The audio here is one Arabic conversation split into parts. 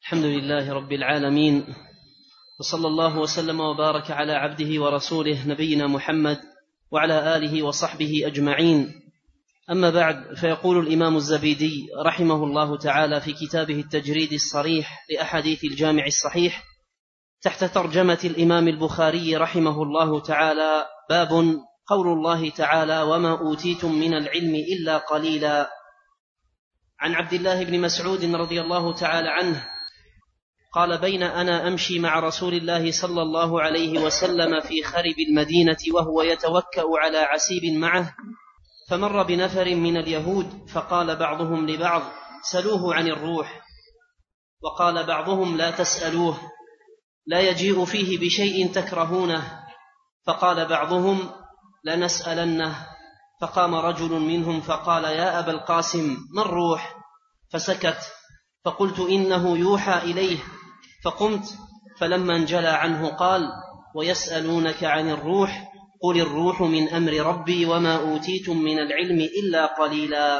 الحمد لله رب العالمين، وصلى الله وسلم وبارك على عبده ورسوله نبينا محمد وعلى آله وصحبه أجمعين. أما بعد، فيقول الإمام الزبيدي رحمه الله تعالى في كتابه التجريد الصريح لأحاديث الجامع الصحيح تحت ترجمة الإمام البخاري رحمه الله تعالى: باب قول الله تعالى: وما أوتيتم من العلم إلا قليلا. عن عبد الله بن مسعود رضي الله تعالى عنه قال: بين أنا أمشي مع رسول الله صلى الله عليه وسلم في خرب المدينة وهو يتوكأ على عسيب معه، فمر بنفر من اليهود، فقال بعضهم لبعض: سلوه عن الروح. وقال بعضهم: لا تسألوه، لا يجيء فيه بشيء تكرهونه. فقال بعضهم: لنسألنه. فقام رجل منهم فقال: يا أبا القاسم، ما الروح؟ فسكت، فقلت: إنه يوحى إليه. فقمت، فلما انجلى عنه قال: ويسألونك عن الروح، قل الروح من أمر ربي وما أوتيتم من العلم إلا قليلا.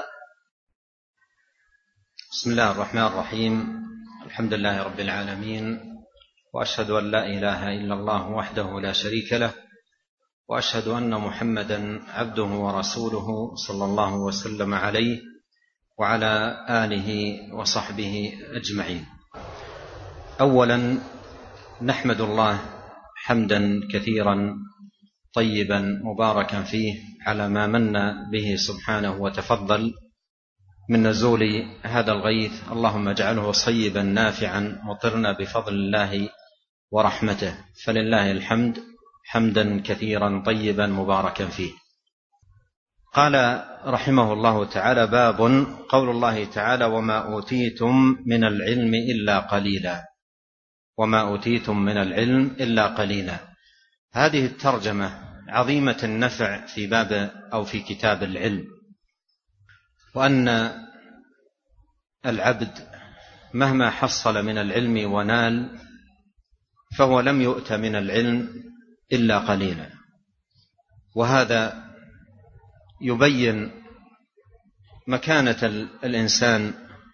بسم الله الرحمن الرحيم. الحمد لله رب العالمين، وأشهد أن لا إله إلا الله وحده لا شريك له، وأشهد أن محمدا عبده ورسوله صلى الله وسلم عليه وعلى آله وصحبه أجمعين. أولا نحمد الله حمدا كثيرا طيبا مباركا فيه على ما من به سبحانه وتفضل من نزول هذا الغيث. اللهم اجعله صيبا نافعا مطرنا بفضل الله ورحمته، فلله الحمد حمدا كثيرا طيبا مباركا فيه. قال رحمه الله تعالى: باب قول الله تعالى: وما أوتيتم من العلم إلا قليلا. وما أوتيتم من العلم إلا قليلا. هذه الترجمة عظيمة النفع في باب أو في كتاب العلم، وأن العبد مهما حصل من العلم ونال فهو لم يؤت من العلم إلا قليلا. وهذا يبين مكانة الإنسان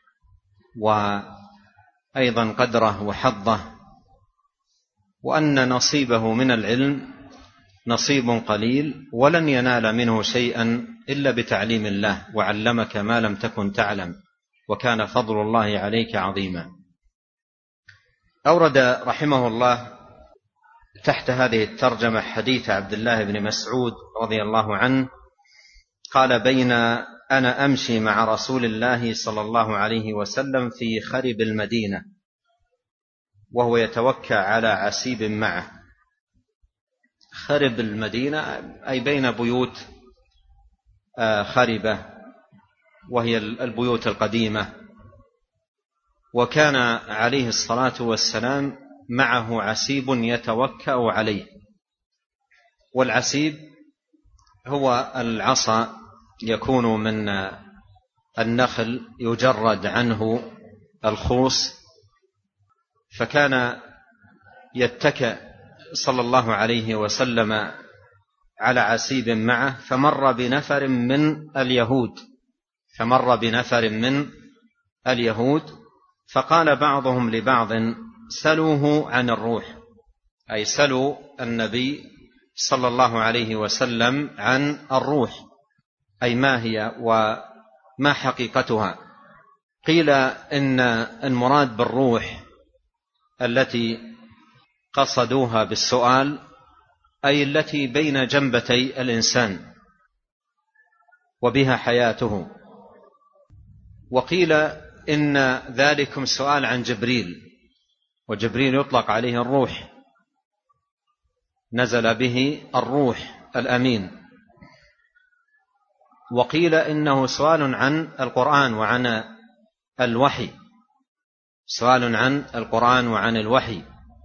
وأيضا قدره وحظه، وأن نصيبه من العلم نصيب قليل، ولن ينال منه شيئا إلا بتعليم الله: وعلمك ما لم تكن تعلم وكان فضل الله عليك عظيما. أورد رحمه الله تحت هذه الترجمة حديث عبد الله بن مسعود رضي الله عنه قال: بين أنا أمشي مع رسول الله صلى الله عليه وسلم في خرب المدينة وهو يتوكأ على عسيب معه. خرب المدينة أي بين بيوت خربة، وهي البيوت القديمة. وكان عليه الصلاة والسلام معه عسيب يتوكأ عليه. والعسيب هو العصا يكون من النخل يجرد عنه الخوص، فكان يتكأ صلى الله عليه وسلم على عسيب معه، فمر بنفر من اليهود فقال بعضهم لبعض: سلوه عن الروح، أي سلوا النبي صلى الله عليه وسلم عن الروح، أي ما هي وما حقيقتها. قيل إن المراد بالروح التي قصدوها بالسؤال أي التي بين جنبتي الإنسان وبها حياته. وقيل إن ذلكم سؤال عن جبريل، وجبريل يطلق عليه الروح، نزل به الروح الأمين. وقيل إنه سؤال عن القرآن وعن الوحي، سؤال عن القرآن وعن الوحي.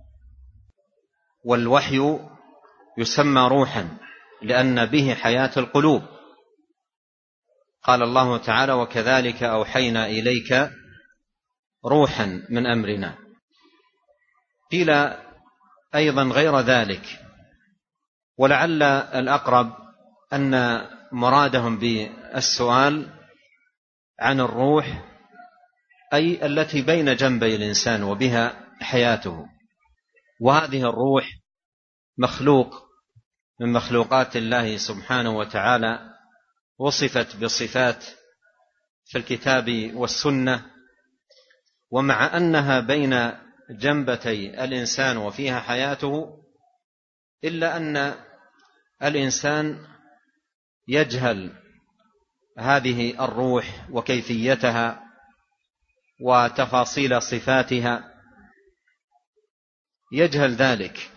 والوحي يسمى روحا لأن به حياة القلوب. قال الله تعالى: وكذلك أوحينا إليك روحا من أمرنا. قيل أيضا غير ذلك، ولعل الأقرب أن مرادهم بالسؤال عن الروح أي التي بين جنبي الإنسان وبها حياته. وهذه الروح مخلوق من مخلوقات الله سبحانه وتعالى، وصفت بصفات في الكتاب والسنة، ومع أنها بين جنبتي الإنسان وفيها حياته، إلا أن الإنسان يجهل هذه الروح وكيفيتها وتفاصيل صفاتها، يجهل ذلك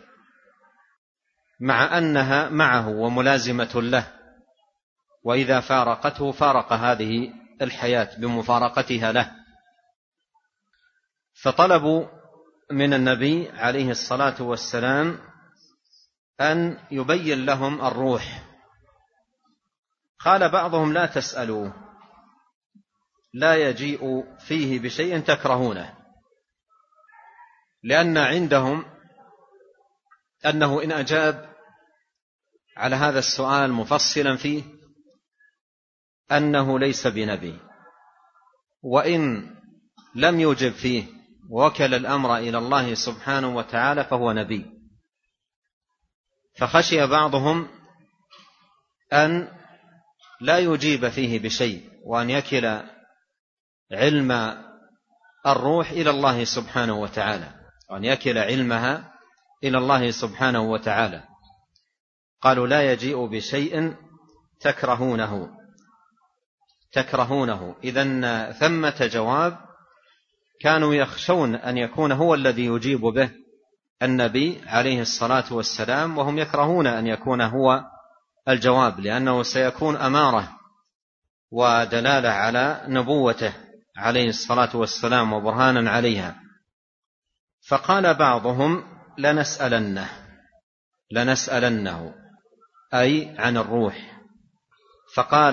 مع أنها معه وملازمة له، وإذا فارقته فارق هذه الحياة بمفارقتها له. فطلبوا من النبي عليه الصلاة والسلام أن يبين لهم الروح. قال بعضهم: لا تسألوا، لا يجيء فيه بشيء تكرهونه، لأن عندهم أنه إن أجاب على هذا السؤال مفصلا فيه أنه ليس بنبي، وإن لم يجب فيه وكل الأمر إلى الله سبحانه وتعالى فهو نبي. فخشي بعضهم أن لا يجيب فيه بشيء، وأن يكل علم الروح إلى الله سبحانه وتعالى، وأن يكل علمها إلى الله سبحانه وتعالى. قالوا: لا يجيء بشيء تكرهونه. إذن ثمة جواب كانوا يخشون أن يكون هو الذي يجيب به النبي عليه الصلاة والسلام، وهم يكرهون أن يكون هو الجواب، لأنه سيكون أمارة ودلالة على نبوته عليه الصلاة والسلام وبرهانا عليها. فقال بعضهم: لنسألنه أي عن الروح. فقام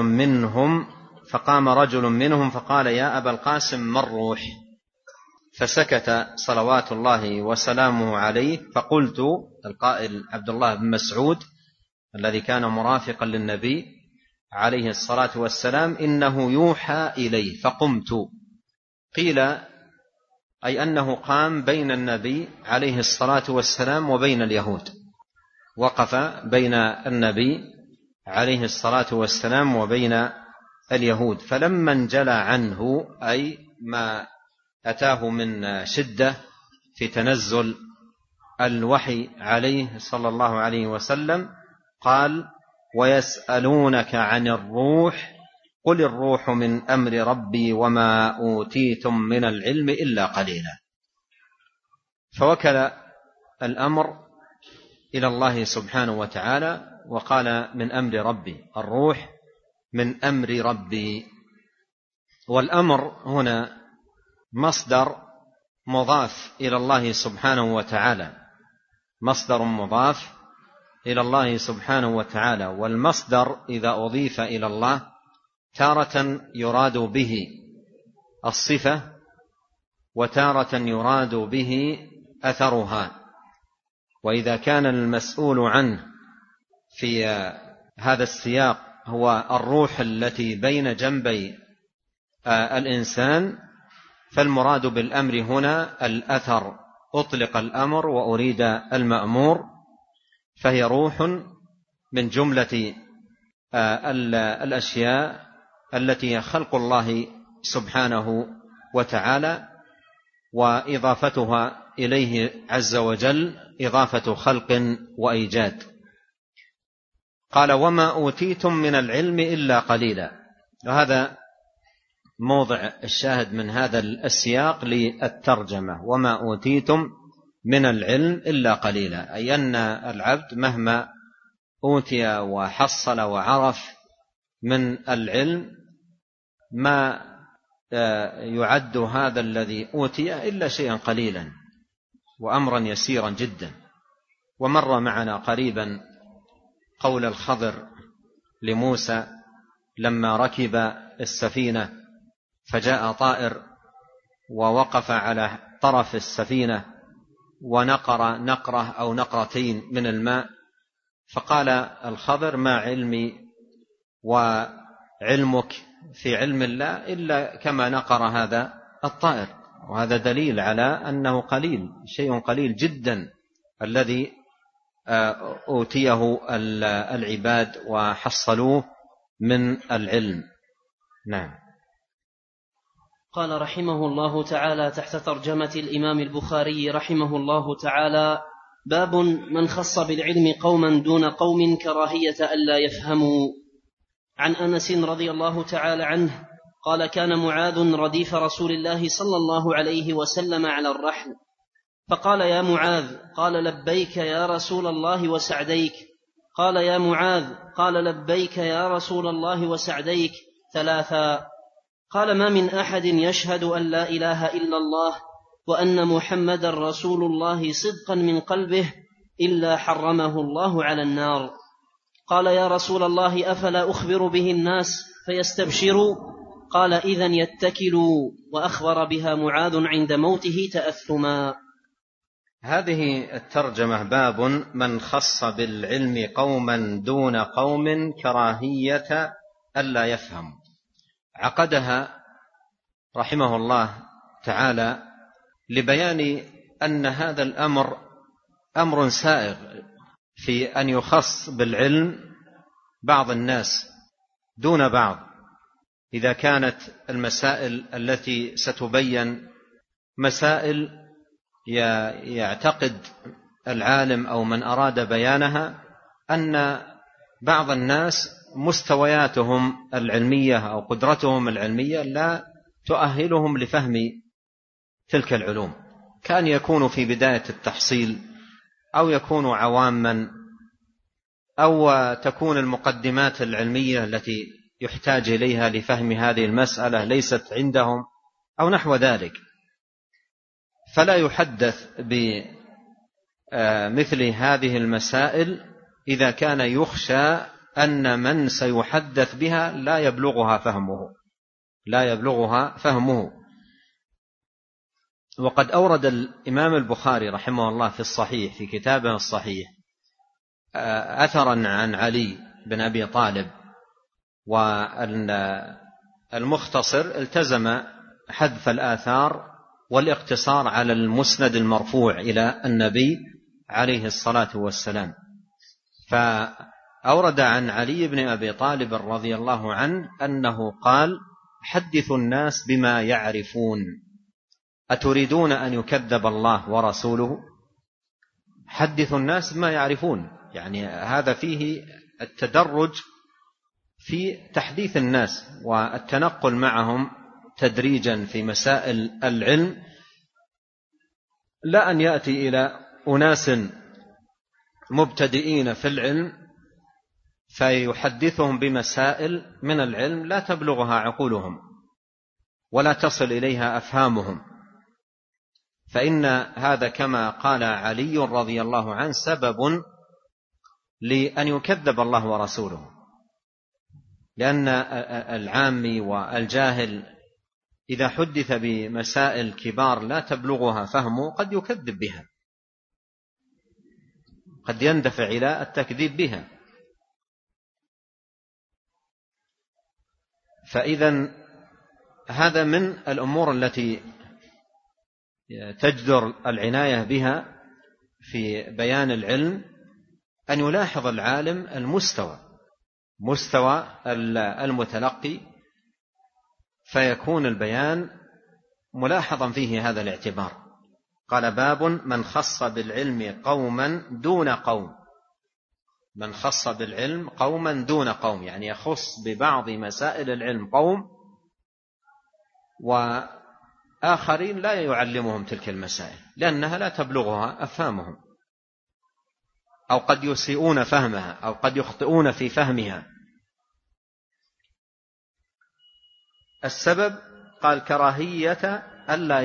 رجل منهم فقال: يا أبا القاسم، ما الروح؟ فسكت صلوات الله وسلامه عليه. فقلت، القائل عبد الله بن مسعود الذي كان مرافقا للنبي عليه الصلاة والسلام: إنه يوحى إليه. فقمت. قيل أي أنه قام بين النبي عليه الصلاة والسلام وبين اليهود، وقف بين النبي عليه الصلاة والسلام وبين اليهود. فلما انجلى عنه، أي ما أتاه من شدة في تنزل الوحي عليه صلى الله عليه وسلم، قال: ويسألونك عن الروح قل الروح من أمر ربي وما أوتيتم من العلم إلا قليلا. فوكل الأمر إلى الله سبحانه وتعالى وقال: من أمر ربي، الروح من أمر ربي. والأمر هنا مصدر مضاف إلى الله سبحانه وتعالى، مصدر مضاف إلى الله سبحانه وتعالى. والمصدر إذا أضيف إلى الله تارة يراد به الصفة، وتارة يراد به أثرها. وإذا كان المسؤول عنه في هذا السياق هو الروح التي بين جنبي الإنسان، فالمراد بالأمر هنا الأثر، أطلق الأمر وأريد المأمور، فهي روح من جملة الأشياء التي هي خلق الله سبحانه وتعالى، وإضافتها إليه عز وجل إضافة خلق وإيجاد. قال: وما أوتيتم من العلم إلا قليلا. وهذا موضع الشاهد من هذا السياق للترجمة: وما أوتيتم من العلم إلا قليلا، أي أن العبد مهما أوتي وحصل وعرف من العلم ما يعد هذا الذي أوتي إلا شيئا قليلا وأمرا يسيرا جدا. ومر معنا قريبا قول الخضر لموسى لما ركب السفينة فجاء طائر ووقف على طرف السفينة ونقر نقرة أو نقرتين من الماء، فقال الخضر: ما علمي وعلمك في علم الله إلا كما نقر هذا الطائر، وهذا دليل على أنه قليل، شيء قليل جدا الذي أوتيه العباد وحصلوه من العلم. نعم. قال رحمه الله تعالى تحت ترجمة الإمام البخاري رحمه الله تعالى: باب من خص بالعلم قوما دون قوم كراهية ألا يفهموا. عن أنس رضي الله تعالى عنه قال: كان معاذ رديف رسول الله صلى الله عليه وسلم على الرحل، فقال: يا معاذ. قال: لبيك يا رسول الله وسعديك. قال: يا معاذ. قال: لبيك يا رسول الله وسعديك 3. قال: ما من أحد يشهد أن لا إله إلا الله وأن محمدا رسول الله صدقا من قلبه إلا حرمه الله على النار. قال: يا رسول الله أفلا أخبر به الناس فيستبشروا؟ قال: إذن يتكلوا. وأخبر بها معاذ عند موته تأثما. هذه الترجمة باب من خص بالعلم قوما دون قوم كراهية ألا يفهم، عقدها رحمه الله تعالى لبيان أن هذا الأمر أمر سائغ في أن يخص بالعلم بعض الناس دون بعض، إذا كانت المسائل التي ستبين مسائل يعتقد العالم أو من أراد بيانها أن بعض الناس مستوياتهم العلمية أو قدرتهم العلمية لا تؤهلهم لفهم تلك العلوم، كان يكون في بداية التحصيل أو يكون عواما، أو تكون المقدمات العلمية التي يحتاج إليها لفهم هذه المسألة ليست عندهم أو نحو ذلك، فلا يحدث بمثل هذه المسائل إذا كان يخشى أن من سيحدث بها لا يبلغها فهمه. وقد أورد الإمام البخاري رحمه الله في الصحيح في كتابه الصحيح أثرا عن علي بن أبي طالب، والمختصر التزم حذف الآثار والاقتصار على المسند المرفوع إلى النبي عليه الصلاة والسلام. فأورد عن علي بن أبي طالب رضي الله عنه أنه قال: حدثوا الناس بما يعرفون، أتريدون أن يكذب الله ورسوله؟ حدثوا الناس بما يعرفون، يعني هذا فيه التدرج في تحديث الناس والتنقل معهم تدريجا في مسائل العلم، لا أن يأتي إلى أناس مبتدئين في العلم فيحدثهم بمسائل من العلم لا تبلغها عقولهم ولا تصل إليها أفهامهم، فإن هذا كما قال علي رضي الله عنه سبب لأن يكذب الله ورسوله، لأن العامي والجاهل إذا حدث بمسائل كبار لا تبلغها فهمه قد يكذب بها، قد يندفع إلى التكذيب بها. فإذا هذا من الأمور التي تجدر العناية بها في بيان العلم، أن يلاحظ العالم مستوى المتلقي، فيكون البيان ملاحظا فيه هذا الاعتبار. قال: باب من خص بالعلم قوما دون قوم. من خص بالعلم قوما دون قوم، يعني يخص ببعض مسائل العلم قوم وآخرين لا يعلمهم تلك المسائل لأنها لا تبلغها أفهامهم، أو قد يسيئون فهمها أو قد يخطئون في فهمها. السبب قال: كراهية ألا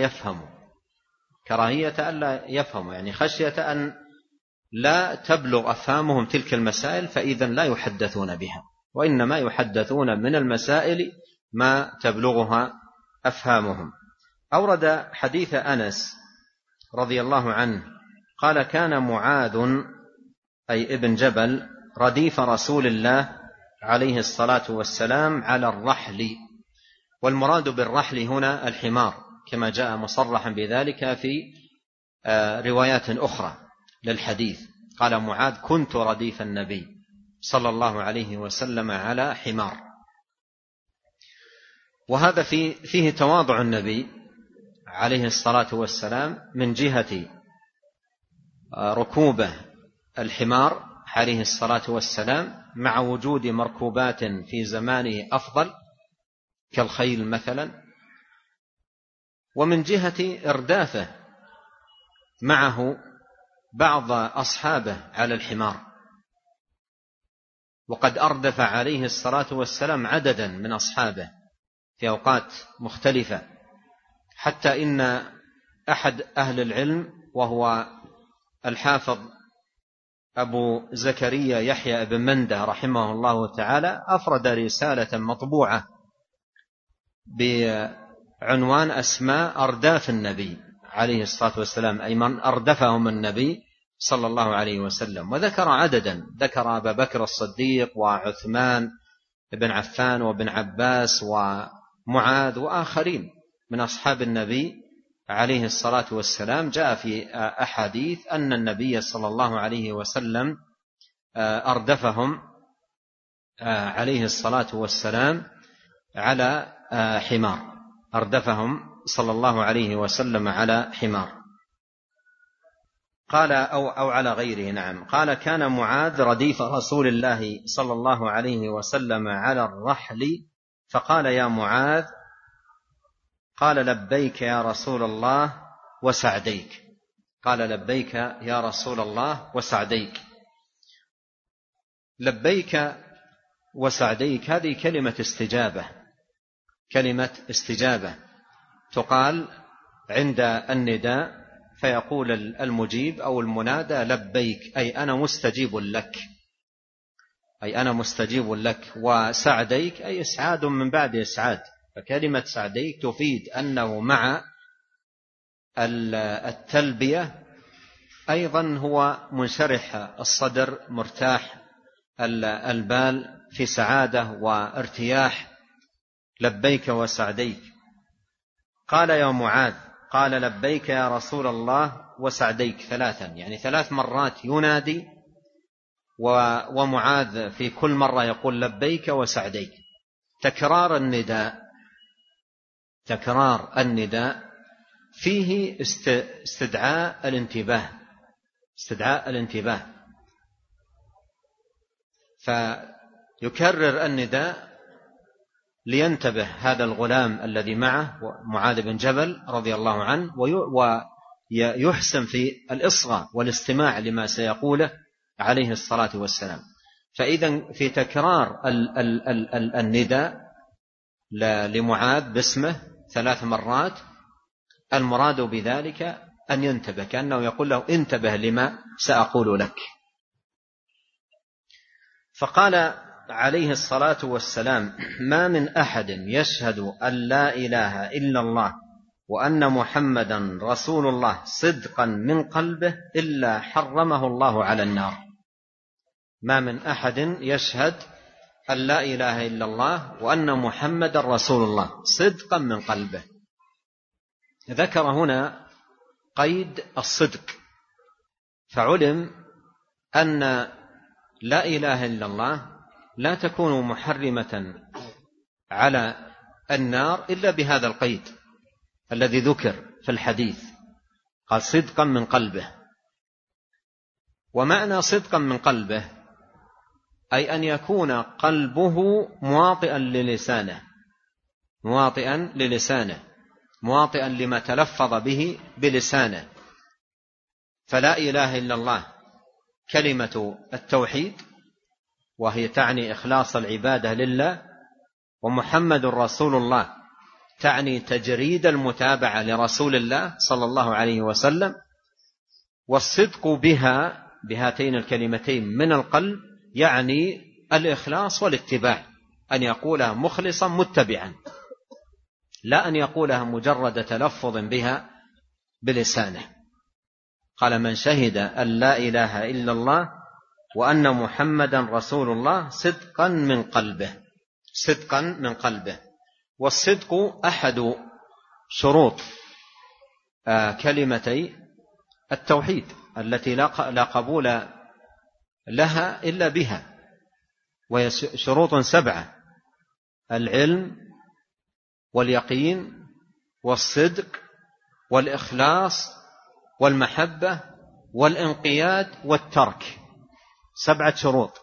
يفهموا، يعني خشية أن لا تبلغ أفهامهم تلك المسائل، فإذا لا يحدثون بها، وإنما يحدثون من المسائل ما تبلغها أفهامهم. أورد حديث أنس رضي الله عنه قال: كان معاذ أي ابن جبل رديف رسول الله عليه الصلاة والسلام على الرحل، والمراد بالرحل هنا الحمار، كما جاء مصرحا بذلك في روايات أخرى للحديث. قال معاذ: كنت رديف النبي صلى الله عليه وسلم على حمار. وهذا فيه تواضع النبي عليه الصلاة والسلام من جهة ركوبه الحمار عليه الصلاة والسلام، مع وجود مركوبات في زمانه أفضل كالخيل مثلا، ومن جهة إردافه معه بعض أصحابه على الحمار. وقد أردف عليه الصلاة والسلام عددا من أصحابه في أوقات مختلفة، حتى إن أحد أهل العلم وهو الحافظ أبو زكريا يحيى بن منده رحمه الله تعالى أفرد رسالة مطبوعة بعنوان أسماء أرداف النبي عليه الصلاة والسلام، أي من أردفهم النبي صلى الله عليه وسلم، وذكر عددا، ذكر أبا بكر الصديق وعثمان بن عفان وابن عباس ومعاذ وآخرين من أصحاب النبي عليه الصلاة والسلام. جاء في أحاديث أن النبي صلى الله عليه وسلم أردفهم عليه الصلاة والسلام على حمار، أردفهم صلى الله عليه وسلم على حمار. قال أو على غيره، نعم. قال: كان معاذ رديف رسول الله صلى الله عليه وسلم على الرحل، فقال: يا معاذ. قال: لبيك يا رسول الله وسعديك. قال: لبيك يا رسول الله وسعديك. لبيك وسعديك هذه كلمة استجابة، كلمة استجابة تقال عند النداء، فيقول المجيب أو المنادى: لبيك، أي أنا مستجيب لك، أي أنا مستجيب لك. وسعديك أي إسعاد من بعد إسعاد، فكلمة سعديك تفيد أنه مع التلبية أيضا هو منشرح الصدر، مرتاح البال، في سعادة وارتياح. لبيك وسعديك. قال: يا معاذ. قال: لبيك يا رسول الله وسعديك ثلاثا، يعني 3 مرات ينادي، ومعاذ في كل مرة يقول لبيك وسعديك. تكرار النداء فيه استدعاء الانتباه، فيكرر النداء لينتبه هذا الغلام الذي معه معاذ بن جبل رضي الله عنه، ويحسن في الإصغاء والاستماع لما سيقوله عليه الصلاة والسلام. فإذا في تكرار النداء لمعاذ باسمه 3 مرات، المراد بذلك أن ينتبه، كأنه يقول له: انتبه لما سأقول لك. فقال عليه الصلاة والسلام: ما من أحد يشهد أن لا إله إلا الله وأن محمدا رسول الله صدقا من قلبه إلا حرمه الله على النار. ما من أحد يشهد أن لا إله إلا الله وأن محمدا رسول الله صدقا من قلبه. ذكر هنا قيد الصدق، فعلم أن لا إله إلا الله لا تكون محرمة على النار إلا بهذا القيد الذي ذكر في الحديث، قال: صدقا من قلبه. ومعنى صدقا من قلبه أي أن يكون قلبه مواطئا لما تلفظ به بلسانه. فلا إله إلا الله كلمة التوحيد، وهي تعني إخلاص العبادة لله، ومحمد رسول الله تعني تجريد المتابعة لرسول الله صلى الله عليه وسلم. والصدق بهاتين الكلمتين من القلب يعني الإخلاص والاتباع، أن يقولها مخلصا متبعا، لا أن يقولها مجرد تلفظ بها بلسانه. قال: من شهد أن لا إله إلا الله وأن محمدا رسول الله صدقا من قلبه. والصدق أحد شروط كلمتي التوحيد التي لا قبول لها إلا بها، وهي شروط 7: العلم واليقين والصدق والإخلاص والمحبة والانقياد والترك. 7 شروط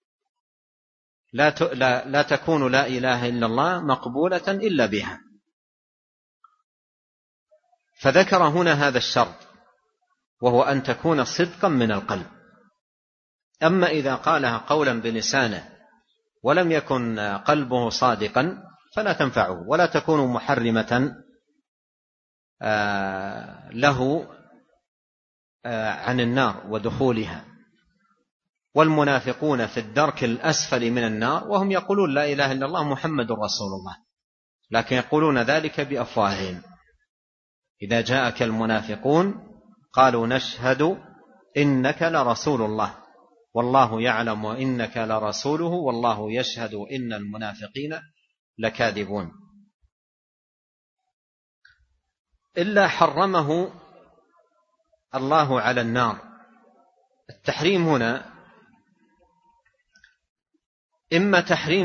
لا تكون لا إله إلا الله مقبولة إلا بها. فذكر هنا هذا الشرط، وهو أن تكون صدقا من القلب. أما إذا قالها قولا بلسانه ولم يكن قلبه صادقا فلا تنفعه ولا تكون محرمة له عن النار ودخولها. والمنافقون في الدرك الأسفل من النار وهم يقولون لا إله إلا الله محمد رسول الله، لكن يقولون ذلك بأفواههم. إذا جاءك المنافقون قالوا نشهد إنك لرسول الله والله يعلم إنك لرسوله والله يشهد إن المنافقين لكاذبون. إلا حرمه الله على النار. التحريم هنا إما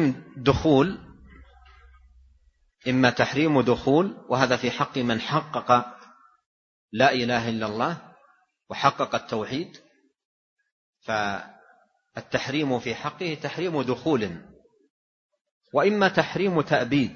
تحريم دخول، وهذا في حق من حقق لا إله إلا الله وحقق التوحيد، فالتحريم في حقه تحريم دخول. وإما تحريم تأبيد،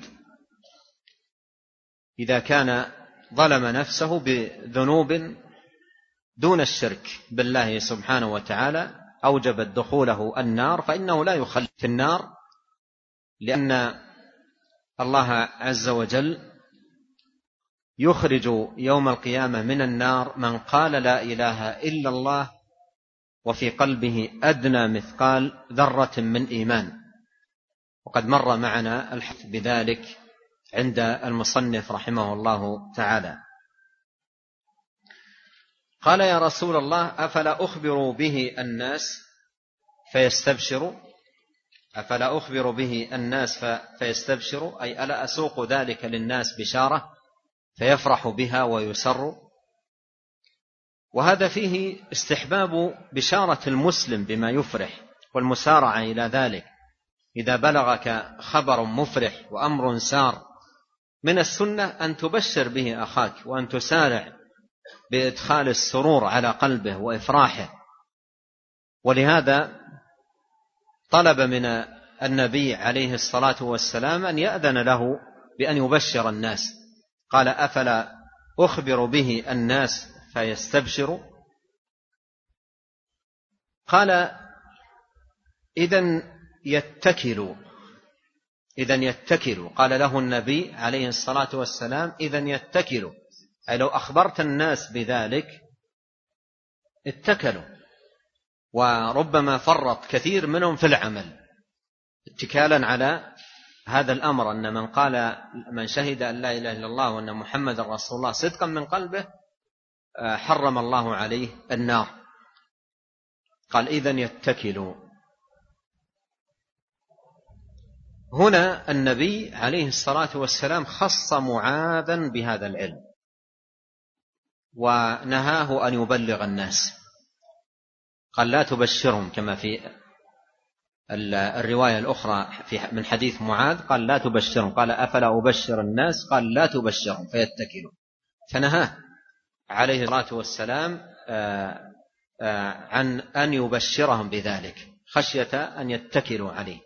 إذا كان ظلم نفسه بذنوب دون الشرك بالله سبحانه وتعالى أوجبت دخوله النار، فإنه لا يخلد في النار، لأن الله عز وجل يخرج يوم القيامة من النار من قال لا إله إلا الله وفي قلبه أدنى مثقال ذرة من إيمان. وقد مر معنا الحديث بذلك عند المصنف رحمه الله تعالى. قال يا رسول الله أفلا أخبر به الناس فيستبشروا؟ أفلا أخبر به الناس فيستبشروا، أي ألا أسوق ذلك للناس بشارة فيفرح بها ويسر؟ وهذا فيه استحباب بشارة المسلم بما يفرح والمسارعة إلى ذلك. إذا بلغك خبر مفرح وأمر سار، من السنة أن تبشر به أخاك وأن تسارع بإدخال السرور على قلبه وإفراحه. ولهذا طلب من النبي عليه الصلاة والسلام أن يأذن له بأن يبشر الناس. قال أفلا أخبر به الناس فيستبشروا؟ قال إذن يتكلوا. قال له النبي عليه الصلاة والسلام إذن يتكلوا، أي لو أخبرت الناس بذلك اتكلوا. وربما فرط كثير منهم في العمل اتكالا على هذا الأمر، أن من شهد أن لا إله إلا الله وأن محمد رسول الله صدقا من قلبه حرم الله عليه النار. قال إذن يتكلوا. هنا النبي عليه الصلاة والسلام خص معاذا بهذا العلم ونهاه أن يبلغ الناس. قال لا تبشرهم، كما في الرواية الأخرى من حديث معاذ قال لا تبشرهم، قال أفلا أبشر الناس، قال لا تبشرهم فيتكلوا. فنهاه عليه الصلاة والسلام عن أن يبشرهم بذلك خشية أن يتكلوا عليه.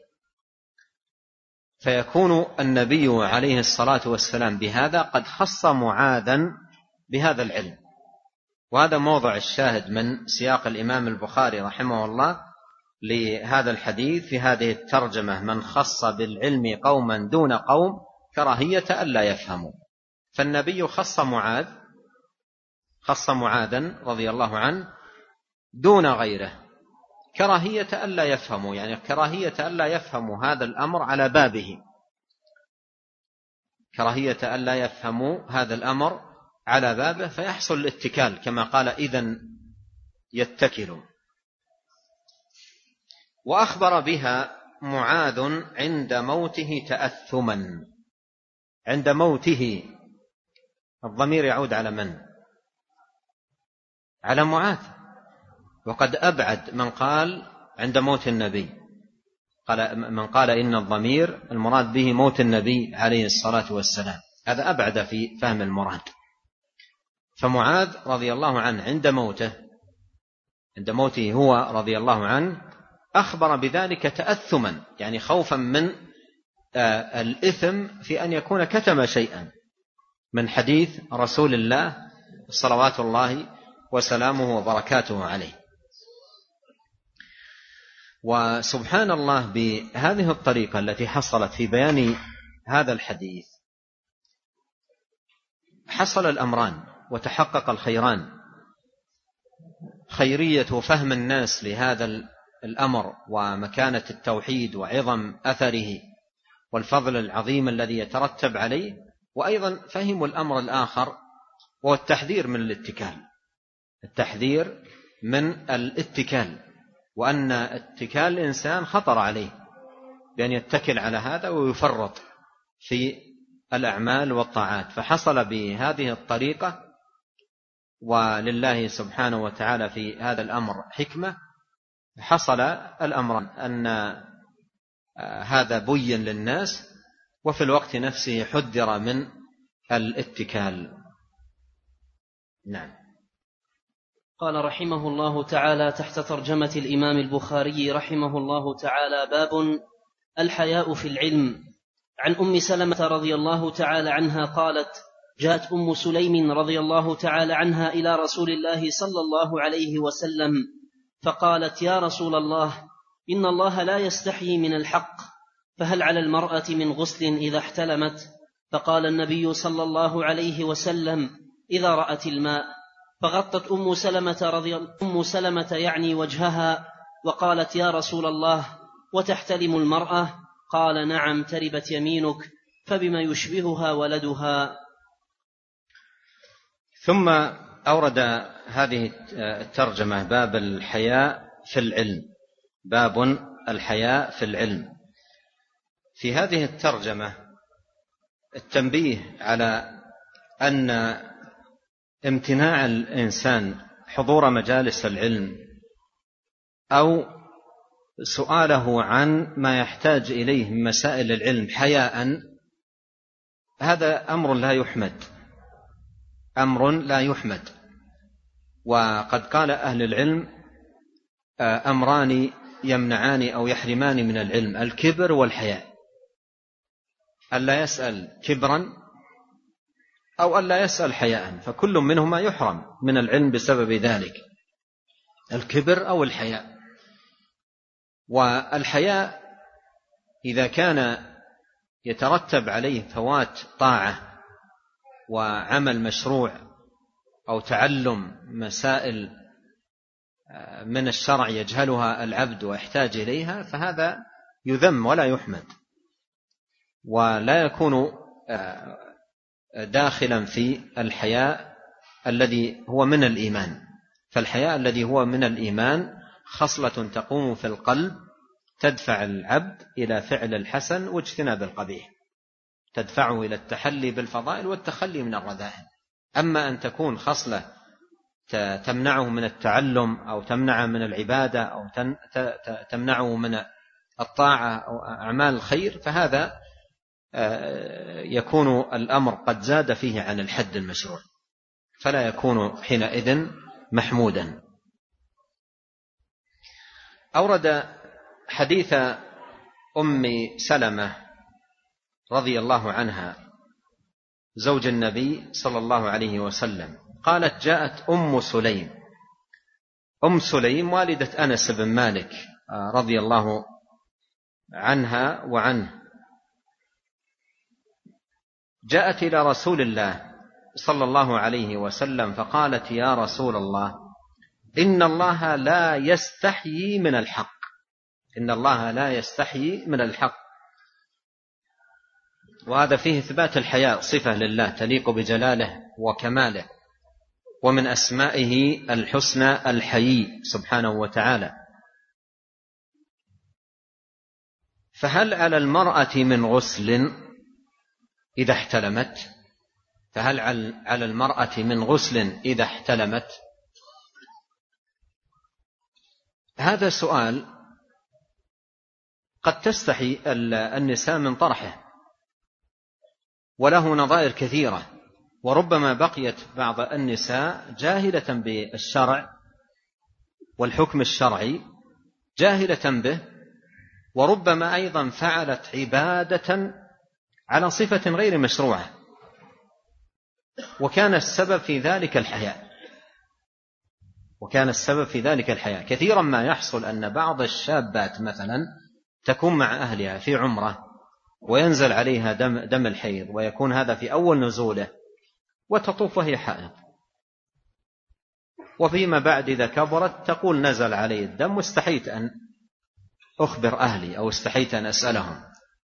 فيكون النبي عليه الصلاة والسلام بهذا قد خص معاذا بهذا العلم. وهذا موضع الشاهد من سياق الإمام البخاري رحمه الله لهذا الحديث في هذه الترجمة: من خص بالعلم قوما دون قوم كراهية ألا يفهموا. فالنبي خص معاذا رضي الله عنه دون غيره كراهية ألا يفهموا، يعني كراهية ألا يفهموا هذا الأمر على بابه، كراهية ألا يفهموا هذا الأمر على بابه فيحصل الاتكال، كما قال إذن يتكلوا. وأخبر بها معاذ عند موته تأثما، عند موته الضمير يعود على من؟ على معاذ. وقد أبعد من قال عند موت النبي، من قال إن الضمير المراد به موت النبي عليه الصلاة والسلام، هذا أبعد في فهم المراد. فمعاذ رضي الله عنه عند موته هو رضي الله عنه أخبر بذلك تأثما، يعني خوفا من الإثم في أن يكون كتم شيئا من حديث رسول الله صلوات الله وسلامه وبركاته عليه. وسبحان الله بهذه الطريقة التي حصلت في بيان هذا الحديث حصل الأمران وتحقق الخيران: خيرية فهم الناس لهذا الأمر ومكانة التوحيد وعظم أثره والفضل العظيم الذي يترتب عليه، وأيضا فهموا الأمر الآخر وهو التحذير من الاتكال، وأن اتكال الإنسان خطر عليه بأن يتكل على هذا ويفرط في الأعمال والطاعات. فحصل بهذه الطريقة، ولله سبحانه وتعالى في هذا الأمر حكمة، حصل الأمر أن هذا بين للناس وفي الوقت نفسه حذر من الاتكال. نعم. قال رحمه الله تعالى تحت ترجمة الإمام البخاري رحمه الله تعالى: باب الحياء في العلم. عن أم سلمة رضي الله تعالى عنها قالت: جاءت أم سليم رضي الله تعالى عنها إلى رسول الله صلى الله عليه وسلم فقالت: يا رسول الله، إن الله لا يستحيي من الحق، فهل على المرأة من غسل إذا احتلمت؟ فقال النبي صلى الله عليه وسلم: إذا رأت الماء. فغطت أم سلمة يعني وجهها، وقالت: يا رسول الله، وتحتلم المرأة؟ قال: نعم، تربت يمينك، فبما يشبهها ولدها. ثم أورد هذه الترجمة باب الحياء في العلم. باب الحياء في العلم. في هذه الترجمة التنبيه على أن امتناع الإنسان حضور مجالس العلم أو سؤاله عن ما يحتاج إليه من مسائل العلم حياء، هذا أمر لا يحمد. وقد قال أهل العلم: أمران يمنعان أو يحرمان من العلم: الكبر والحياء. ألا يسأل كبرا أو ألا يسأل حياء، فكل منهما يحرم من العلم بسبب ذلك، الكبر أو الحياء. والحياء إذا كان يترتب عليه فوات طاعة وعمل مشروع أو تعلم مسائل من الشرع يجهلها العبد ويحتاج إليها، فهذا يذم ولا يحمد، ولا يكون داخلا في الحياء الذي هو من الإيمان. فالحياء الذي هو من الإيمان خصلة تقوم في القلب تدفع العبد إلى فعل الحسن واجتناب القبيح، تدفعه إلى التحلي بالفضائل والتخلي من الرذائل. أما أن تكون خصلة تمنعه من التعلم أو تمنعه من العبادة أو تمنعه من الطاعة أو أعمال الخير، فهذا يكون الأمر قد زاد فيه عن الحد المشروع، فلا يكون حينئذ محمودا. أورد حديث أم سلمة رضي الله عنها زوج النبي صلى الله عليه وسلم، قالت: جاءت أم سليم والدة أنس بن مالك رضي الله عنها وعنه، جاءت إلى رسول الله صلى الله عليه وسلم فقالت: يا رسول الله، إن الله لا يستحيي من الحق. إن الله لا يستحيي من الحق. وهذا فيه إثبات الحياء، صفة لله تليق بجلاله وكماله، ومن أسمائه الحسنى الحيي سبحانه وتعالى. فهل على المرأة من غسل إذا احتلمت؟ فهل على المرأة من غسل إذا احتلمت؟ هذا سؤال قد تستحي النساء من طرحه، وله نظائر كثيرة، وربما بقيت بعض النساء جاهلة بالشرع والحكم الشرعي، جاهلة به، وربما أيضا فعلت عبادة على صفة غير مشروعة، وكان السبب في ذلك الحياء. كثيرا ما يحصل أن بعض الشابات مثلا تكون مع أهلها في عمرة وينزل عليها دم الحيض، ويكون هذا في أول نزوله، وتطوف وهي حائض، وفيما بعد إذا كبرت تقول نزل علي الدم واستحيت أن أخبر أهلي أو استحيت أن أسألهم.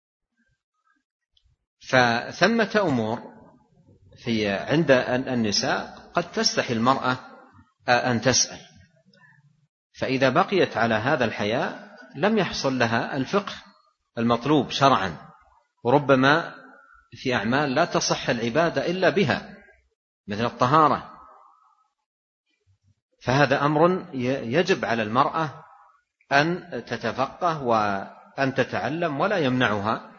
فثمة أمور عند النساء قد تستحي المرأة أن تسأل، فإذا بقيت على هذا الحياء لم يحصل لها الفقه المطلوب شرعا، وربما في أعمال لا تصح العبادة إلا بها مثل الطهارة. فهذا أمر يجب على المرأة أن تتفقه وأن تتعلم، ولا يمنعها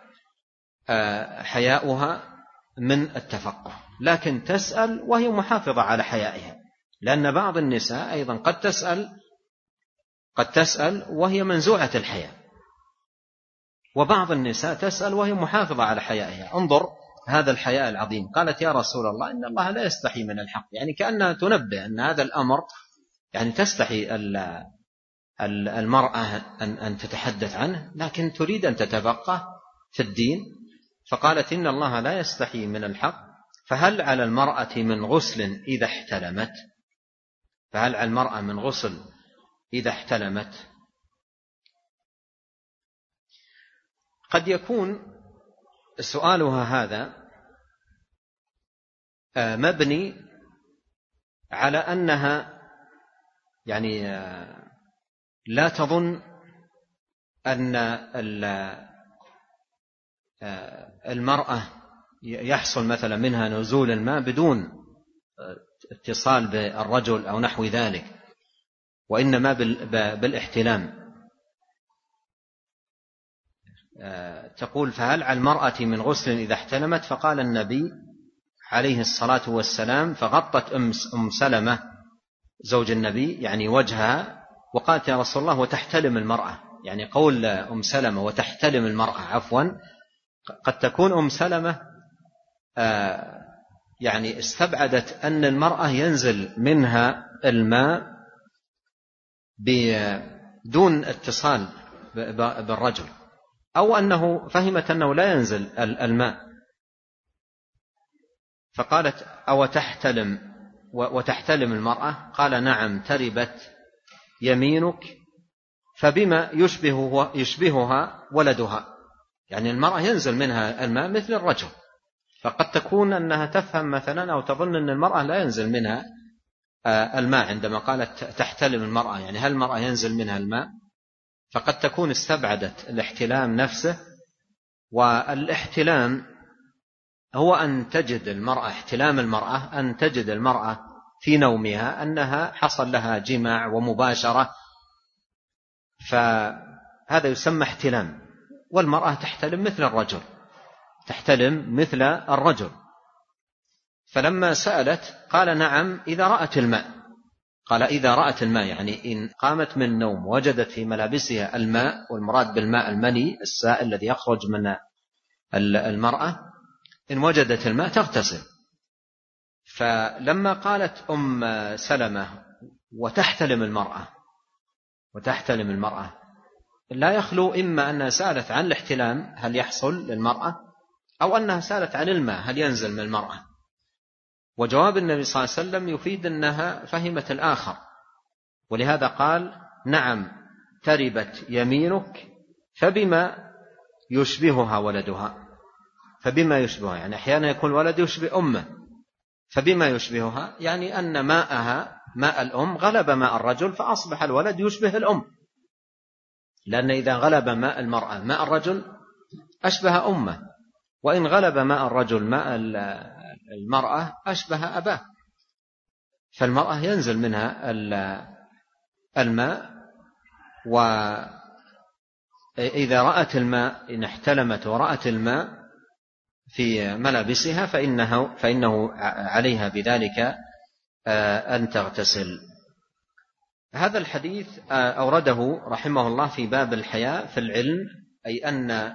حياؤها من التفقه، لكن تسأل وهي محافظة على حيائها، لأن بعض النساء أيضا قد تسأل وهي منزوعة الحياء، وبعض النساء تسأل وهي محافظة على حيائها. انظر هذا الحياء العظيم، قالت يا رسول الله إن الله لا يستحي من الحق، يعني كأنها تنبه أن هذا الأمر يعني تستحي المرأة أن تتحدث عنه، لكن تريد أن تتفقه في الدين، فقالت إن الله لا يستحي من الحق، فهل على المرأة من غسل إذا احتلمت؟ فهل على المرأة من غسل إذا احتلمت؟ قد يكون سؤالها هذا مبني على أنها يعني لا تظن أن المرأة يحصل مثلا منها نزول الماء بدون اتصال بالرجل أو نحو ذلك، وإنما بالاحتلام. تقول فهل على المرأة من غسل إذا احتلمت؟ فقال النبي عليه الصلاة والسلام، فغطت أم سلمة زوج النبي يعني وجهها، وقالت يا رسول الله وتحتلم المرأة، يعني قول أم سلمة وتحتلم المرأة عفوا، قد تكون أم سلمة يعني استبعدت أن المرأة ينزل منها الماء بدون اتصال بالرجل، أو أنه فهمت أنه لا ينزل الماء، فقالت أو تحتلم وتحتلم المرأة؟ قال نعم تربت يمينك، فبما يشبهها ولدها، يعني المرأة ينزل منها الماء مثل الرجل، فقد تكون أنها تفهم مثلا أو تظن أن المرأة لا ينزل منها الماء عندما قالت تحتلم المرأة، يعني هل المرأة ينزل منها الماء؟ فقد تكون استبعدت الاحتلام نفسه، والاحتلام هو أن تجد المرأة، احتلام المرأة أن تجد المرأة في نومها أنها حصل لها جماع ومباشرة، فهذا يسمى احتلام، والمرأة تحتلم مثل الرجل. فلما سألت قال نعم إذا رأت الماء، قال إذا رأت الماء يعني إن قامت من النوم وجدت في ملابسها الماء، والمراد بالماء المني السائل الذي يخرج من المرأة، إن وجدت الماء تغتسل. فلما قالت أم سلمة وتحتلم المرأة لا يخلو إما أنها سألت عن الاحتلام هل يحصل للمرأة، أو أنها سألت عن الماء هل ينزل من المرأة، وجواب النبي صلى الله عليه وسلم يفيد أنها فهمت الآخر، ولهذا قال نعم تربت يمينك فبما يشبهها ولدها. فبما يشبهها يعني أحيانا يكون الولد يشبه أمه، فبما يشبهها يعني أن ماء الأم غلب ماء الرجل، فأصبح الولد يشبه الأم، لأن إذا غلب ماء المرأة ماء الرجل أشبه أمه، وإن غلب ماء الرجل ماء المرأة أشبه أباه، فالمرأة ينزل منها الماء، وإذا رأت الماء إن احتلمت ورأت الماء في ملابسها فإنه عليها بذلك أن تغتسل. هذا الحديث أورده رحمه الله في باب الحياء في العلم، أي أن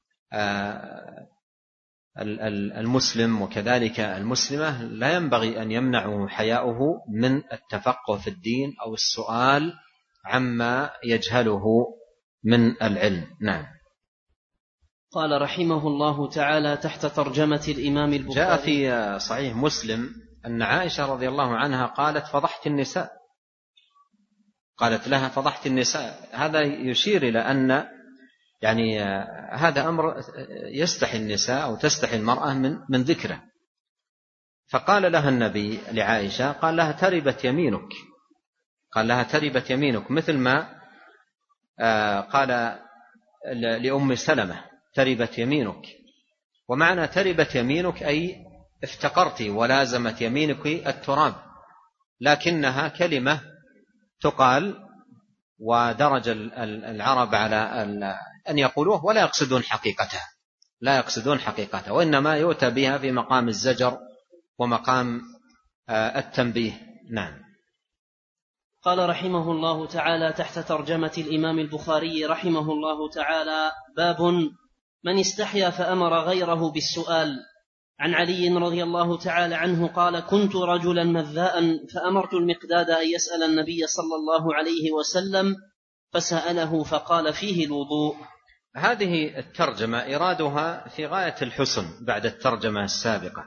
المسلم وكذلك المسلمة لا ينبغي أن يمنعه حياؤه من التفقه في الدين أو السؤال عما يجهله من العلم. نعم. قال رحمه الله تعالى تحت ترجمة الإمام البخاري: جاء في صحيح مسلم أن عائشة رضي الله عنها قالت: فضحت النساء، قالت لها: فضحت النساء. هذا يشير إلى أن يعني هذا أمر يستحي النساء أو تستحي المرأة من ذكره. فقال لها النبي لعائشة، قال لها: تربت يمينك، قال لها: تربت يمينك، مثل ما قال لأم سلمة: تربت يمينك. ومعنى تربت يمينك أي افتقرت ولازمت يمينك التراب، لكنها كلمة تقال ودرج العرب على أن يقولوه ولا يقصدون حقيقتها، لا يقصدون حقيقتها، وإنما يؤتى بها في مقام الزجر ومقام التنبيه. نعم. قال رحمه الله تعالى تحت ترجمة الإمام البخاري رحمه الله تعالى: باب من استحيا فأمر غيره بالسؤال. عن علي رضي الله تعالى عنه قال: كنت رجلا مذاء فأمرت المقداد أن يسأل النبي صلى الله عليه وسلم فسأله فقال: فيه الوضوء. هذه الترجمة إرادها في غاية الحسن بعد الترجمة السابقة،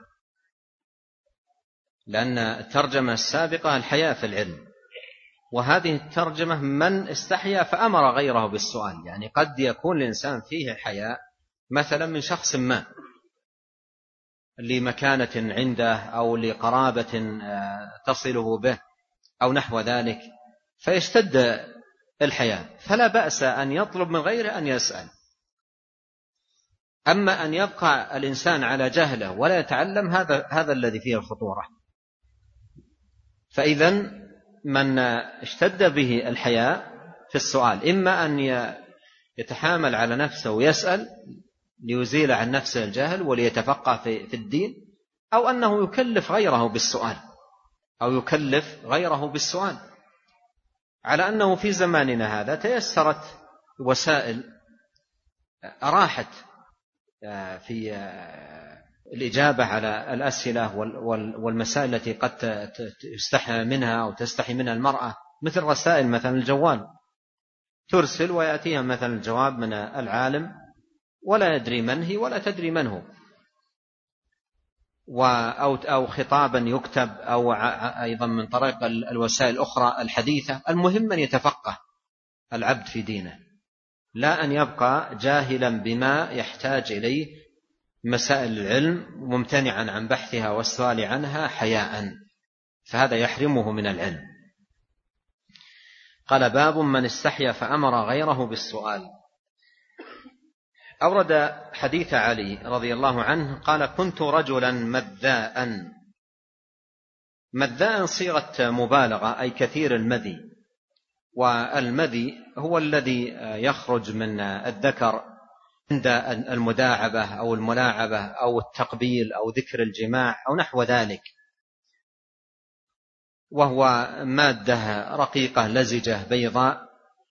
لأن الترجمة السابقة الحياء في العلم، وهذه الترجمة من استحيا فأمر غيره بالسؤال. يعني قد يكون الإنسان فيه حياء مثلا من شخص ما لمكانة عنده أو لقرابة تصله به أو نحو ذلك، فيشتد الحياء، فلا بأس أن يطلب من غيره أن يسأل. أما أن يبقى الإنسان على جهله ولا يتعلم، هذا الذي فيه الخطورة. فإذن من اشتد به الحياء في السؤال إما أن يتحامل على نفسه ويسأل ليزيل عن نفسه الجهل وليتفقه في الدين، أو أنه يكلف غيره بالسؤال، على أنه في زماننا هذا تيسرت وسائل أراحت في الإجابة على الأسئلة والمسائل التي قد تستحي منها أو تستحي منها المرأة، مثل رسائل مثلا الجوال، ترسل ويأتيها مثلا الجواب من العالم ولا يدري من هي ولا تدري من هو، أو خطابا يكتب، أو أيضا من طريق الوسائل الأخرى الحديثة. المهم أن يتفقه العبد في دينه، لا أن يبقى جاهلا بما يحتاج إليه مسائل العلم ممتنعا عن بحثها والسؤال عنها حياء، فهذا يحرمه من العلم. قال: باب من استحيا فأمر غيره بالسؤال. أورد حديث علي رضي الله عنه قال: كنت رجلا مذاء صيغة مبالغة، أي كثير المذي، والمذي هو الذي يخرج من الذكر عند المداعبة أو الملاعبة أو التقبيل أو ذكر الجماع أو نحو ذلك، وهو مادة رقيقة لزجة بيضاء.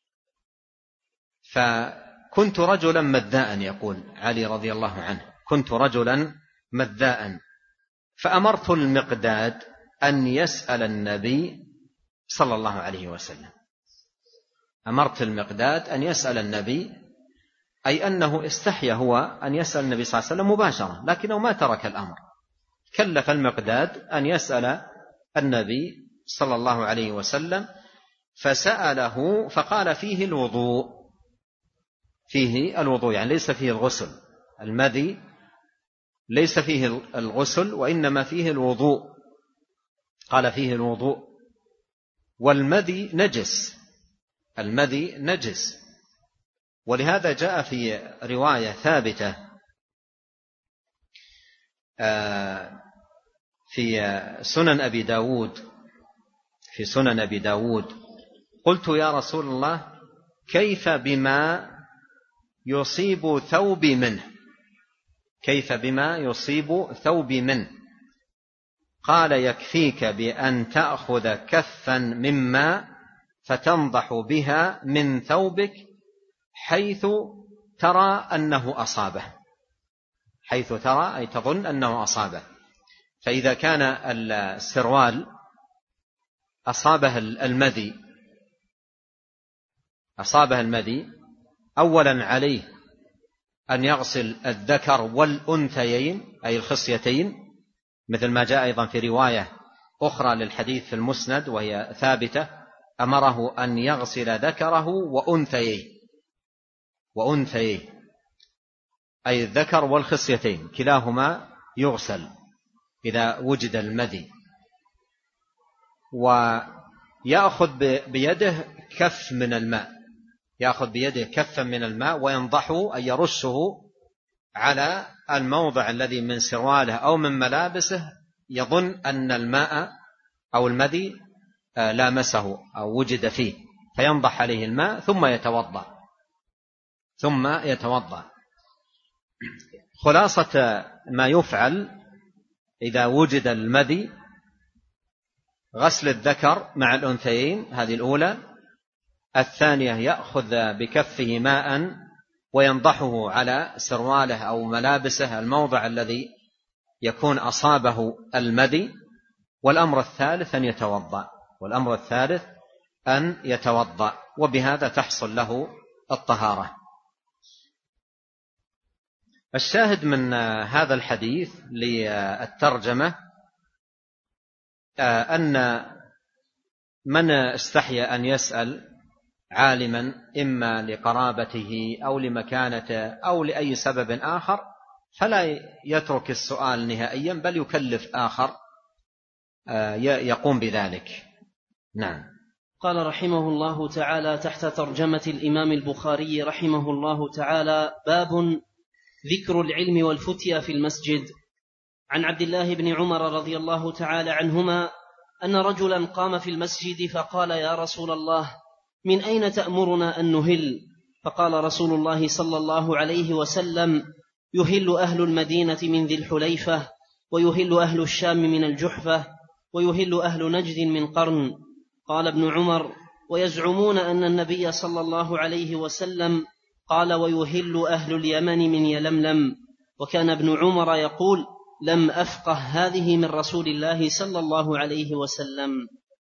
فكنت رجلا مذاء، يقول علي رضي الله عنه: كنت رجلا مذاء فأمرت المقداد أن يسأل النبي صلى الله عليه وسلم. أمرت المقداد أن يسأل النبي، أي أنه استحيا هو أن يسأل النبي صلى الله عليه وسلم مباشرة، لكنه ما ترك الأمر، كلف المقداد أن يسأل النبي صلى الله عليه وسلم، فسأله فقال: فيه الوضوء. فيه الوضوء يعني ليس فيه الغسل، المذي ليس فيه الغسل وإنما فيه الوضوء. قال: فيه الوضوء. والمذي نجس، المذي نجس، ولهذا جاء في رواية ثابتة في سنن أبي داود قلت يا رسول الله كيف بما يصيب ثوبي منه؟ كيف بما يصيب ثوبي منه؟ قال يكفيك بأن تأخذ كفا مما فتنضح بها من ثوبك حيث ترى أنه أصابه، حيث ترى أي تظن أنه أصابه. فإذا كان السروال أصابه المذي أولا عليه أن يغسل الذكر والأنثيين أي الخصيتين، مثل ما جاء أيضا في رواية أخرى للحديث في المسند وهي ثابتة، أمره أن يغسل ذكره وأنثييه أي الذكر والخصيتين كلاهما يغسل إذا وجد المذي، ويأخذ بيده كف من الماء، يأخذ بيده كفا من الماء وينضحه أي يرشه على الموضع الذي من سرواله أو من ملابسه يظن أن الماء أو المذي لامسه أو وجد فيه، فينضح عليه الماء ثم يتوضأ. خلاصة ما يفعل إذا وجد المذي غسل الذكر مع الأنثيين، هذه الأولى. الثانية يأخذ بكفه ماء وينضحه على سرواله أو ملابسه الموضع الذي يكون أصابه المذي. والأمر الثالث أن يتوضأ، وبهذا تحصل له الطهارة. الشاهد من هذا الحديث للترجمة أن من استحي أن يسأل عالما إما لقرابته أو لمكانته أو لأي سبب آخر فلا يترك السؤال نهائيا، بل يكلف آخر يقوم بذلك. نعم. قال رحمه الله تعالى تحت ترجمة الإمام البخاري رحمه الله تعالى: باب ذكر العلم والفتيا في المسجد. عن عبد الله بن عمر رضي الله تعالى عنهما أن رجلا قام في المسجد فقال: يا رسول الله، من أين تأمرنا أن نهل؟ فقال رسول الله صلى الله عليه وسلم: يهل أهل المدينة من ذي الحليفة، ويهل أهل الشام من الجحفة، ويهل أهل نجد من قرن. قال ابن عمر: ويزعمون أن النبي صلى الله عليه وسلم قال: ويهل أهل اليمن من يلملم. وكان ابن عمر يقول: لم أفقه هذه من رسول الله صلى الله عليه وسلم.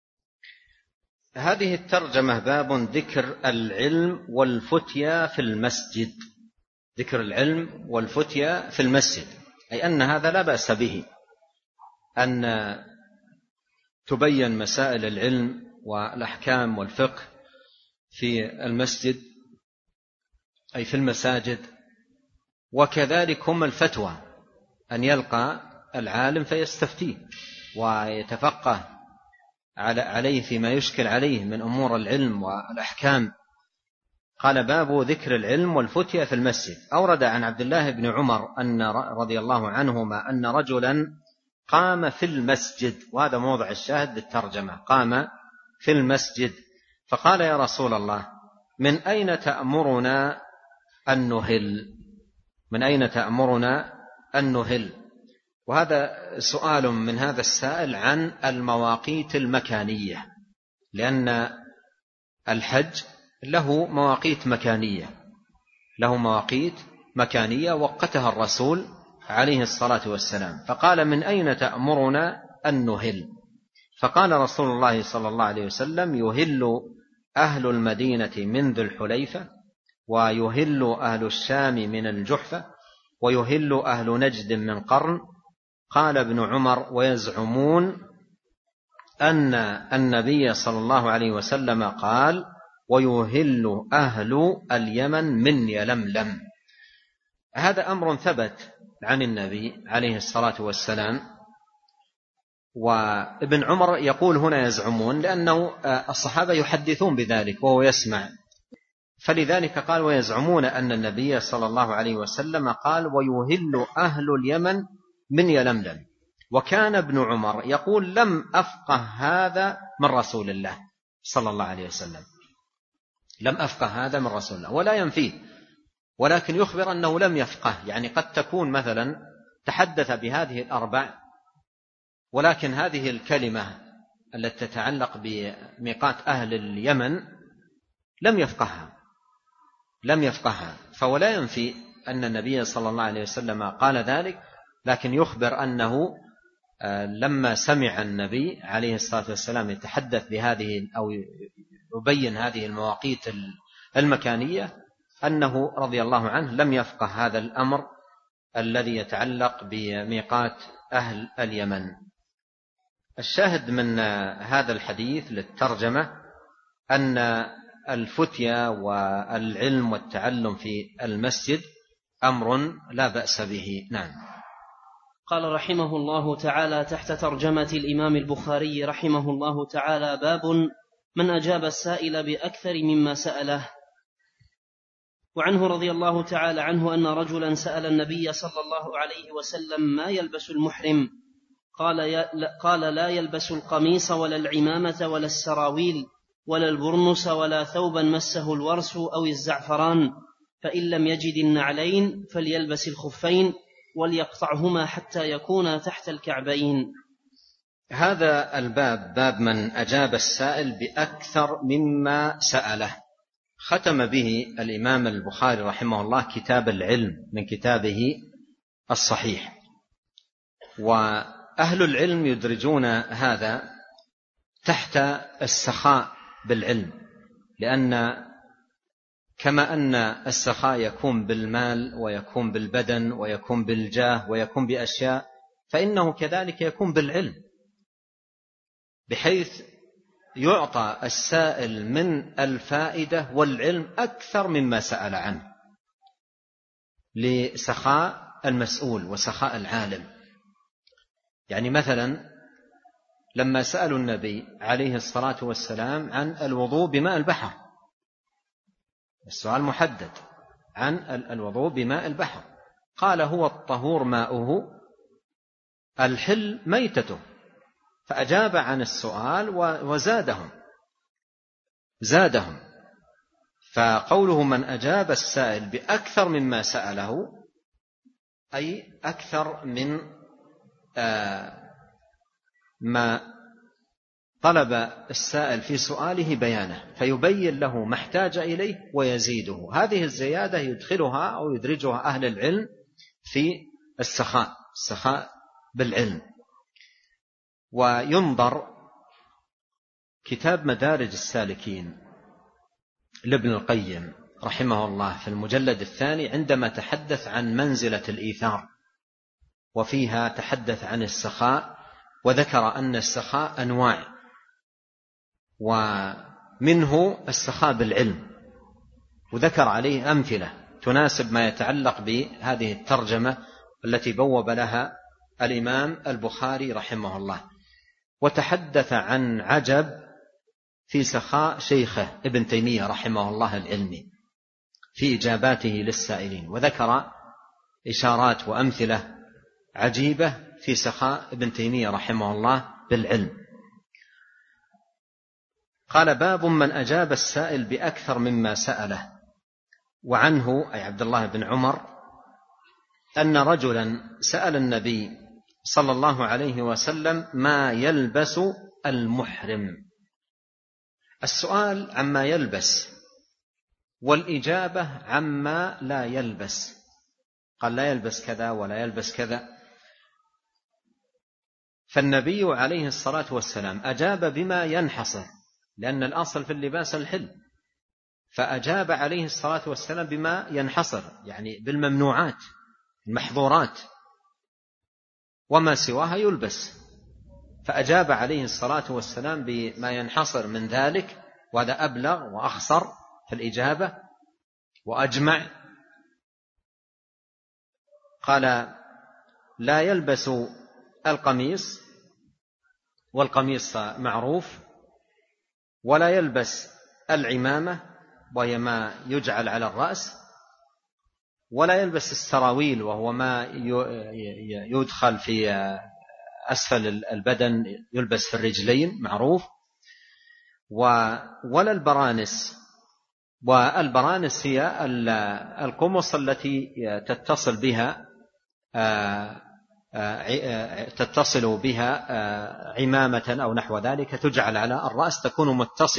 هذه الترجمة باب ذكر العلم والفتيا في المسجد. ذكر العلم والفتيا في المسجد، أي أن هذا لا بأس به، أن تبين مسائل العلم والأحكام والفقه في المسجد أي في المساجد. وكذلك هم الفتوى، أن يلقى العالم فيستفتيه ويتفقه عليه فيما يشكل عليه من أمور العلم والأحكام. قال: باب ذكر العلم والفتيا في المسجد. أورد عن عبد الله بن عمر أن رضي الله عنهما أن رجلا قام في المسجد، وهذا موضع الشاهد للترجمة، قام في المسجد فقال: يا رسول الله، من أين تأمرنا أن نهل؟ من أين تأمرنا أن نهل؟ وهذا سؤال من هذا السائل عن المواقيت المكانية، لأن الحج له مواقيت مكانية وقتها الرسول عليه الصلاة والسلام. فقال: من أين تأمرنا أن نهل؟ فقال رسول الله صلى الله عليه وسلم: يهل أهل المدينة من ذي الحليفة، ويهل أهل الشام من الجحفة، ويهل أهل نجد من قرن. قال ابن عمر: ويزعمون أن النبي صلى الله عليه وسلم قال: ويهل أهل اليمن من يلملم. هذا أمر ثبت عن النبي عليه الصلاة والسلام. وابن عمر يقول هنا يزعمون لأنه الصحابة يحدثون بذلك وهو يسمع، فلذلك قال: ويزعمون أن النبي صلى الله عليه وسلم قال: ويهل أهل اليمن من يلملم. وكان ابن عمر يقول لم أفقه هذا من رسول الله صلى الله عليه وسلم، لم أفقه هذا من رسول الله، ولا ينفيه، ولكن يخبر أنه لم يفقه. يعني قد تكون مثلا تحدث بهذه الأربع، ولكن هذه الكلمة التي تتعلق بميقات أهل اليمن لم يفقهها، فهو لا ينفي أن النبي صلى الله عليه وسلم قال ذلك، لكن يخبر أنه لما سمع النبي عليه الصلاة والسلام يتحدث بهذه أو يبين هذه المواقيت المكانية أنه رضي الله عنه لم يفقه هذا الأمر الذي يتعلق بميقات أهل اليمن. الشاهد من هذا الحديث للترجمة أن الفتيا والعلم والتعلم في المسجد أمر لا بأس به. نعم. قال رحمه الله تعالى تحت ترجمة الإمام البخاري رحمه الله تعالى: باب من أجاب السائل بأكثر مما سأله. وعنه رضي الله تعالى عنه أن رجلا سأل النبي صلى الله عليه وسلم ما يلبس المحرم، قال لا يلبس القميص ولا العمامة ولا السراويل ولا البرنس ولا ثوبا مسه الورس أو الزعفران، فإن لم يجد النعلين فليلبس الخفين وليقطعهما حتى يكونا تحت الكعبين. هذا الباب باب من أجاب السائل بأكثر مما سأله. ختم به الإمام البخاري رحمه الله كتاب العلم من كتابه الصحيح. وأهل العلم يدرجون هذا تحت السخاء بالعلم، لأن كما أن السخاء يكون بالمال ويكون بالبدن ويكون بالجاه ويكون بأشياء، فإنه كذلك يكون بالعلم، بحيث يعطى السائل من الفائدة والعلم أكثر مما سأل عنه، لسخاء المسؤول وسخاء العالم. يعني مثلا لما سألوا النبي عليه الصلاة والسلام عن الوضوء بماء البحر، السؤال محدد عن الوضوء بماء البحر، قال هو الطهور ماؤه الحل ميتته، فأجاب عن السؤال وزادهم. فقوله من أجاب السائل بأكثر مما سأله أي أكثر من ما طلب السائل في سؤاله بيانه، فيبين له ما احتاج إليه ويزيده. هذه الزيادة يدخلها أو يدرجها أهل العلم في السخاء بالعلم. وينظر كتاب مدارج السالكين لابن القيم رحمه الله في المجلد الثاني عندما تحدث عن منزلة الإيثار، وفيها تحدث عن السخاء وذكر أن السخاء أنواع، ومنه السخاء بالعلم، وذكر عليه أمثلة تناسب ما يتعلق بهذه الترجمة التي بوب لها الإمام البخاري رحمه الله. وتحدث عن عجب في سخاء شيخه ابن تيمية رحمه الله العلمي في إجاباته للسائلين، وذكر إشارات وأمثلة عجيبة في سخاء ابن تيمية رحمه الله بالعلم. قال باب من أجاب السائل بأكثر مما سأله. وعنه أي عبد الله بن عمر أن رجلا سأل النبي صلى الله عليه وسلم ما يلبس المحرم. السؤال عما يلبس والإجابة عما لا يلبس، قال لا يلبس كذا ولا يلبس كذا. فالنبي عليه الصلاة والسلام أجاب بما ينحصر، لأن الأصل في اللباس الحل، فأجاب عليه الصلاة والسلام بما ينحصر، يعني بالممنوعات المحظورات، وما سواها يلبس. فأجاب عليه الصلاة والسلام بما ينحصر من ذلك، وهذا أبلغ وأخصر في الإجابة وأجمع. قال لا يلبس القميص، والقميص معروف، ولا يلبس العمامة وهي ما يجعل على الرأس، ولا يلبس السراويل وهو ما يدخل في أسفل البدن يلبس في الرجلين معروف، ولا البرانس. والبرانس هي القمص التي تتصل بها عمامة أو نحو ذلك، تجعل على الرأس، تكون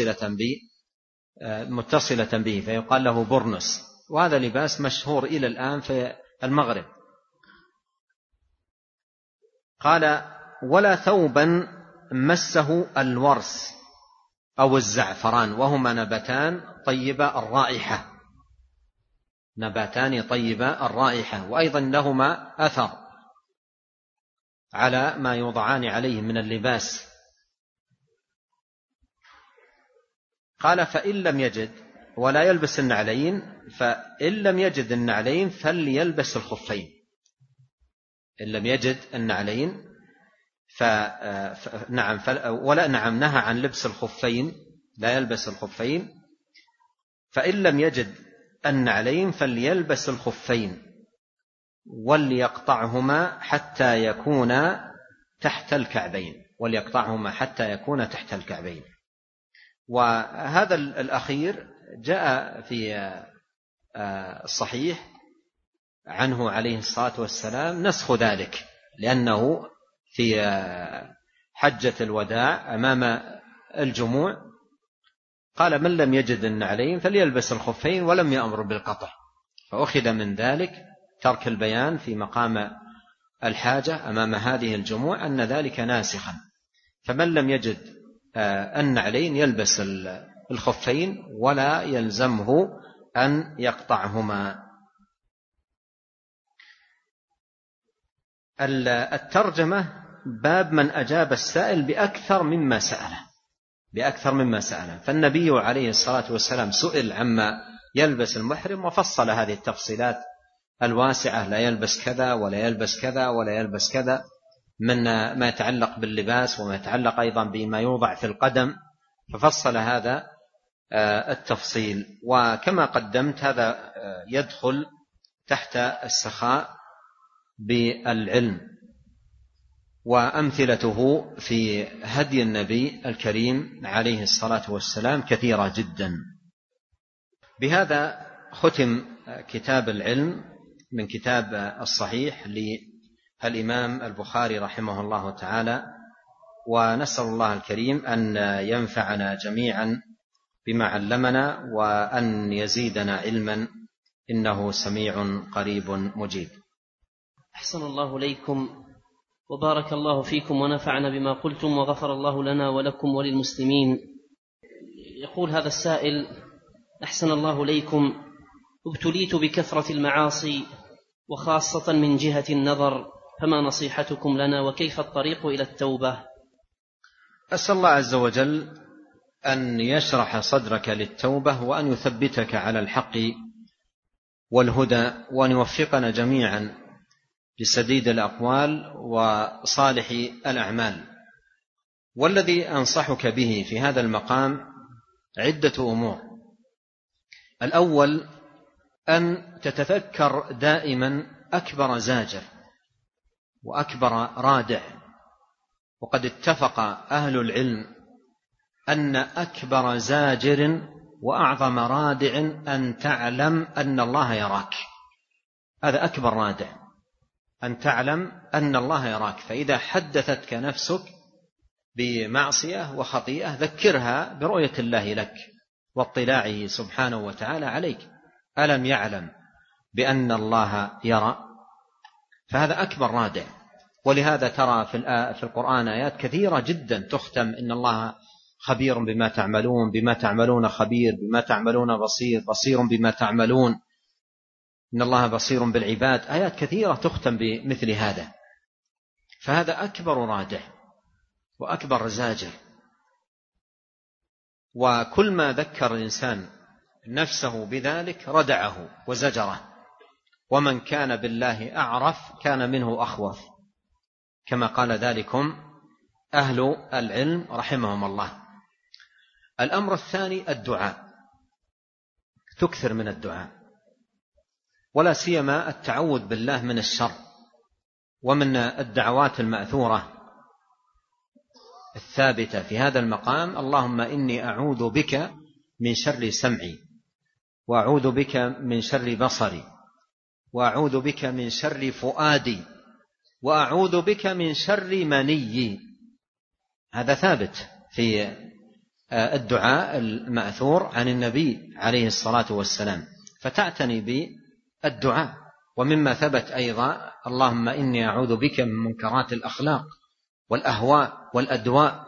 متصلة به، فيقال له برنس. وهذا لباس مشهور إلى الآن في المغرب. قال: ولا ثوبا مسه الورس أو الزعفران، وهما نباتان طيبة الرائحة، نباتان طيبة الرائحة، وأيضا لهما أثر على ما يوضعان عليه من اللباس. قال: فإن لم يجد، ولا يلبس النعلين، فإن لم يجد النعلين فليلبس الخفين. إن لم يجد النعلين نعم نهى عن لبس الخفين، لا يلبس الخفين. فإن لم يجد النعلين فليلبس الخفين وليقطعهما حتى يكون تحت الكعبين. وهذا الأخير جاء في الصحيح عنه عليه الصلاة والسلام نسخ ذلك، لأنه في حجة الوداع أمام الجموع قال: من لم يجد النعلين فليلبس الخفين، ولم يأمر بالقطع. فأخذ من ذلك ترك البيان في مقام الحاجة أمام هذه الجموع أن ذلك ناسخا. فمن لم يجد النعلين يلبس الخفين ولا يلزمه أن يقطعهما. الترجمة باب من أجاب السائل بأكثر مما سأله. فالنبي عليه الصلاة والسلام سئل عما يلبس المحرم وفصل هذه التفصيلات الواسعة: لا يلبس كذا ولا يلبس كذا ولا يلبس كذا، من ما يتعلق باللباس وما يتعلق أيضا بما يوضع في القدم، ففصل هذا التفصيل. وكما قدمت هذا يدخل تحت السخاء بالعلم، وأمثلته في هدي النبي الكريم عليه الصلاة والسلام كثيرة جدا. بهذا ختم كتاب العلم من كتاب الصحيح للإمام البخاري رحمه الله تعالى، ونسأل الله الكريم أن ينفعنا جميعا بما علمنا وأن يزيدنا علما، إنه سميع قريب مجيب. أحسن الله إليكم وبارك الله فيكم ونفعنا بما قلتم وغفر الله لنا ولكم وللمسلمين. يقول هذا السائل: أحسن الله إليكم، ابتليت بكثرة المعاصي وخاصة من جهة النظر، فما نصيحتكم لنا وكيف الطريق إلى التوبة؟ أسأل الله عز وجل أن يشرح صدرك للتوبة، وأن يثبتك على الحق والهدى، وأن يوفقنا جميعا بسديد الأقوال وصالح الأعمال. والذي أنصحك به في هذا المقام عدة أمور. الأول أن تتذكر دائما أكبر زاجر وأكبر رادع، وقد اتفق أهل العلم أن أكبر زاجر وأعظم رادع أن تعلم أن الله يراك. هذا أكبر رادع، أن تعلم أن الله يراك. فإذا حدثتك نفسك بمعصية وخطيئة ذكرها برؤية الله لك واطلاعه سبحانه وتعالى عليك. ألم يعلم بأن الله يرى؟ فهذا أكبر رادع. ولهذا ترى في القرآن آيات كثيرة جدا تختم إن الله خبير بما تعملون، بما تعملون خبير، بما تعملون بصير، بصير بما تعملون، إن الله بصير بالعباد. آيات كثيرة تختم بمثل هذا. فهذا أكبر رادع وأكبر زاجر. وكل ما ذكر الإنسان نفسه بذلك ردعه وزجره. ومن كان بالله أعرف كان منه أخوف، كما قال ذلكم أهل العلم رحمهم الله. الأمر الثاني الدعاء، تكثر من الدعاء، ولا سيما التعوذ بالله من الشر. ومن الدعوات المأثورة الثابتة في هذا المقام: اللهم إني أعوذ بك من شر سمعي، وأعوذ بك من شر بصري، وأعوذ بك من شر فؤادي، وأعوذ بك من شر مني. هذا ثابت في الدعاء المأثور عن النبي عليه الصلاة والسلام، فتعتني بالدعاء. ومما ثبت أيضا: اللهم إني أعوذ بك من منكرات الأخلاق والأهواء والأدواء.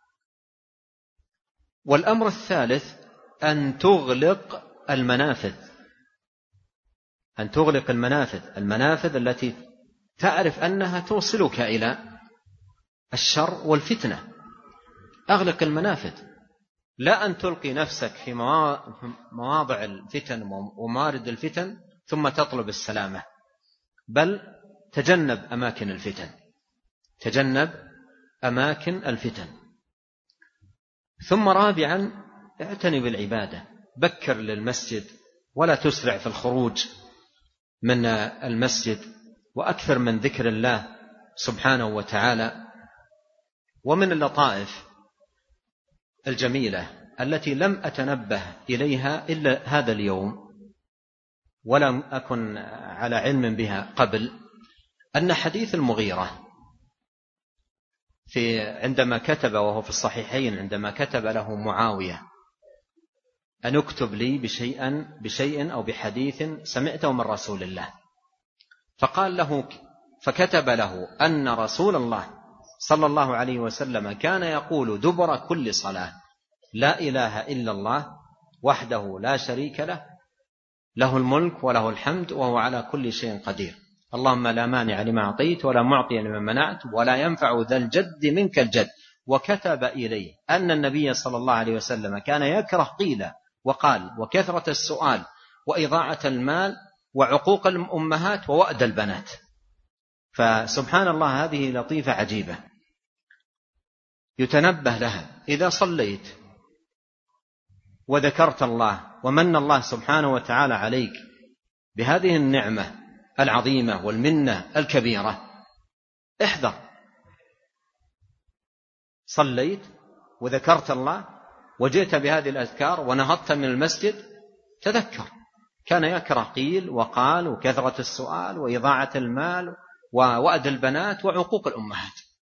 والأمر الثالث أن تغلق المنافذ، أن تغلق المنافذ التي تعرف أنها توصلك إلى الشر والفتنة. أغلق المنافذ، لا أن تلقي نفسك في مواضع الفتن وموارد الفتن ثم تطلب السلامة، بل تجنب أماكن الفتن، تجنب أماكن الفتن. ثم رابعا: اعتني بالعبادة، بكر للمسجد ولا تسرع في الخروج من المسجد، وأكثر من ذكر الله سبحانه وتعالى. ومن اللطائف الجميلة التي لم أتنبه إليها إلا هذا اليوم ولم أكن على علم بها قبل، أن حديث المغيرة عندما كتب، وهو في الصحيحين، عندما كتب له معاوية أن اكتب لي بشيء أو بحديث سمعته من رسول الله، فكتب له أن رسول الله صلى الله عليه وسلم كان يقول دبر كل صلاة: لا إله إلا الله وحده لا شريك له، له الملك وله الحمد وهو على كل شيء قدير، اللهم لا مانع لما أعطيت ولا معطي لما منعت ولا ينفع ذا الجد منك الجد. وكتب إليه أن النبي صلى الله عليه وسلم كان يكره قيل وقال وكثرة السؤال وإضاعة المال وعقوق الأمهات ووأد البنات. فسبحان الله، هذه لطيفة عجيبة يتنبه لها. إذا صليت وذكرت الله ومن الله سبحانه وتعالى عليك بهذه النعمة العظيمة والمنة الكبيرة، احذر. صليت وذكرت الله وجئت بهذه الأذكار ونهضت من المسجد، تذكر كان يكره قيل وقال وكثرة السؤال وإضاعة المال ووأد البنات وعقوق الأمهات.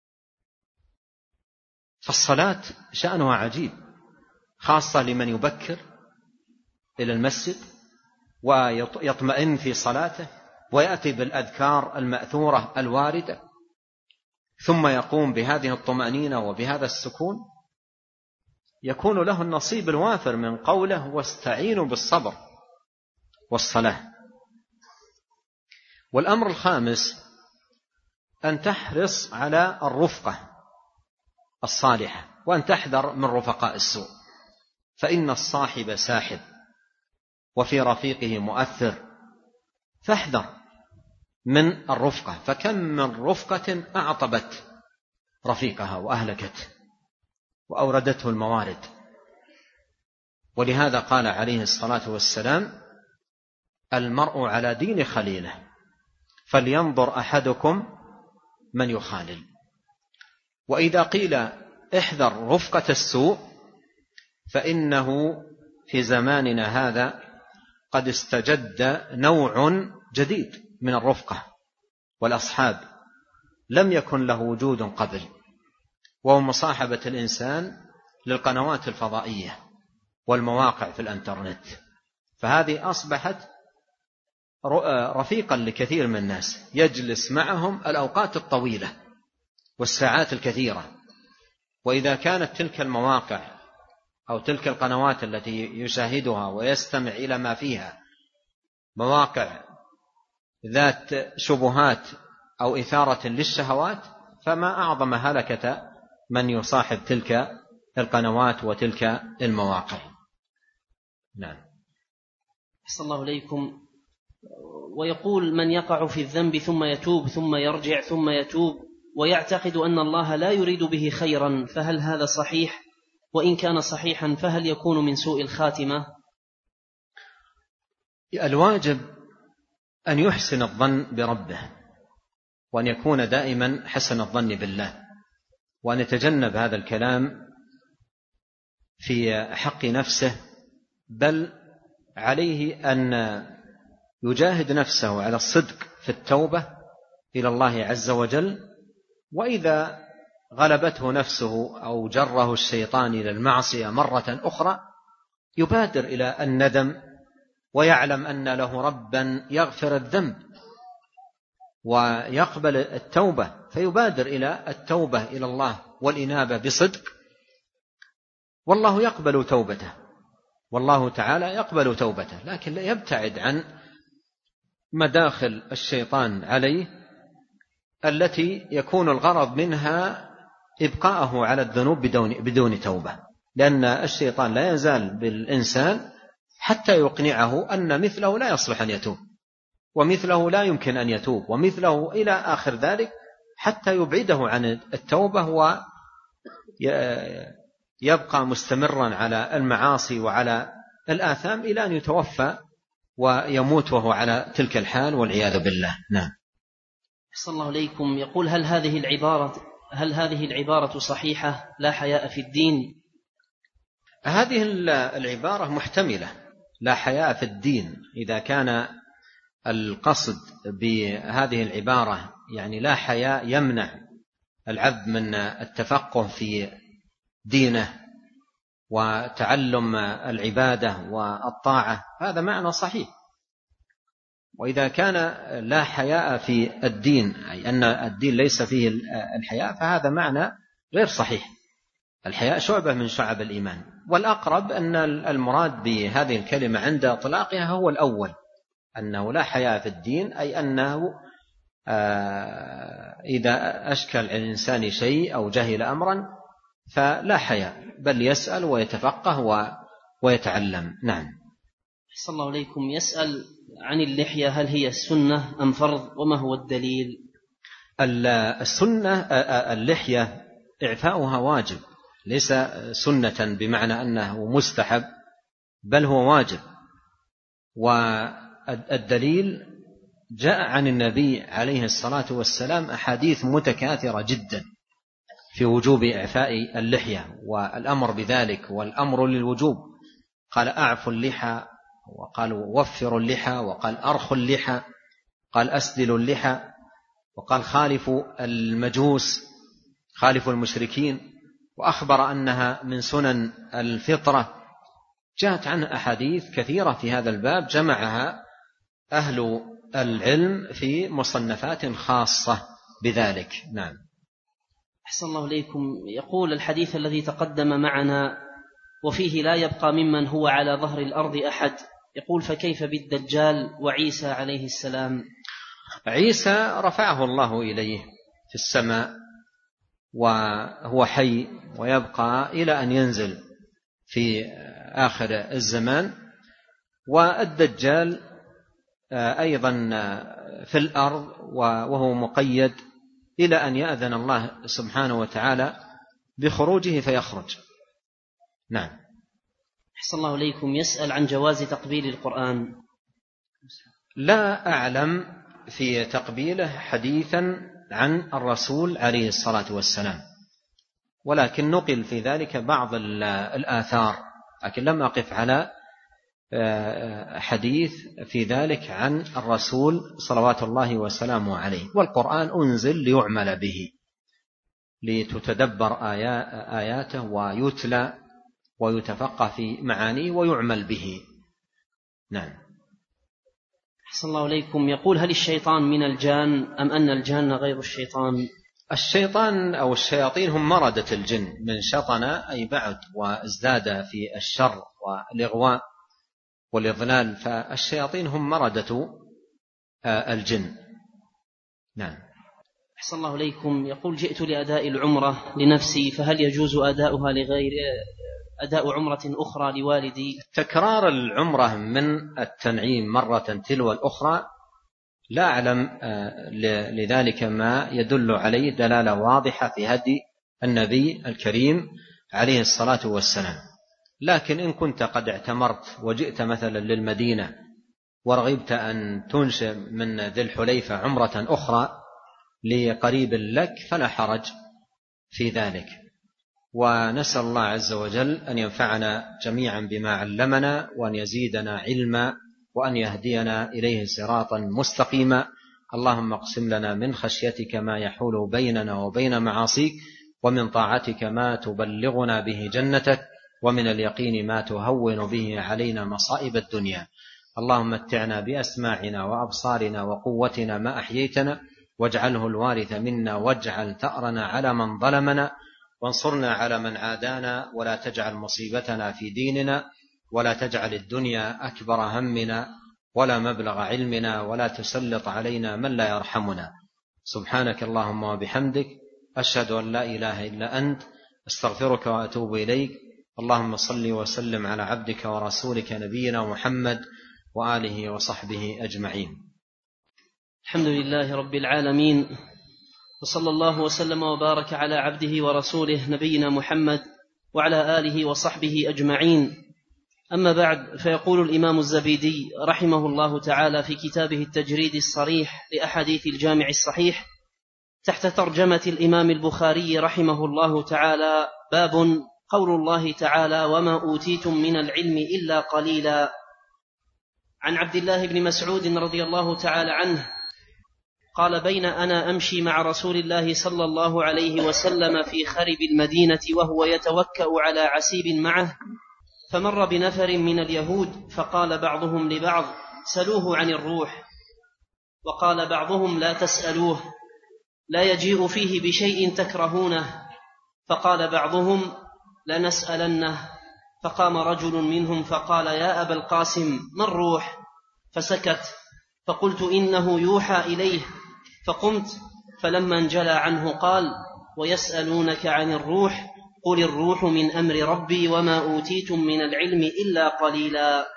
فالصلاة شأنها عجيب، خاصة لمن يبكر إلى المسجد ويطمئن في صلاته ويأتي بالأذكار المأثورة الواردة، ثم يقوم بهذه الطمأنينة وبهذا السكون، يكون له النصيب الوافر من قوله واستعينوا بالصبر والصلاة. والأمر الخامس أن تحرص على الرفقة الصالحة، وأن تحذر من رفقاء السوء، فإن الصاحب ساحب وفي رفيقه مؤثر. فاحذر من الرفقة، فكم من رفقة أعطبت رفيقها وأهلكت وأوردته الموارد. ولهذا قال عليه الصلاة والسلام: المرء على دين خليله فلينظر أحدكم من يخالل. وإذا قيل احذر رفقة السوء، فإنه في زماننا هذا قد استجد نوع جديد من الرفقة والأصحاب لم يكن له وجود قبل، وهو مصاحبة الإنسان للقنوات الفضائية والمواقع في الانترنت. فهذه أصبحت رفيقا لكثير من الناس، يجلس معهم الأوقات الطويلة والساعات الكثيرة. وإذا كانت تلك المواقع أو تلك القنوات التي يشاهدها ويستمع إلى ما فيها مواقع ذات شبهات أو إثارة للشهوات، فما أعظم هلكة من يصاحب تلك القنوات وتلك المواقع. نعم. أحسن الله إليكم. ويقول: من يقع في الذنب ثم يتوب ثم يرجع ثم يتوب ويعتقد أن الله لا يريد به خيرا، فهل هذا صحيح؟ وإن كان صحيحا فهل يكون من سوء الخاتمة؟ الواجب أن يحسن الظن بربه، وأن يكون دائما حسن الظن بالله، وأن يتجنب هذا الكلام في حق نفسه، بل عليه أن يجاهد نفسه على الصدق في التوبة إلى الله عز وجل. وإذا غلبته نفسه أو جره الشيطان إلى المعصية مرة أخرى يبادر إلى الندم، ويعلم أن له ربا يغفر الذنب ويقبل التوبة، فيبادر إلى التوبة إلى الله والإنابة بصدق، والله يقبل توبته، والله تعالى يقبل توبته، لكن يبتعد عن مداخل الشيطان عليه التي يكون الغرض منها إبقاءه على الذنوب بدون توبة، لأن الشيطان لا يزال بالإنسان حتى يقنعه أن مثله لا يصلح أن يتوب، ومثله لا يمكن أن يتوب، ومثله إلى آخر ذلك، حتى يبعده عن التوبة ويبقى مستمرا على المعاصي وعلى الآثام إلى أن يتوفى ويموت وهو على تلك الحال والعياذ بالله. نعم. أحسن الله إليكم. يقول هل هذه العبارة صحيحة لا حياء في الدين؟ هذه العبارة محتملة، لا حياء في الدين، إذا كان القصد بهذه العبارة يعني لا حياء يمنع العبد من التفقه في دينه وتعلم العبادة والطاعة، هذا معنى صحيح. وإذا كان لا حياء في الدين، أي أن الدين ليس فيه الحياء، فهذا معنى غير صحيح. الحياء شعبة من شعب الإيمان، والأقرب أن المراد بهذه الكلمة عند إطلاقها هو الأول، أنه لا حياء في الدين، أي أنه إذا أشكل الإنسان شيء أو جهل أمرا فلا حياء، بل يسأل ويتفقه ويتعلم. نعم. أحسن الله إليكم. يسأل عن اللحية، هل هي السنة أم فرض، وما هو الدليل؟ السنة اللحية إعفاؤها واجب، ليس سنة بمعنى أنه مستحب، بل هو واجب. والدليل جاء عن النبي عليه الصلاة والسلام أحاديث متكاثرة جدا في وجوب إعفاء اللحية والأمر بذلك، والأمر للوجوب. قال أعفوا اللحى، وقال وفروا اللحى، وقال أرخوا اللحى، قال أسدلوا اللحى، وقال خالفوا المجوس، خالفوا المشركين، وأخبر أنها من سنن الفطرة. جاءت عنها أحاديث كثيرة في هذا الباب، جمعها أهل العلم في مصنفات خاصة بذلك. نعم. أحسن الله إليكم. يقول الحديث الذي تقدم معنا وفيه لا يبقى ممن هو على ظهر الأرض أحد، يقول فكيف بالدجال وعيسى عليه السلام؟ عيسى رفعه الله إليه في السماء وهو حي ويبقى إلى أن ينزل في آخر الزمان، والدجال أيضا في الأرض وهو مقيد إلى أن يأذن الله سبحانه وتعالى بخروجه فيخرج. نعم. أحسن الله إليكم. يسأل عن جواز تقبيل القرآن. لا أعلم في تقبيله حديثا عن الرسول عليه الصلاة والسلام، ولكن نقل في ذلك بعض الآثار، لكن لم أقف على حديث في ذلك عن الرسول صلوات الله وسلامه عليه. والقرآن أنزل ليعمل به، لتتدبر آياته ويتلى ويتفقه في معانيه ويعمل به. نعم. أحسن الله إليكم. يقول هل الشيطان من الجان أم أن الجان غير الشيطان؟ الشيطان أو الشياطين هم مردة الجن، من شطن أي بعد وازداد في الشر والإغواء والإضلال، فالشياطين هم مردة الجن. نعم. أحسن الله إليكم. يقول جئت لأداء العمرة لنفسي، فهل يجوز أداؤها لغير أداء عمرة أخرى لوالدي؟ تكرار العمرة من التنعيم مرة تلو الأخرى لا أعلم لذلك ما يدل عليه دلالة واضحة في هدي النبي الكريم عليه الصلاة والسلام. لكن إن كنت قد اعتمرت وجئت مثلا للمدينة ورغبت أن تنشئ من ذي الحليفة عمرة أخرى لقريب لك فلا حرج في ذلك. ونسأل الله عز وجل أن ينفعنا جميعا بما علمنا، وأن يزيدنا علما، وأن يهدينا إليه صراطا مستقيما. اللهم اقسم لنا من خشيتك ما يحول بيننا وبين معاصيك، ومن طاعتك ما تبلغنا به جنتك، ومن اليقين ما تهون به علينا مصائب الدنيا. اللهم متعنا بأسماعنا وأبصارنا وقوتنا ما أحييتنا، واجعله الوارث منا، واجعل ثأرنا على من ظلمنا، وانصرنا على من عادانا، ولا تجعل مصيبتنا في ديننا، ولا تجعل الدنيا أكبر همنا ولا مبلغ علمنا، ولا تسلط علينا من لا يرحمنا. سبحانك اللهم وبحمدك، أشهد أن لا إله إلا أنت، استغفرك وأتوب إليك. اللهم صل وسلم على عبدك ورسولك نبينا محمد وآله وصحبه أجمعين. الحمد لله رب العالمين، وصلى الله وسلم وبارك على عبده ورسوله نبينا محمد وعلى آله وصحبه أجمعين. أما بعد، فيقول الإمام الزبيدي رحمه الله تعالى في كتابه التجريد الصريح لأحاديث الجامع الصحيح تحت ترجمة الإمام البخاري رحمه الله تعالى: باب قول الله تعالى: وما أوتيتم من العلم إلا قليلا. عن عبد الله بن مسعود رضي الله تعالى عنه قال: بين أنا أمشي مع رسول الله صلى الله عليه وسلم في خرب المدينة وهو يتوكأ على عسيب معه، فمر بنفر من اليهود، فقال بعضهم لبعض: سلوه عن الروح. وقال بعضهم: لا تسألوه، لا يجيء فيه بشيء تكرهونه. فقال بعضهم: لنسألنه. فقام رجل منهم فقال: يا أبا القاسم، ما الروح؟ فسكت. فقلت: إنه يوحى إليه. فقمت، فلما انجلى عنه قال: ويسألونك عن الروح، قل الروح من أمر ربي وما أوتيتم من العلم إلا قليلا.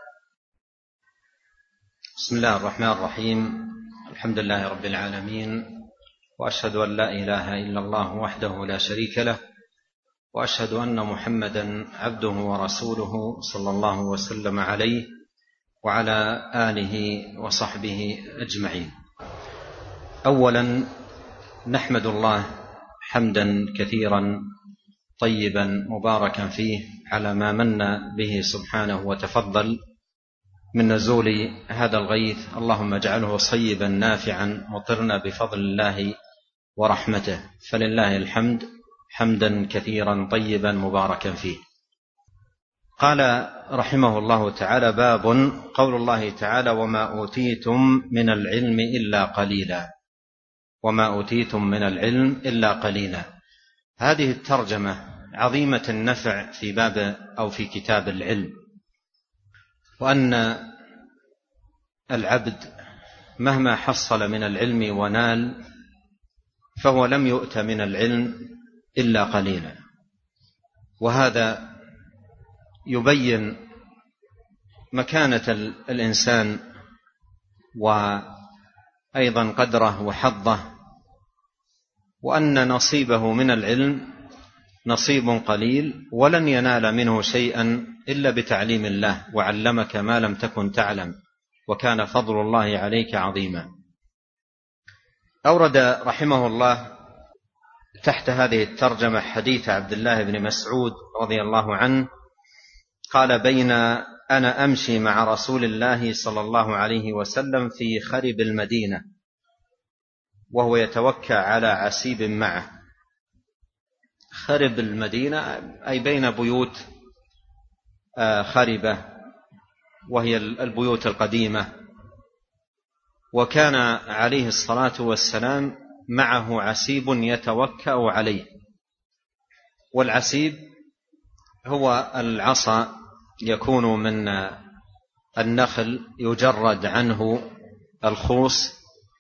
بسم الله الرحمن الرحيم. الحمد لله رب العالمين، وأشهد أن لا إله إلا الله وحده لا شريك له، وأشهد أن محمدا عبده ورسوله صلى الله وسلم عليه وعلى آله وصحبه أجمعين. أولا نحمد الله حمدا كثيرا طيبا مباركا فيه على ما من به سبحانه وتفضل من نزول هذا الغيث. اللهم اجعله صيبا نافعا مطرنا بفضل الله ورحمته، فلله الحمد حمدا كثيرا طيبا مباركا فيه. قال رحمه الله تعالى: باب قول الله تعالى: وما أوتيتم من العلم إلا قليلا. وما أوتيتم من العلم إلا قليلا. هذه الترجمة عظيمة النفع في باب أو في كتاب العلم، وأن العبد مهما حصل من العلم ونال فهو لم يؤت من العلم إلا قليلا. وهذا يبين مكانة الإنسان وأيضا قدره وحظه، وأن نصيبه من العلم نصيب قليل، ولن ينال منه شيئا إلا بتعليم الله: وعلمك ما لم تكن تعلم وكان فضل الله عليك عظيما. أورد رحمه الله تحت هذه الترجمة حديث عبد الله بن مسعود رضي الله عنه قال: بين أنا أمشي مع رسول الله صلى الله عليه وسلم في خرب المدينة وهو يتوكى على عسيب معه. خرب المدينة أي بين بيوت خربة، وهي البيوت القديمة. وكان عليه الصلاة والسلام معه عسيب يتوكأ عليه. والعسيب هو العصا يكون من النخل يجرد عنه الخوص،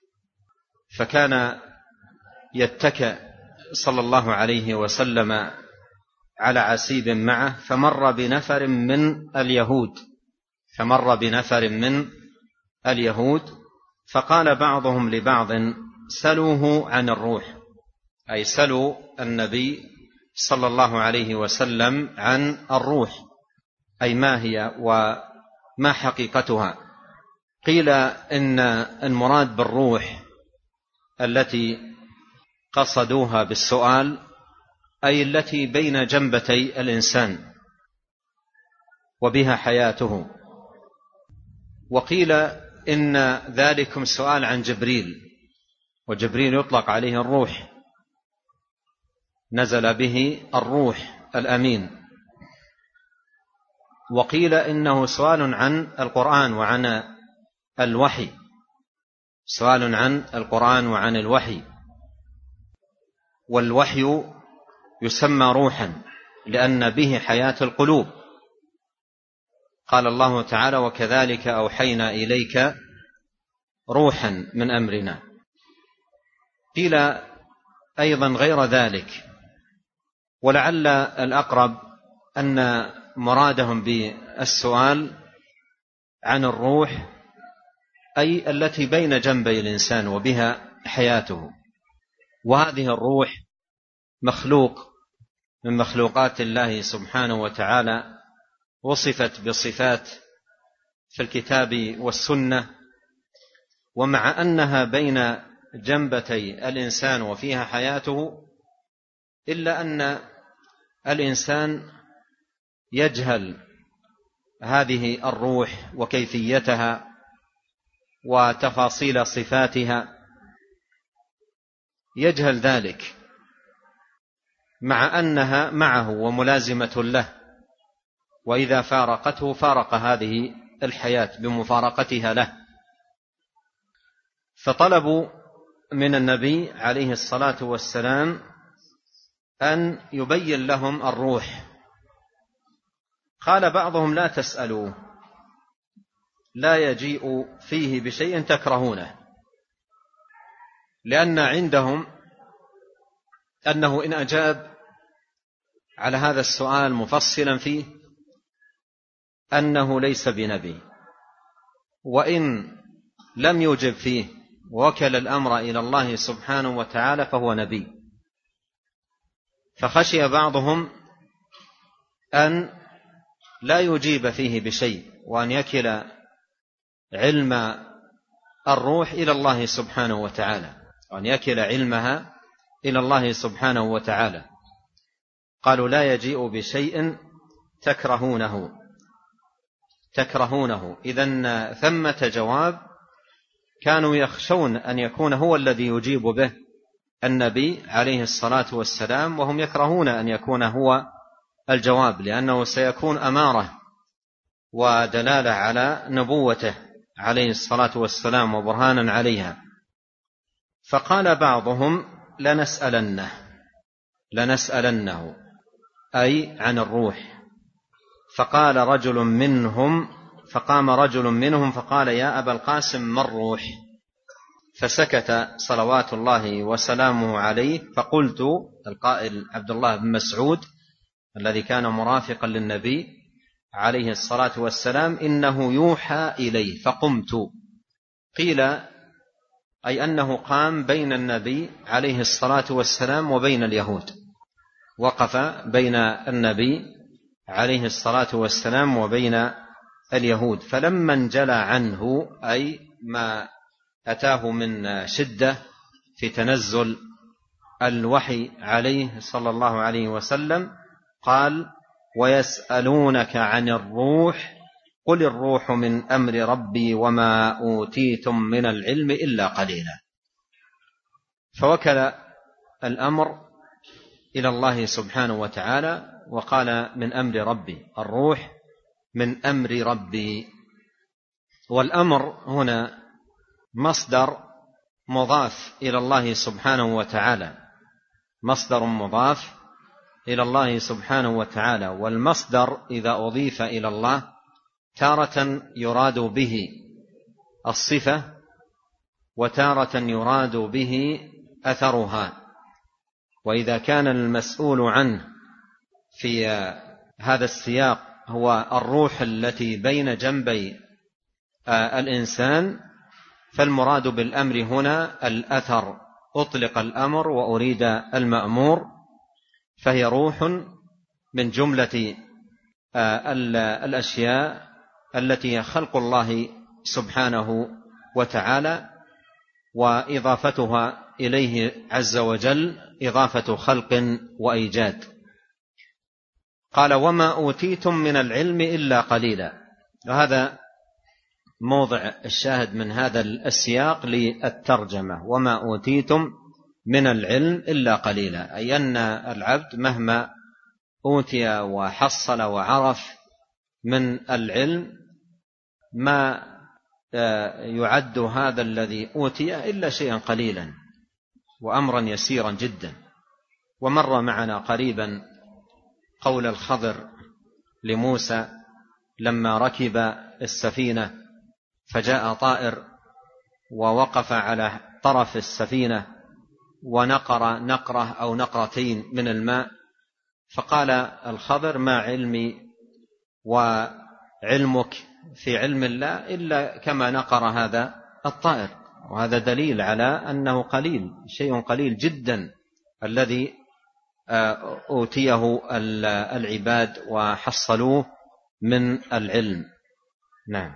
فكان يتكأ صلى الله عليه وسلم على عسيب معه، فمر بنفر من اليهود فقال بعضهم لبعض: سلوه عن الروح، أي سلوا النبي صلى الله عليه وسلم عن الروح، أي ما هي وما حقيقتها. قيل إن المراد بالروح التي قصدوها بالسؤال أي التي بين جنبتي الإنسان وبها حياته. وقيل إن ذلكم سؤال عن جبريل، وجبريل يطلق عليه الروح، نزل به الروح الأمين. وقيل إنه سؤال عن القرآن وعن الوحي، سؤال عن القرآن وعن الوحي. والوحي يسمى روحا لأن به حياة القلوب. قال الله تعالى: وكذلك أوحينا إليك روحا من أمرنا. قيل أيضا غير ذلك، ولعل الأقرب أن مرادهم بالسؤال عن الروح أي التي بين جنبي الإنسان وبها حياته. وهذه الروح مخلوق من مخلوقات الله سبحانه وتعالى، وصفت بصفات في الكتاب والسنة، ومع أنها بين جنبتي الإنسان وفيها حياته، إلا أن الإنسان يجهل هذه الروح وكيفيتها وتفاصيل صفاتها، يجهل ذلك، مع أنها معه وملازمة له، وإذا فارقته فارق هذه الحياة بمفارقتها له. فطلبوا من النبي عليه الصلاة والسلام أن يبين لهم الروح. قال بعضهم: لا تسألوا، لا يجيء فيه بشيء تكرهونه، لأن عندهم أنه إن أجاب على هذا السؤال مفصلا فيه أنه ليس بنبي، وإن لم يجب فيه ووكل الأمر إلى الله سبحانه وتعالى فهو نبي. فخشي بعضهم أن لا يجيب فيه بشيء، وأن يكل علم الروح إلى الله سبحانه وتعالى، وأن يكل علمها إلى الله سبحانه وتعالى. قالوا: لا يجيء بشيء تكرهونه. إذن ثمة جواب كانوا يخشون أن يكون هو الذي يجيب به النبي عليه الصلاة والسلام، وهم يكرهون أن يكون هو الجواب، لأنه سيكون أمارة ودلالة على نبوته عليه الصلاة والسلام وبرهانا عليها. فقال بعضهم: لنسألنه أي عن الروح. فقام رجل منهم فقال: يا أبا القاسم، ما الروح؟ فسكت صلوات الله وسلامه عليه. فقلت، القائل عبد الله بن مسعود الذي كان مرافقا للنبي عليه الصلاة والسلام: إنه يوحى إليه. فقمت. قيل أي أنه قام بين النبي عليه الصلاة والسلام وبين اليهود، وقف بين النبي عليه الصلاة والسلام وبين اليهود. فلما انجلى عنه، أي ما أتاه من شدة في تنزل الوحي عليه صلى الله عليه وسلم، قال: ويسألونك عن الروح قل الروح من أمر ربي وما أوتيتم من العلم إلا قليلا. فوكل الأمر إلى الله سبحانه وتعالى وقال: من أمر ربي، الروح من أمر ربي. والأمر هنا مصدر مضاف إلى الله سبحانه وتعالى، مصدر مضاف إلى الله سبحانه وتعالى. والمصدر إذا أضيف إلى الله تارة يراد به الصفة، وتارة يراد به أثرها. وإذا كان المسؤول عنه في هذا السياق هو الروح التي بين جنبي الإنسان، فالمراد بالأمر هنا الأثر، أطلق الأمر وأريد المأمور، فهي روح من جملة الأشياء التي خلق الله سبحانه وتعالى، وإضافتها إليه عز وجل إضافة خلق وإيجاد. قال وما أوتيتم من العلم إلا قليلا، وهذا موضع الشاهد من هذا السياق للترجمة، وما أوتيتم من العلم إلا قليلا، أي أن العبد مهما أوتي وحصل وعرف من العلم ما يعد هذا الذي أوتي إلا شيئا قليلا وأمرا يسيرا جدا. ومر معنا قريبا قول الخضر لموسى لما ركب السفينة فجاء طائر ووقف على طرف السفينة ونقر نقرة أو نقرتين من الماء، فقال الخضر ما علمي وعلمك في علم الله إلا كما نقر هذا الطائر. وهذا دليل على أنه قليل، شيء قليل جدا الذي أوتيه العباد وحصلوه من العلم. نعم.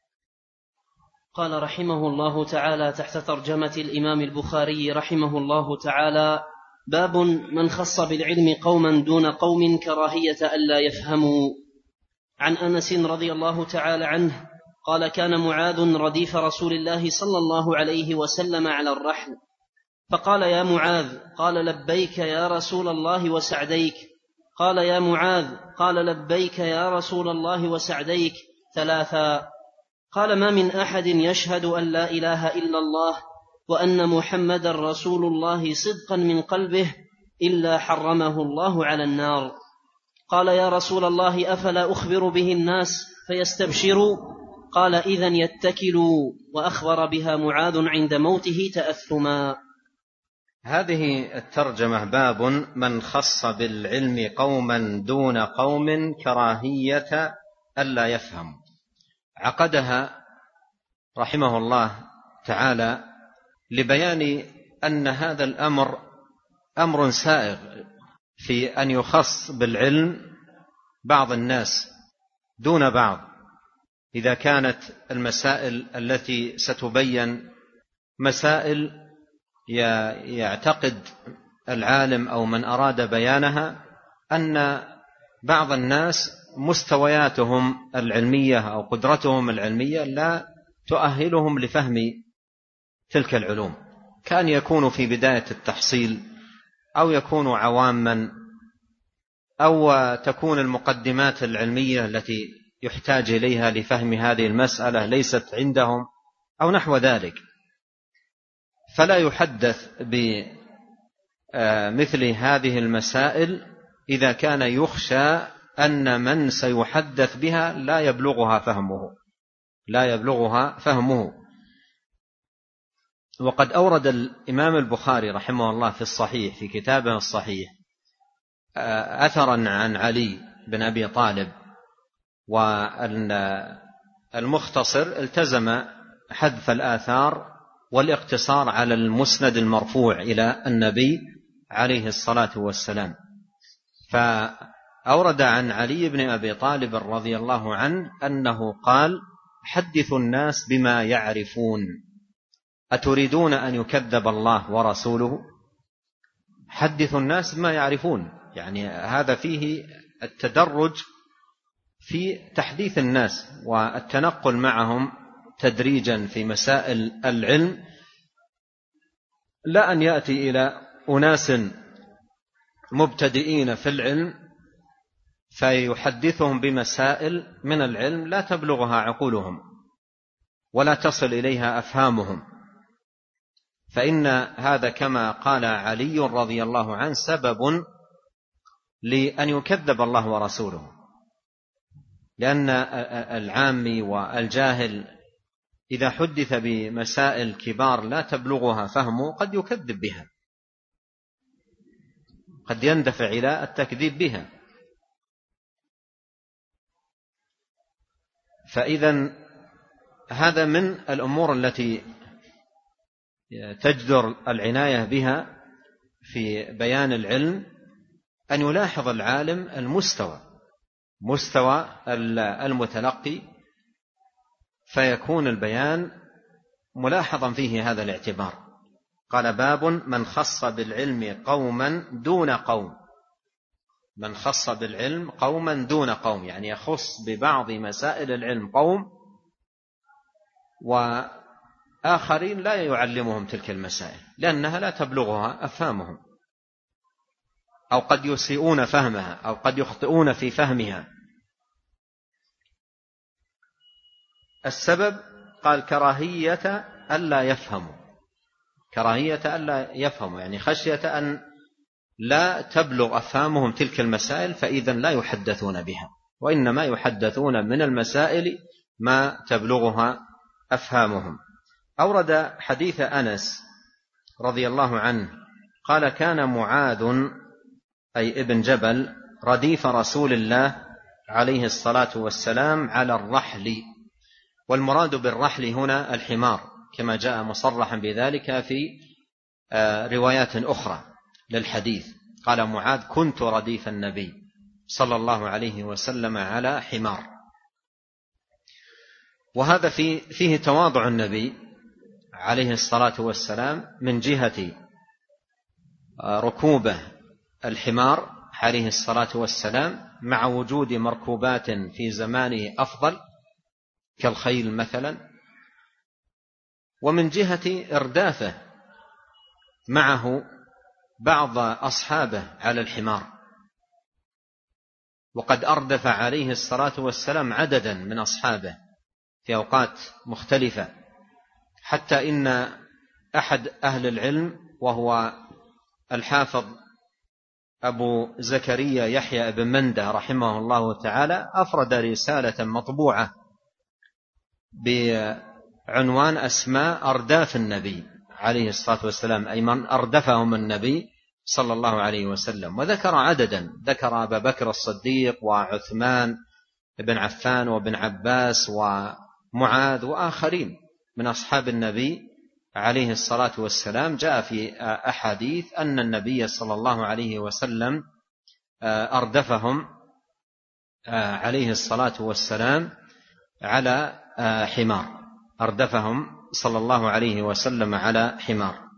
قال رحمه الله تعالى تحت ترجمة الإمام البخاري رحمه الله تعالى: باب من خص بالعلم قوما دون قوم كراهية ألا يفهموا. عن أنس رضي الله تعالى عنه قال: كان معاذ رديف رسول الله صلى الله عليه وسلم على الرحل، فقال: يا معاذ. قال: لبيك يا رسول الله وسعديك. قال: يا معاذ. قال: لبيك يا رسول الله وسعديك 3. قال: ما من أحد يشهد أن لا إله إلا الله وأن محمدا رسول الله صدقا من قلبه إلا حرمه الله على النار. قال: يا رسول الله أفلا أخبر به الناس فيستبشروا؟ قال: إذن يتكلوا. وأخبر بها معاذ عند موته تأثما. هذه الترجمة باب من خص بالعلم قوما دون قوم كراهية ألا يفهم، عقدها رحمه الله تعالى لبيان أن هذا الأمر أمر سائغ في أن يخص بالعلم بعض الناس دون بعض، إذا كانت المسائل التي ستبين مسائل يعتقد العالم أو من أراد بيانها أن بعض الناس مستوياتهم العلمية أو قدرتهم العلمية لا تؤهلهم لفهم تلك العلوم، كان يكون في بداية التحصيل أو يكون عواما أو تكون المقدمات العلمية التي يحتاج إليها لفهم هذه المسألة ليست عندهم أو نحو ذلك، فلا يحدث بمثل هذه المسائل إذا كان يخشى أن من سيحدث بها لا يبلغها فهمه. وقد أورد الإمام البخاري رحمه الله في الصحيح في كتابه الصحيح أثرا عن علي بن أبي طالب، والمختصر التزم حذف الآثار والاقتصار على المسند المرفوع إلى النبي عليه الصلاة والسلام. فأورد عن علي بن أبي طالب رضي الله عنه أنه قال: حدثوا الناس بما يعرفون، أتريدون أن يكذب الله ورسوله؟ حدثوا الناس بما يعرفون، يعني هذا فيه التدرج في تحديث الناس والتنقل معهم تدريجا في مسائل العلم، لا أن يأتي إلى أناس مبتدئين في العلم فيحدثهم بمسائل من العلم لا تبلغها عقولهم ولا تصل إليها أفهامهم، فإن هذا كما قال علي رضي الله عنه سبب لأن يكذب الله ورسوله، لأن العامي والجاهل إذا حدث بمسائل كبار لا تبلغها فهمه قد يكذب بها، قد يندفع إلى التكذيب بها. فإذا هذا من الأمور التي تجدر العناية بها في بيان العلم، أن يلاحظ العالم مستوى المتلقي، فيكون البيان ملاحظا فيه هذا الاعتبار، قال: باب من خص بالعلم قوما دون قوم. من خص بالعلم قوما دون قوم، يعني يخص ببعض مسائل العلم قوم وآخرين لا يعلمهم تلك المسائل لأنها لا تبلغها أفهامهم، أو قد يسيئون فهمها، أو قد يخطئون في فهمها. السبب قال: كراهية ألا يفهموا، كراهية ألا يفهموا، يعني خشية أن لا تبلغ أفهامهم تلك المسائل، فإذا لا يحدثون بها، وإنما يحدثون من المسائل ما تبلغها أفهامهم. أورد حديث أنس رضي الله عنه قال: كان معاذ أي ابن جبل رديف رسول الله عليه الصلاة والسلام على الرحل، والمراد بالرحل هنا الحمار، كما جاء مصرحا بذلك في روايات أخرى للحديث. قال معاذ: كنت رديف النبي صلى الله عليه وسلم على حمار. وهذا فيه تواضع النبي عليه الصلاة والسلام من جهة ركوبه الحمار عليه الصلاة والسلام، مع وجود مركوبات في زمانه أفضل كالخيل مثلا، ومن جهة إردافه معه بعض أصحابه على الحمار. وقد أردف عليه الصلاة والسلام عددا من أصحابه في أوقات مختلفة، حتى إن أحد أهل العلم وهو الحافظ أبو زكريا يحيى بن مندة رحمه الله تعالى أفرد رسالة مطبوعة بعنوان أسماء أرداف النبي عليه الصلاة والسلام، أي من أردفهم النبي صلى الله عليه وسلم، وذكر عددا، ذكر أبا بكر الصديق وعثمان بن عفان وابن عباس ومعاذ وآخرين من أصحاب النبي عليه الصلاة والسلام. جاء في أحاديث أن النبي صلى الله عليه وسلم أردفهم عليه الصلاة والسلام على حمار، أردفهم صلى الله عليه وسلم على حمار.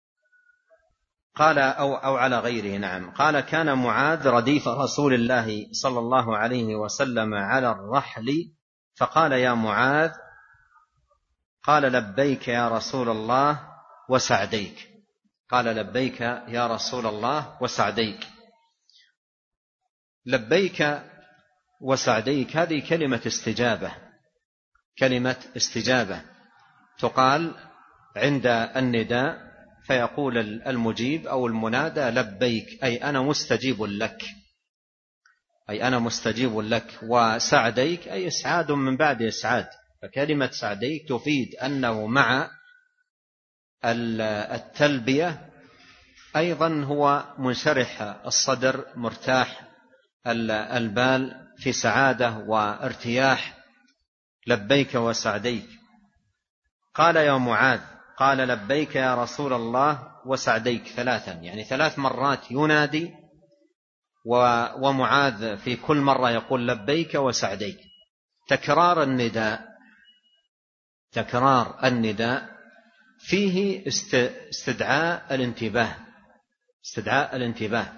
قال أو على غيره، نعم. قال: كان معاذ رديف رسول الله صلى الله عليه وسلم على الرحل، فقال: يا معاذ. قال: لبيك يا رسول الله وسعديك. قال: لبيك يا رسول الله وسعديك. لبيك وسعديك هذه كلمة استجابة، كلمة استجابة تقال عند النداء، فيقول المجيب أو المنادى: لبيك، أي أنا مستجيب لك، أي أنا مستجيب لك. وسعديك أي إسعاد من بعد إسعاد، فكلمة سعديك تفيد أنه مع التلبية أيضا هو منشرح الصدر، مرتاح البال، في سعادة وارتياح. لبيك وسعديك. قال: يا معاذ. قال: لبيك يا رسول الله وسعديك ثلاثا، يعني 3 مرات ينادي، ومعاذ في كل مرة يقول لبيك وسعديك. تكرار النداء فيه استدعاء الانتباه،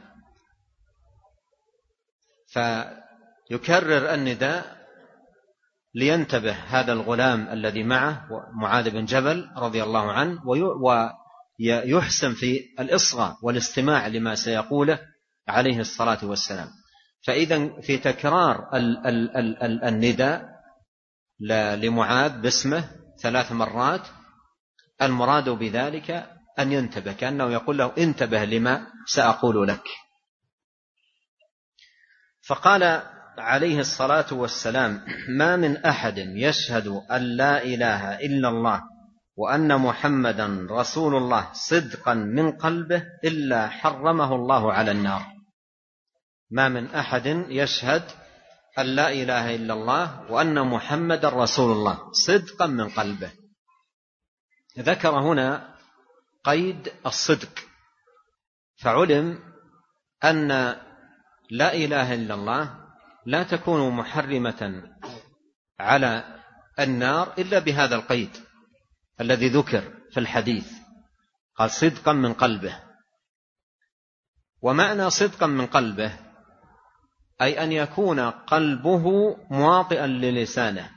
فيكرر النداء لينتبه هذا الغلام الذي معه معاذ بن جبل رضي الله عنه، ويحسن في الإصغاء والاستماع لما سيقوله عليه الصلاة والسلام. فإذا في تكرار النداء لمعاذ باسمه 3 مرات، المراد بذلك أن ينتبه، كأنه يقول له: انتبه لما سأقول لك. فقال عليه الصلاة والسلام: ما من أحد يشهد أن لا إله إلا الله وأن محمدا رسول الله صدقا من قلبه إلا حرمه الله على النار. ما من أحد يشهد أن لا إله إلا الله وأن محمدا رسول الله صدقا من قلبه. ذكر هنا قيد الصدق، فعلم أن لا إله إلا الله لا تكون محرمة على النار إلا بهذا القيد الذي ذكر في الحديث. قال صدقا من قلبه. ومعنى صدقا من قلبه أي أن يكون قلبه مواطئا للسانه،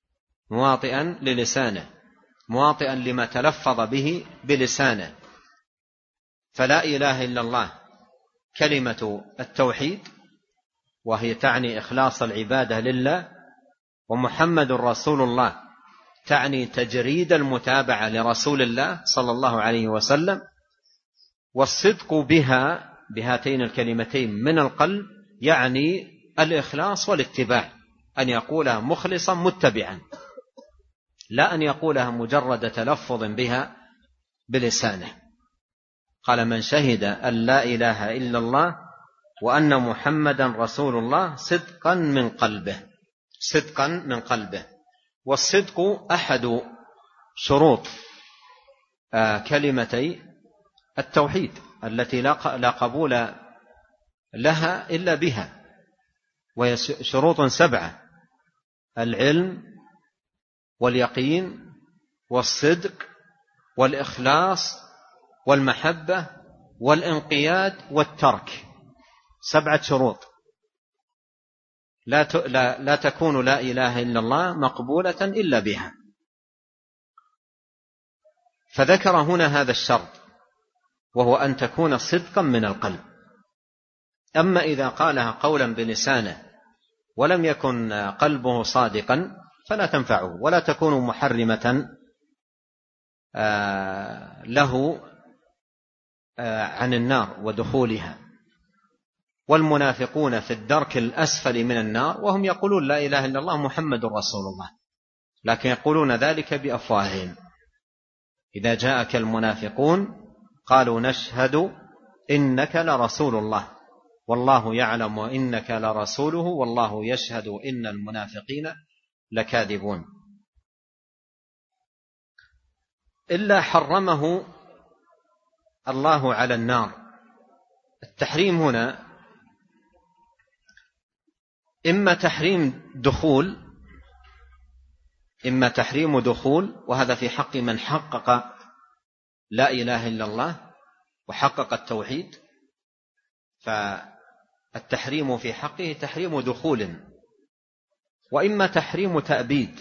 مواطئا لما تلفظ به بلسانه. فلا إله إلا الله كلمة التوحيد، وهي تعني إخلاص العبادة لله، ومحمد رسول الله تعني تجريد المتابعة لرسول الله صلى الله عليه وسلم. والصدق بها، بهاتين الكلمتين من القلب، يعني الإخلاص والاتباع، أن يقولها مخلصا متبعا، لا أن يقولها مجرد تلفظ بها بلسانه. قال من شهد أن لا إله إلا الله وأن محمدا رسول الله صدقا من قلبه. والصدق أحد شروط كلمتي التوحيد التي لا قبول لها إلا بها، وهي شروط 7: العلم واليقين والصدق والإخلاص والمحبة والانقياد والترك. 7 شروط لا تكون لا إله إلا الله مقبولة إلا بها. فذكر هنا هذا الشرط، وهو أن تكون صدقا من القلب. أما إذا قالها قولا بلسانه ولم يكن قلبه صادقا فلا تنفعه، ولا تكون محرمة له عن النار ودخولها. والمنافقون في الدرك الأسفل من النار وهم يقولون لا إله إلا الله محمد رسول الله، لكن يقولون ذلك بأفواههم. إذا جاءك المنافقون قالوا نشهد إنك لرسول الله والله يعلم إنك لرسوله والله يشهد إن المنافقين لكاذبون. إلا حرمه الله على النار. التحريم هنا إما تحريم دخول، وهذا في حق من حقق لا إله إلا الله وحقق التوحيد، فالتحريم في حقه تحريم دخول. وإما تحريم تأبيد،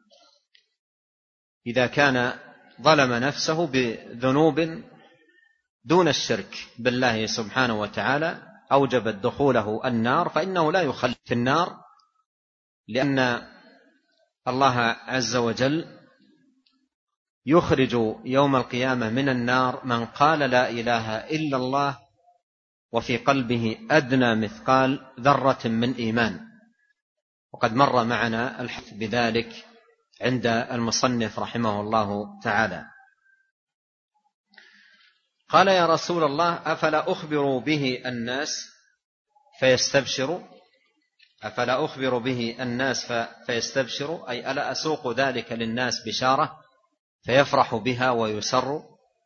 إذا كان ظلم نفسه بذنوب دون الشرك بالله سبحانه وتعالى أوجبت دخوله النار، فإنه لا يخلد في النار، لأن الله عز وجل يخرج يوم القيامة من النار من قال لا إله إلا الله وفي قلبه أدنى مثقال ذرة من إيمان. وقد مر معنا الحديث بذلك عند المصنف رحمه الله تعالى. قال يا رسول الله أفلا أخبر به الناس فيستبشروا، أي ألا أسوق ذلك للناس بشارة فيفرح بها ويسر.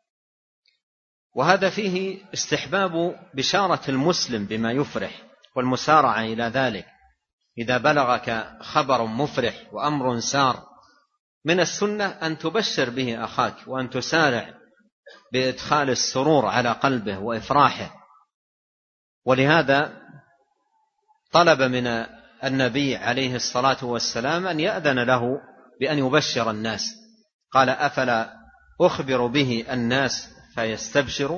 وهذا فيه استحباب بشارة المسلم بما يفرح والمسارعة إلى ذلك. إذا بلغك خبر مفرح وأمر سار، من السنة أن تبشر به أخاك وأن تسارع بإدخال السرور على قلبه وإفراحه. ولهذا طلب من النبي عليه الصلاة والسلام أن يأذن له بأن يبشر الناس. قال أفلا أخبر به الناس فيستبشروا.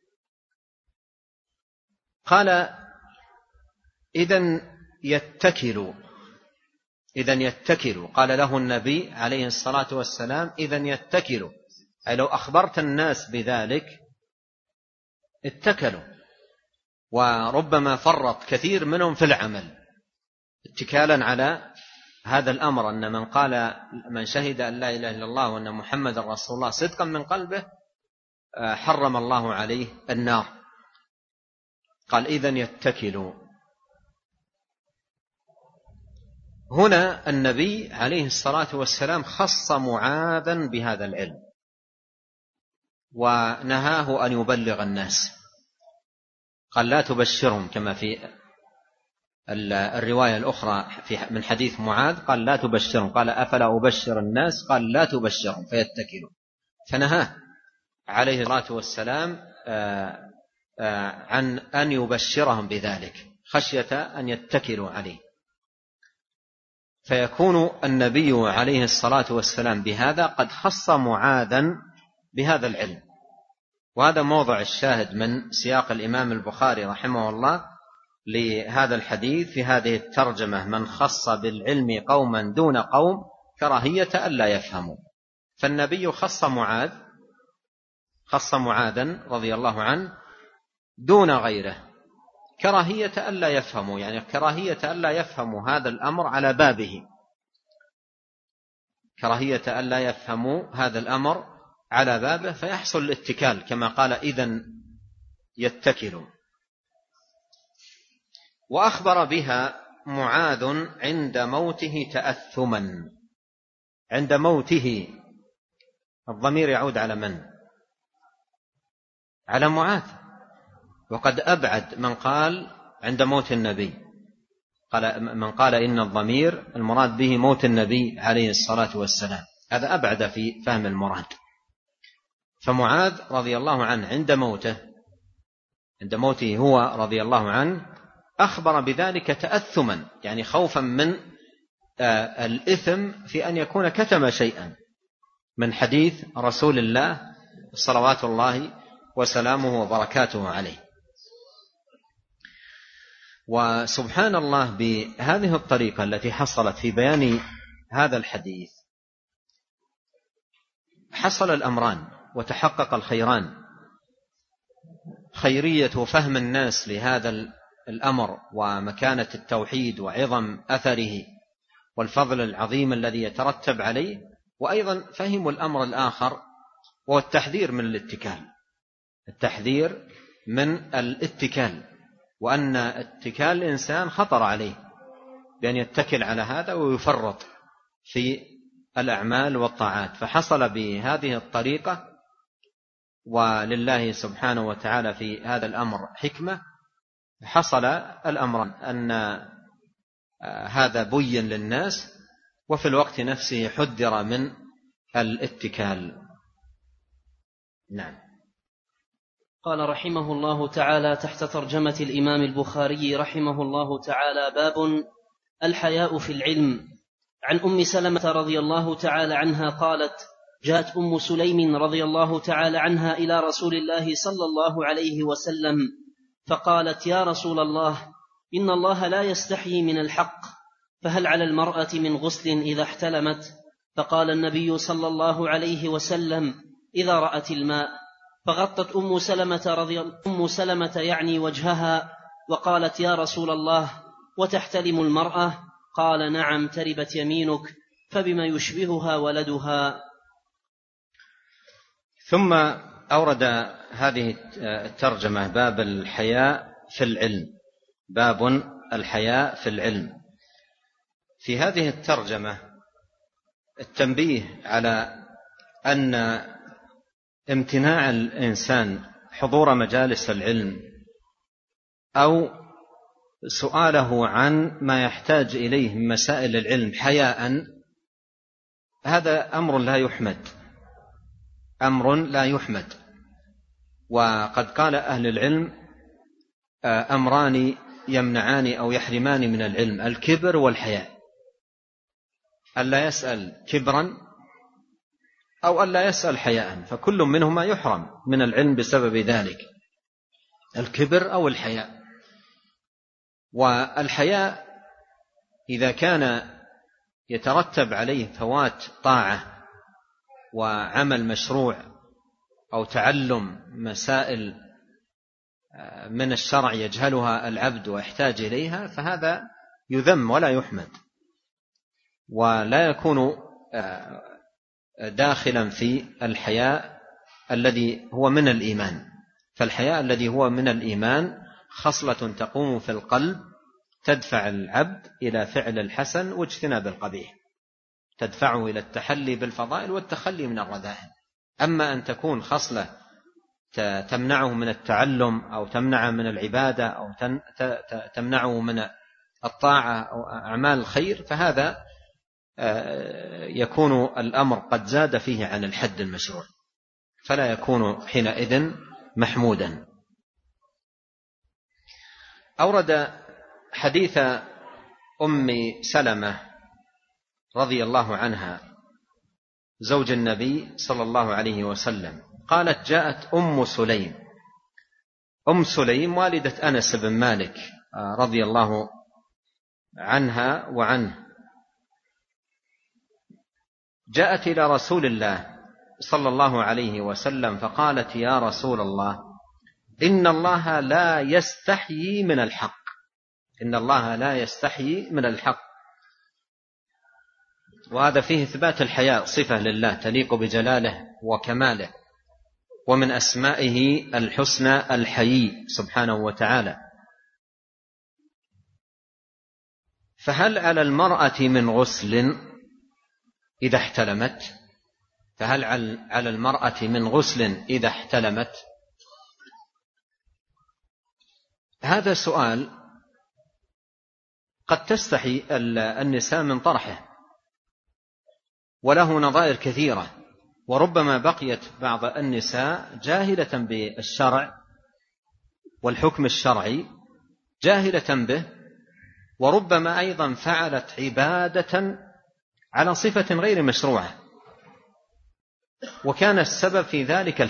قال إذن يتكلوا. قال له النبي عليه الصلاة والسلام إذن يتكلوا، أي لو أخبرت الناس بذلك اتكلوا. وربما فرط كثير منهم في العمل اتكالا على هذا الأمر، أن من شهد أن لا إله إلا الله وأن محمد رسول الله صدقا من قلبه حرم الله عليه النار. قال إذن يتكلوا. هنا النبي عليه الصلاة والسلام خص معاذا بهذا العلم ونهاه أن يبلغ الناس. قال لا تبشرهم، كما في الرواية الأخرى من حديث معاذ قال لا تبشرهم، قال أفلا أبشر الناس، قال لا تبشرهم فيتكلوا، فنهاه عليه الصلاة والسلام عن أن يبشرهم بذلك خشية أن يتكلوا عليه، فيكون النبي عليه الصلاة والسلام بهذا قد خص معاذا بهذا العلم. وهذا موضع الشاهد من سياق الإمام البخاري رحمه الله لهذا الحديث في هذه الترجمة: من خص بالعلم قوما دون قوم كراهية ألا يفهموا. فالنبي خص معاذا رضي الله عنه دون غيره كراهية ألا يفهموا، يعني كراهية ألا يفهموا هذا الأمر على بابه، كراهية ألا يفهموا هذا الأمر على بابه فيحصل الاتكال كما قال إذن يتكلوا. وأخبر بها معاذ عند موته تأثما. عند موته الضمير يعود على من؟ على معاذ. وقد أبعد من قال عند موت النبي، من قال إن الضمير المراد به موت النبي عليه الصلاة والسلام، هذا أبعد في فهم المراد. فمعاذ رضي الله عنه عند موته هو رضي الله عنه أخبر بذلك تأثما، يعني خوفا من الإثم في أن يكون كتم شيئا من حديث رسول الله صلوات الله وسلامه وبركاته عليه. وسبحان الله بهذه الطريقة التي حصلت في بيان هذا الحديث حصل الأمران وتحقق الخيران: خيرية فهم الناس لهذا الأمر ومكانة التوحيد وعظم أثره والفضل العظيم الذي يترتب عليه، وأيضا فهموا الأمر الآخر وهو التحذير من الاتكال، التحذير من الاتكال، وأن اتكال الإنسان خطر عليه بأن يتكل على هذا ويفرط في الأعمال والطاعات. فحصل بهذه الطريقة، ولله سبحانه وتعالى في هذا الأمر حكمة، حصل الأمر أن هذا بين للناس وفي الوقت نفسه حذر من الاتكال. نعم. قال رحمه الله تعالى تحت ترجمة الإمام البخاري رحمه الله تعالى: باب الحياء في العلم. عن أم سلمة رضي الله تعالى عنها قالت: جاءت أم سليم رضي الله تعالى عنها إلى رسول الله صلى الله عليه وسلم فقالت: يا رسول الله، إن الله لا يستحيي من الحق، فهل على المرأة من غسل إذا احتلمت؟ فقال النبي صلى الله عليه وسلم: إذا رأت الماء. فغطت أم سلمة يعني وجهها وقالت: يا رسول الله، وتحتلم المرأة؟ قال: نعم، تربت يمينك، فبما يشبهها ولدها. ثم أورد هذه الترجمة باب الحياء في العلم. باب الحياء في العلم. في هذه الترجمة التنبيه على أن امتناع الإنسان حضور مجالس العلم أو سؤاله عن ما يحتاج إليه من مسائل العلم حياء، هذا أمر لا يحمد. وقد قال أهل العلم: أمران يمنعان أو يحرمان من العلم: الكبر والحياء. ألا يسأل كبرا أو ألا يسأل حياء، فكل منهما يحرم من العلم بسبب ذلك، الكبر أو الحياء. والحياء إذا كان يترتب عليه فوات طاعة وعمل مشروع أو تعلم مسائل من الشرع يجهلها العبد ويحتاج إليها، فهذا يذم ولا يحمد، ولا يكون داخلا في الحياء الذي هو من الإيمان. فالحياء الذي هو من الإيمان خصلة تقوم في القلب تدفع العبد إلى فعل الحسن واجتناب القبيح، تدفعه إلى التحلي بالفضائل والتخلي من الرذائل. أما أن تكون خصلة تمنعه من التعلم أو تمنعه من العبادة أو تمنعه من الطاعة أو أعمال الخير، فهذا يكون الأمر قد زاد فيه عن الحد المشروع. فلا يكون حينئذ محمودا. أورد حديث أم سلمة رضي الله عنها زوج النبي صلى الله عليه وسلم، قالت: جاءت أم سليم والدة أنس بن مالك رضي الله عنها وعنه، جاءت إلى رسول الله صلى الله عليه وسلم فقالت: يا رسول الله، إن الله لا يستحيي من الحق، إن الله لا يستحيي من الحق. وهذا فيه إثبات الحياء، صفة لله تليق بجلاله وكماله، ومن أسمائه الحسنى الحيي سبحانه وتعالى. فهل على المرأة من غسل إذا احتلمت؟ فهل على المرأة من غسل إذا احتلمت؟ هذا سؤال قد تستحي النساء من طرحه، وله نظائر كثيرة، وربما بقيت بعض النساء جاهلة بالشرع والحكم الشرعي، جاهلة به، وربما أيضا فعلت عبادة على صفة غير مشروعة، وكان السبب في ذلك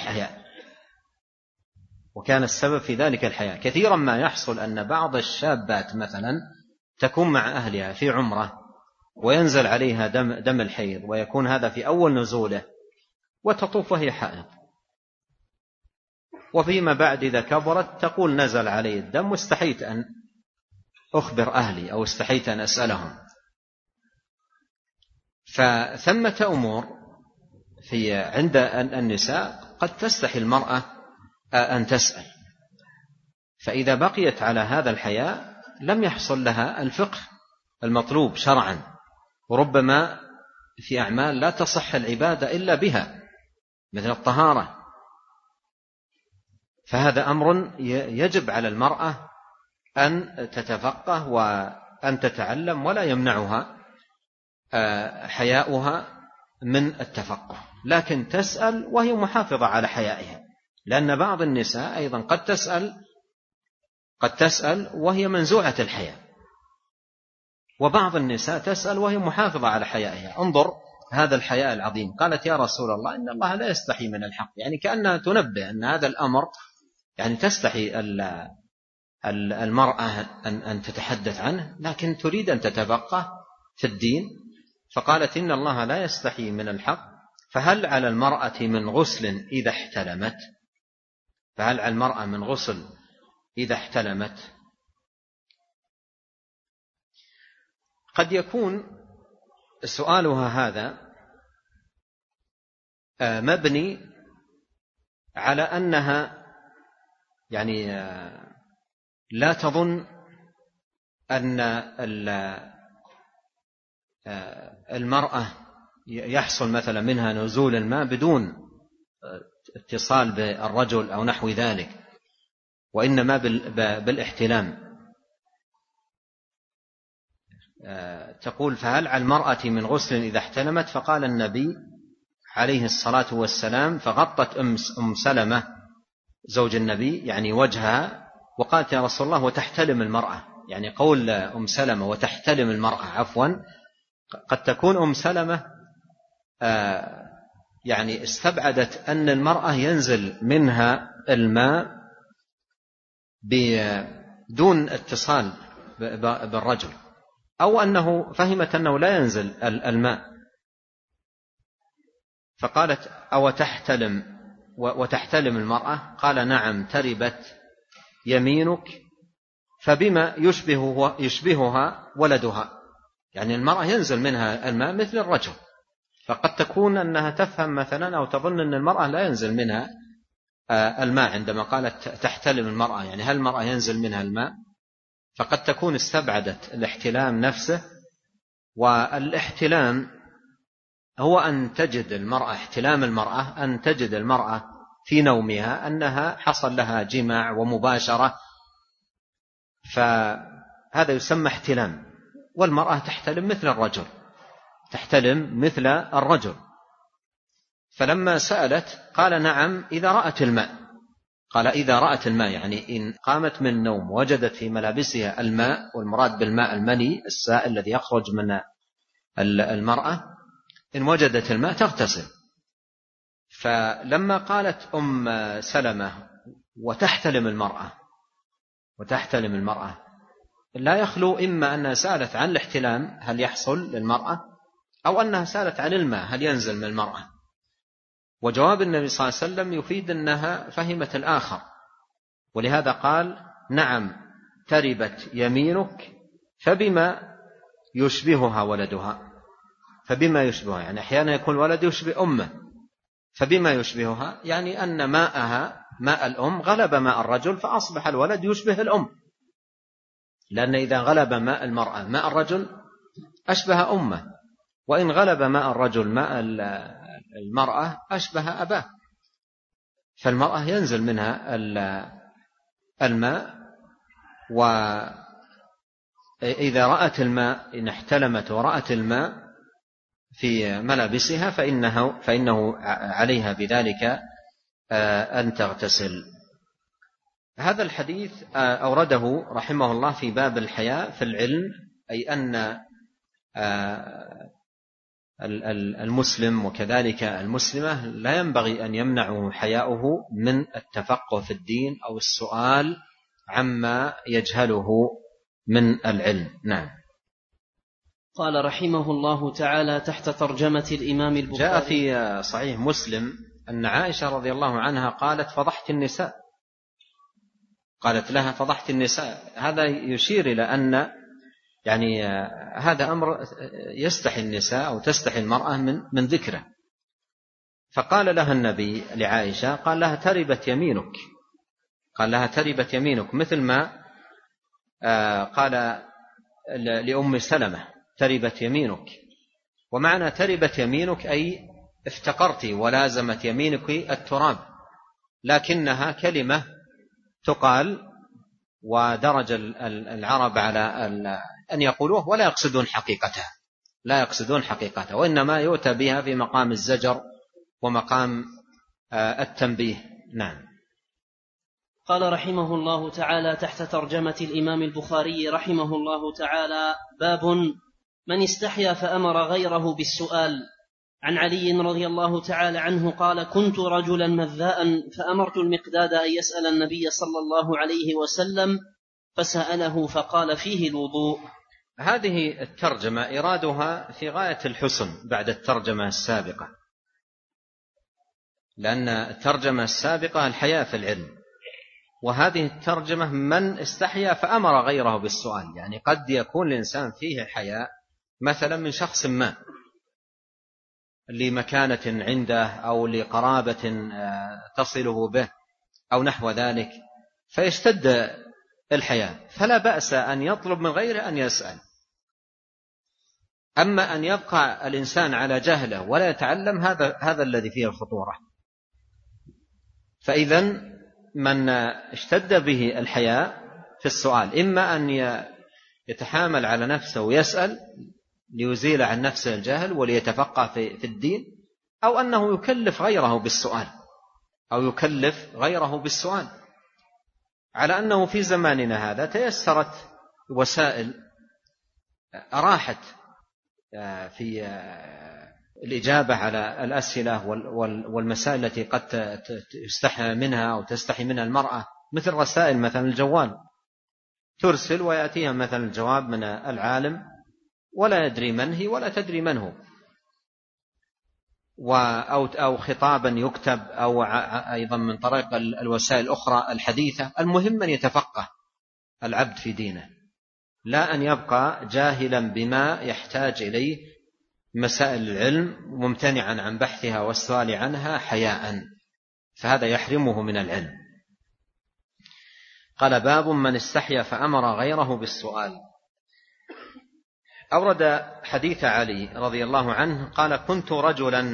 الحياء. كثيرا ما يحصل أن بعض الشابات مثلا تكون مع أهلها في عمرة وينزل عليها دم الحيض، ويكون هذا في أول نزوله، وتطوف وهي حائض، وفيما بعد إذا كبرت تقول: نزل علي الدم واستحيت أن أخبر أهلي، أو استحيت أن أسألهم. فثمة أمور عند النساء قد تستحي المرأة أن تسأل، فإذا بقيت على هذا الحياء لم يحصل لها الفقه المطلوب شرعا، وربما في أعمال لا تصح العبادة إلا بها مثل الطهارة. فهذا أمر يجب على المرأة أن تتفقه وأن تتعلم، ولا يمنعها حياؤها من التفقه، لكن تسأل وهي محافظة على حيائها، لأن بعض النساء أيضا قد تسأل وهي منزوعة الحياء، وبعض النساء تسأل وهي محافظة على حيائها. انظر هذا الحياء العظيم، قالت: يا رسول الله، إن الله لا يستحي من الحق، يعني كأنها تنبه أن هذا الأمر يعني تستحي المرأة أن تتحدث عنه، لكن تريد أن تتفقه في الدين. فقالت: إن الله لا يستحي من الحق، فهل على المرأة من غسل إذا احتلمت؟ فهل على المرأة من غسل إذا احتلمت؟ قد يكون سؤالها هذا مبني على أنها يعني لا تظن أن المرأة يحصل مثلا منها نزول الماء بدون اتصال بالرجل أو نحو ذلك، وإنما بالاحتلام. تقول: فهل على المرأة من غسل إذا احتلمت؟ فقال النبي عليه الصلاة والسلام، فغطت أم سلمة زوج النبي يعني وجهها، وقالت: يا رسول الله، وتحتلم المرأة؟ يعني قول أم سلمة وتحتلم المرأة، عفوا، قد تكون أم سلمة يعني استبعدت أن المرأة ينزل منها الماء بدون اتصال بالرجل، أو أنه فهمت أنه لا ينزل الماء، فقالت: أو وتحتلم المرأة؟ قال: نعم، تربت يمينك، فبما يشبهها ولدها، يعني المرأة ينزل منها الماء مثل الرجل. فقد تكون أنها تفهم مثلا أو تظن أن المرأة لا ينزل منها الماء عندما قالت تحتلم المرأة، يعني هل المرأة ينزل منها الماء؟ فقد تكون استبعدت الاحتلام نفسه. والاحتلام هو أن تجد المرأة، احتلام المرأة أن تجد المرأة في نومها أنها حصل لها جماع ومباشرة، فهذا يسمى احتلام. والمرأة تحتلم مثل الرجل، فلما سألت قال نعم إذا رأت الماء. قال إذا رأت الماء يعني إن قامت من النوم وجدت في ملابسها الماء، والمراد بالماء المني السائل الذي يخرج من المرأة، إن وجدت الماء تغتسل. فلما قالت سلمة وتحتلم المرأة لا يخلو إما أنها سألت عن الاحتلام هل يحصل للمرأة، أو أنها سألت عن الماء هل ينزل من المرأة. وجواب النبي صلى الله عليه وسلم يفيد أنها فهمت الآخر، ولهذا قال نعم تربت يمينك فبما يشبهها ولدها. فبما يشبهها يعني أحيانا يكون الولد يشبه أمه، فبما يشبهها يعني أن ماء الأم غلب ماء الرجل فأصبح الولد يشبه الأم، لأن إذا غلب ماء المرأة ماء الرجل أشبه أمه، وإن غلب ماء الرجل ماء المرأة أشبه أباه. فالمرأة ينزل منها الماء، وإذا رأت الماء إن احتلمت ورأت الماء في ملابسها فإنه عليها بذلك أن تغتسل. هذا الحديث أورده رحمه الله في باب الحياء في العلم، أي أن المسلم وكذلك المسلمة لا ينبغي أن يمنعه حياؤه من التفقه في الدين أو السؤال عما يجهله من العلم. نعم. قال رحمه الله تعالى تحت ترجمة الإمام البخاري: جاء في صحيح مسلم أن عائشة رضي الله عنها قالت فضحت النساء، قالت لها فضحت النساء. هذا يشير إلى أن يعني هذا أمر يستحي النساء أو تستحي المرأة من ذكره. فقال لها النبي لعائشة قال لها تربت يمينك، قال لها تربت يمينك، مثل ما قال لأم سلمة تربت يمينك. ومعنى تربت يمينك أي افتقرت ولازمت يمينك التراب، لكنها كلمة تقال ودرج العرب على أن يقولوه ولا يقصدون حقيقتها، وإنما يؤتى بها في مقام الزجر ومقام التنبيه. نعم. قال رحمه الله تعالى تحت ترجمة الإمام البخاري رحمه الله تعالى: باب من استحيا فأمر غيره بالسؤال. عن علي رضي الله تعالى عنه قال: كنت رجلا مذاء فأمرت المقداد أن يسأل النبي صلى الله عليه وسلم فسأله فقال فيه الوضوء. هذه الترجمة إرادها في غاية الحسن بعد الترجمة السابقة، لأن الترجمة السابقة الحياء في العلم، وهذه الترجمة من استحيا فأمر غيره بالسؤال. يعني قد يكون الإنسان فيه حياء مثلا من شخص ما لمكانة عنده أو لقرابة تصله به أو نحو ذلك، فيشتد الحياء، فلا بأس أن يطلب من غيره أن يسأل. أما أن يبقى الإنسان على جهله ولا يتعلم هذا الذي فيه الخطورة. فإذن من اشتد به الحياء في السؤال إما أن يتحامل على نفسه ويسأل ليزيل عن نفسه الجهل وليتفقه في الدين، أو أنه يكلف غيره بالسؤال، على أنه في زماننا هذا تيسرت وسائل أراحت في الإجابة على الأسئلة والمسائل التي قد تستحي منها أو تستحي منها المرأة، مثل رسائل مثلا الجوال، ترسل ويأتيها مثلا الجواب من العالم ولا يدري من هي ولا تدري من هو، أو خطابا يكتب، أو أيضا من طريق الوسائل الأخرى الحديثة. المهم أن يتفقه العبد في دينه، لا أن يبقى جاهلا بما يحتاج إليه مسائل العلم ممتنعا عن بحثها والسؤال عنها حياء، فهذا يحرمه من العلم. قال: باب من استحيا فأمر غيره بالسؤال. أورد حديث علي رضي الله عنه قال: كنت رجلا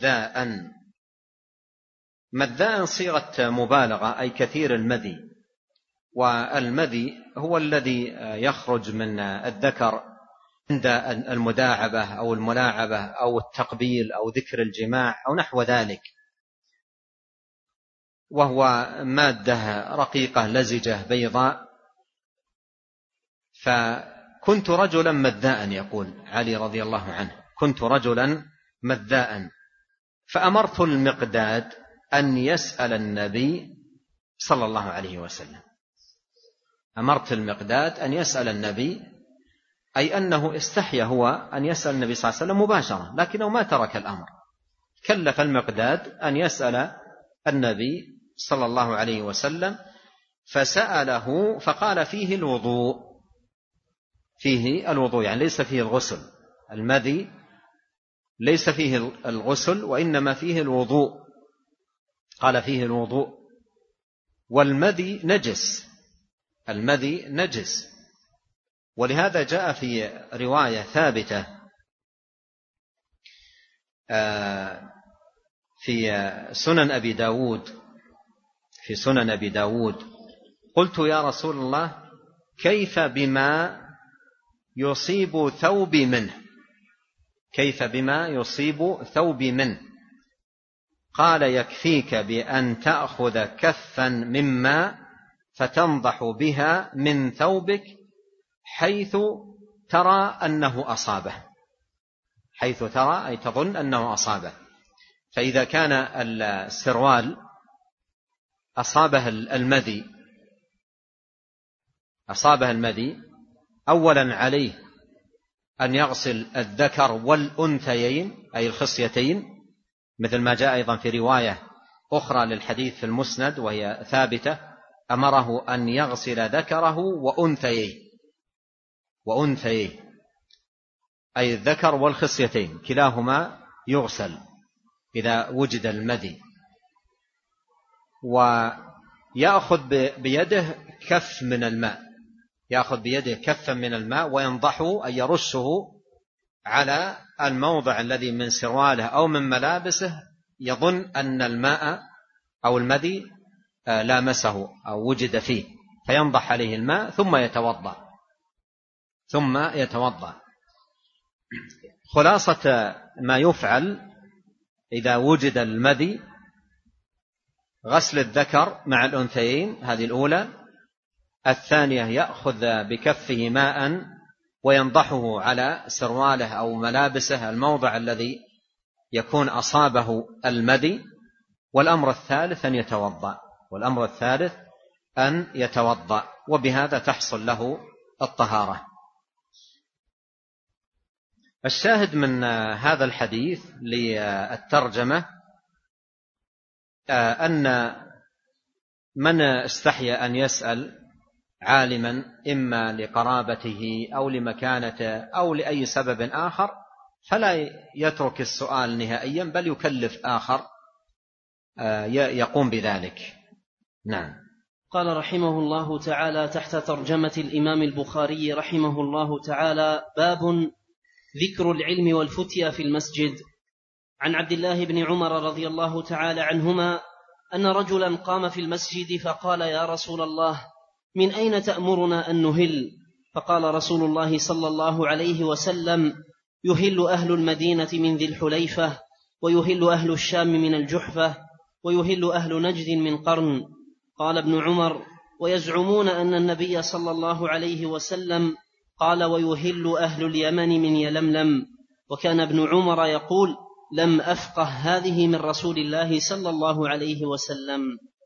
مذاء صيغة مبالغة، أي كثير المذي، والمذي هو الذي يخرج من الذكر عند المداعبة أو الملاعبة أو التقبيل أو ذكر الجماع أو نحو ذلك، وهو مادة رقيقة لزجة بيضاء. فكنت رجلا مذاء، يقول علي رضي الله عنه، كنت رجلا مذاء، فأمرت المقداد أن يسأل النبي صلى الله عليه وسلم. أمرت المقداد أن يسأل النبي، أي أنه استحيا هو أن يسأل النبي صلى الله عليه وسلم مباشرة، لكنه ما ترك الأمر، كلف المقداد أن يسأل النبي صلى الله عليه وسلم، فسأله فقال فيه الوضوء، فيه الوضوء يعني ليس فيه الغسل، المذي ليس فيه الغسل وإنما فيه الوضوء، قال فيه الوضوء. والمذي نجس، المذي نجس، ولهذا جاء في رواية ثابتة في سنن أبي داود، في سنن أبي داود: قلت يا رسول الله كيف بما يصيب ثوبي منه، كيف بما يصيب ثوبي منه؟ قال يكفيك بأن تأخذ كفا مما فتنضح بها من ثوبك حيث ترى أنه أصابه، حيث ترى أي تظن أنه أصابه. فإذا كان السروال أصابه المذي، أصابه المذي، أولا عليه أن يغسل الذكر والأنثيين أي الخصيتين، مثل ما جاء أيضا في رواية أخرى للحديث في المسند وهي ثابتة، أمره أن يغسل ذكره وأنثييه، وأنثييه أي الذكر والخصيتين كلاهما يغسل إذا وجد المذي، ويأخذ بيده كف من الماء، يأخذ بيده كفا من الماء وينضحه أي يرشه على الموضع الذي من سرواله أو من ملابسه يظن أن الماء أو المذي لامسه أو وجد فيه، فينضح عليه الماء ثم يتوضأ، ثم يتوضأ. خلاصة ما يفعل إذا وجد المذي: غسل الذكر مع الأنثيين، هذه الأولى. الثانية يأخذ بكفه ماء وينضحه على سرواله أو ملابسه الموضع الذي يكون أصابه المذي. والأمر الثالث أن يتوضأ، والأمر الثالث أن يتوضأ، وبهذا تحصل له الطهارة. الشاهد من هذا الحديث للترجمة أن من استحي أن يسأل عالما إما لقرابته أو لمكانته أو لأي سبب آخر فلا يترك السؤال نهائيا، بل يكلف آخر يقوم بذلك. نعم. قال رحمه الله تعالى تحت ترجمة الإمام البخاري رحمه الله تعالى: باب ذكر العلم والفتيا في المسجد. عن عبد الله بن عمر رضي الله تعالى عنهما أن رجلا قام في المسجد فقال: يا رسول الله، من أين تأمرنا أن نهل؟ فقال رسول الله صلى الله عليه وسلم: يهل أهل المدينة من ذي الحليفة، ويهل أهل الشام من الجحفة، ويهل أهل نجد من قرن. قال ابن عمر: ويزعمون أن النبي صلى الله عليه وسلم قال: ويهل أهل اليمن من يلملم. وكان ابن عمر يقول: لم أفقه هذه من رسول الله صلى الله عليه وسلم.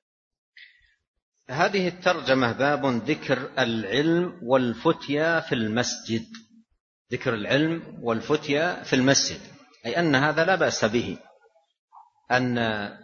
هذه الترجمة باب ذكر العلم والفتيا في المسجد. ذكر العلم والفتيا في المسجد، أي أن هذا لا بأس به، أن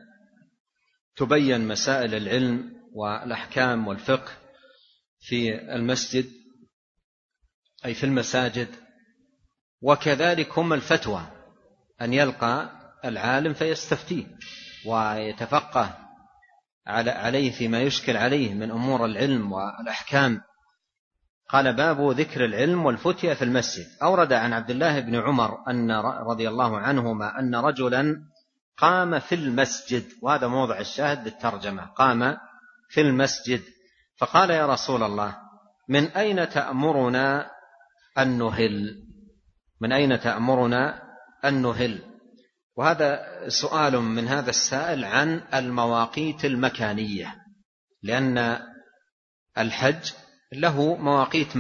تبين مسائل العلم والأحكام والفقه في المسجد أي في المساجد. وكذلك هم الفتوى، أن يلقى العالم فيستفتيه ويتفقه عليه فيما يشكل عليه من أمور العلم والأحكام. قال: باب ذكر العلم والفتيا في المسجد. أورد عن عبد الله بن عمر أن رضي الله عنهما أن رجلا قام في المسجد، وهذا موضع الشاهد للترجمة، قام في المسجد فقال: يا رسول الله، من أين تأمرنا أن نهل؟ من أين تأمرنا أن نهل؟ وهذا سؤال من هذا السائل عن المواقيت المكانية، لأن الحج له مواقيت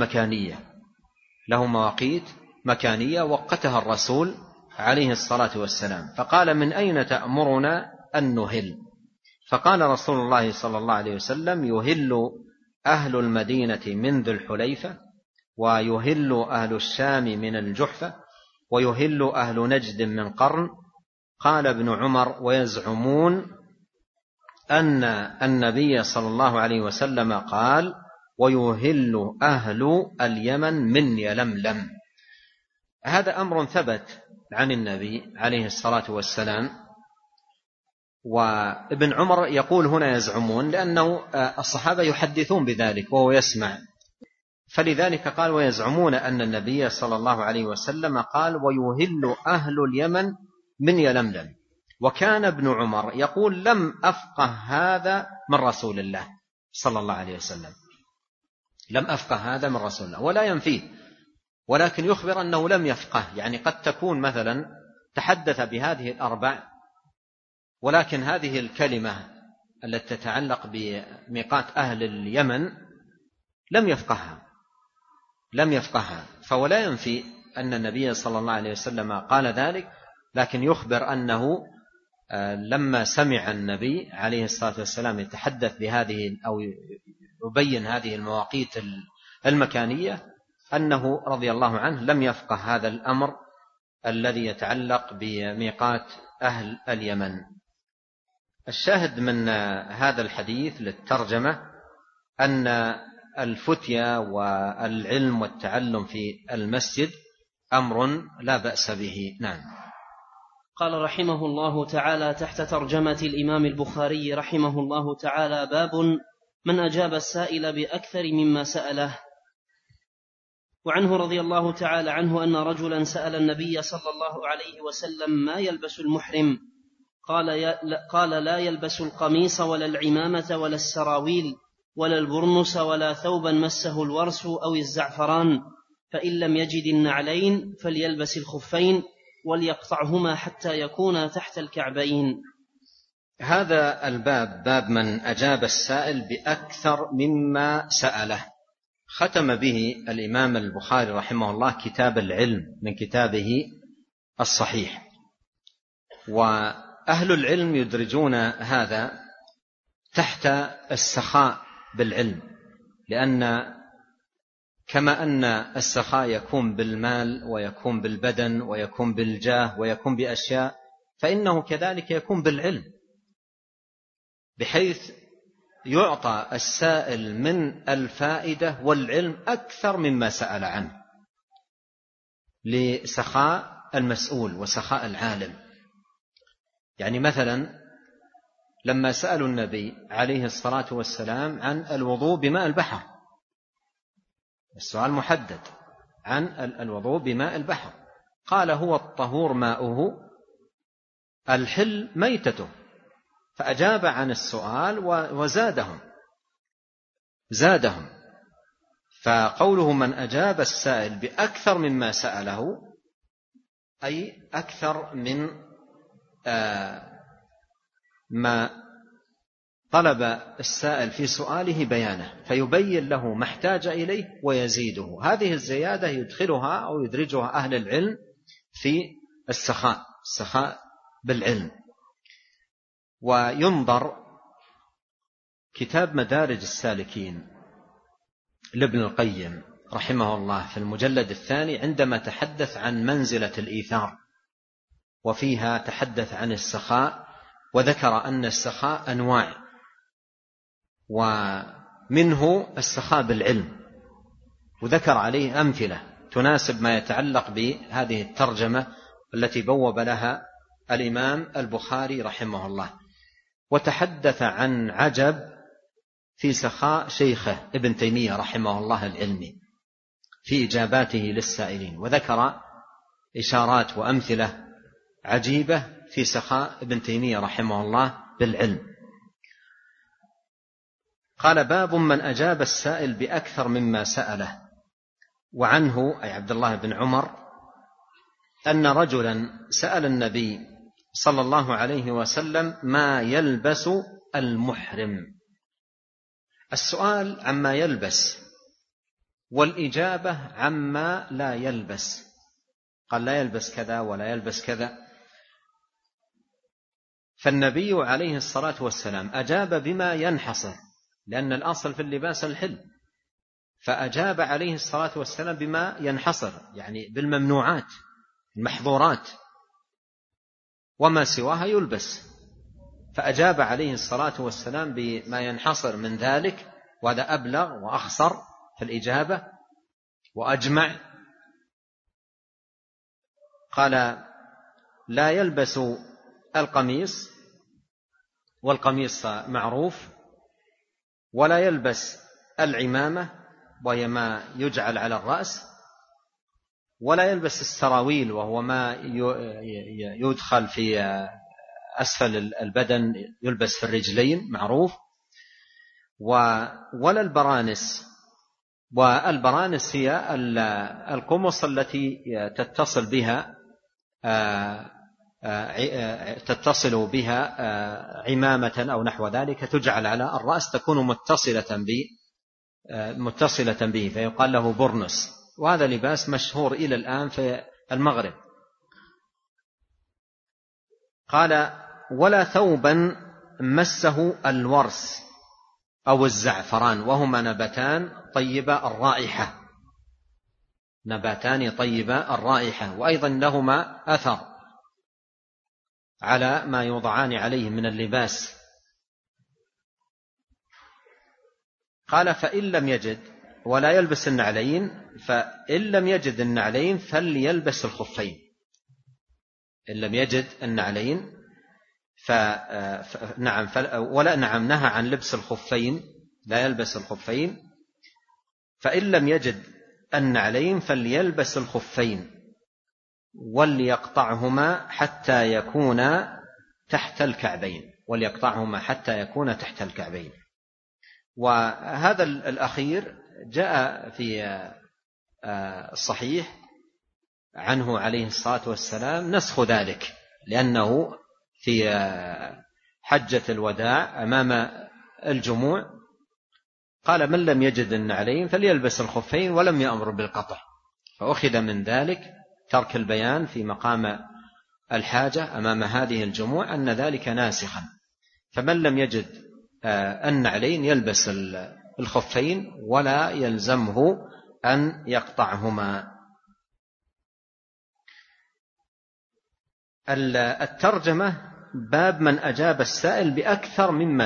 مكانية وقتها الرسول عليه الصلاة والسلام، فقال من أين تأمرنا أن نهل؟ فقال رسول الله صلى الله عليه وسلم يهل أهل المدينة من ذي الحليفة، ويهل أهل الشام من الجحفة، ويهل أهل نجد من قرن. قال ابن عمر ويزعمون أن النبي صلى الله عليه وسلم قال ويهل أهل اليمن من يلملم. هذا أمر ثبت عن النبي عليه الصلاة والسلام. وابن عمر يقول هنا يزعمون لأنه الصحابة يحدثون بذلك وهو يسمع، فلذلك قال ويزعمون أن النبي صلى الله عليه وسلم قال ويهل أهل اليمن من يلملم. وكان ابن عمر يقول لم أفقه هذا من رسول الله صلى الله عليه وسلم، لم أفقه هذا من رسول الله، ولا ينفيه، ولكن يخبر أنه لم يفقه. يعني قد تكون مثلا تحدث بهذه الأربع، ولكن هذه الكلمة التي تتعلق بميقات أهل اليمن لم يفقهها، فهو لا ينفي أن النبي صلى الله عليه وسلم قال ذلك، لكن يخبر أنه لما سمع النبي عليه الصلاة والسلام يتحدث بهذه أو يبين هذه المواقيت المكانية أنه رضي الله عنه لم يفقه هذا الأمر الذي يتعلق بميقات أهل اليمن. الشاهد من هذا الحديث للترجمة أن الفتية والعلم والتعلم في المسجد أمر لا بأس به. نعم. قال رحمه الله تعالى تحت ترجمة الإمام البخاري رحمه الله تعالى: باب من أجاب السائل بأكثر مما سأله. وعنه رضي الله تعالى عنه أن رجلا سأل النبي صلى الله عليه وسلم ما يلبس المحرم، قال لا يلبس القميص ولا العمامة ولا السراويل ولا البرنس ولا ثوبا مسه الورس أو الزعفران، فإن لم يجد النعلين فليلبس الخفين وليقطعهما حتى يكون تحت الكعبين. هذا الباب باب من أجاب السائل بأكثر مما سأله. ختم به الإمام البخاري رحمه الله كتاب العلم من كتابه الصحيح. وأهل العلم يدرجون هذا تحت السخاء بالعلم، لأن كما أن السخاء يكون بالمال ويكون بالبدن ويكون بالجاه ويكون بأشياء، فإنه كذلك يكون بالعلم، بحيث يعطى السائل من الفائدة والعلم أكثر مما سأل عنه، لسخاء المسؤول وسخاء العالم. يعني مثلا لما سألوا النبي عليه الصلاة والسلام عن الوضوء بماء البحر، السؤال محدد عن الوضوء بماء البحر، قال هو الطهور ماؤه الحل ميتته، فأجاب عن السؤال وزادهم. فقوله من أجاب السائل بأكثر مما سأله أي أكثر من ما طلب السائل في سؤاله بيانه، فيبين له ما احتاج إليه ويزيده. هذه الزيادة يدخلها أو يدرجها أهل العلم في السخاء بالعلم. وينظر كتاب مدارج السالكين لابن القيم رحمه الله في المجلد الثاني عندما تحدث عن منزلة الإيثار، وفيها تحدث عن السخاء وذكر أن السخاء أنواع، ومنه السخاء بالعلم، وذكر عليه أمثلة تناسب ما يتعلق بهذه الترجمة التي بوب لها الإمام البخاري رحمه الله. وتحدث عن عجب في سخاء شيخه ابن تيمية رحمه الله العلمي في إجاباته للسائلين، وذكر إشارات وأمثلة عجيبة في سخاء ابن تيمية رحمه الله بالعلم. قال باب من أجاب السائل بأكثر مما سأله. وعنه أي عبد الله بن عمر أن رجلا سأل النبي صلى الله عليه وسلم ما يلبس المحرم. السؤال عما يلبس والإجابة عما لا يلبس. قال لا يلبس كذا ولا يلبس كذا، فالنبي عليه الصلاة والسلام أجاب بما ينحصر، لأن الأصل في اللباس الحل، فأجاب عليه الصلاة والسلام بما ينحصر، يعني بالممنوعات المحظورات، وما سواها يلبس. فأجاب عليه الصلاة والسلام بما ينحصر من ذلك، وهذا أبلغ وأخصر في الإجابة وأجمع. قال لا يلبس القميص، والقميص معروف، ولا يلبس العمامة وهي ما يجعل على الرأس، ولا يلبس السراويل وهو ما يدخل في أسفل البدن، يلبس في الرجلين معروف، ولا البرانس. والبرانس هي القمص التي تتصل بها عمامة أو نحو ذلك، تجعل على الرأس، تكون متصلة به، فيقال له برنس. وهذا لباس مشهور إلى الآن في المغرب. قال ولا ثوبا مسه الورس أو الزعفران، وهما نباتان طيبة الرائحة، نباتان طيبة الرائحة، وأيضا لهما أثر على ما يوضعان عليه من اللباس. قال فإن لم يجد، ولا يلبس النعلين، فإن لم يجد النعلين فليلبس الخفين. إن لم يجد النعلين نعم نهى عن لبس الخفين، لا يلبس الخفين. فإن لم يجد النعلين فليلبس الخفين، وليقطعهما حتى يكون تحت الكعبين، وليقطعهما حتى يكون تحت الكعبين. وهذا الأخير جاء في الصحيح عنه عليه الصلاة والسلام نسخ ذلك، لأنه في حجة الوداع أمام الجموع قال من لم يجد النعلين فليلبس الخفين، ولم يأمر بالقطع، فأخذ من ذلك ترك البيان في مقام الحاجة أمام هذه الجموع أن ذلك ناسخا. فمن لم يجد النعلين يلبس الخفين ولا يلزمه أن يقطعهما. الترجمة باب من أجاب السائل بأكثر مما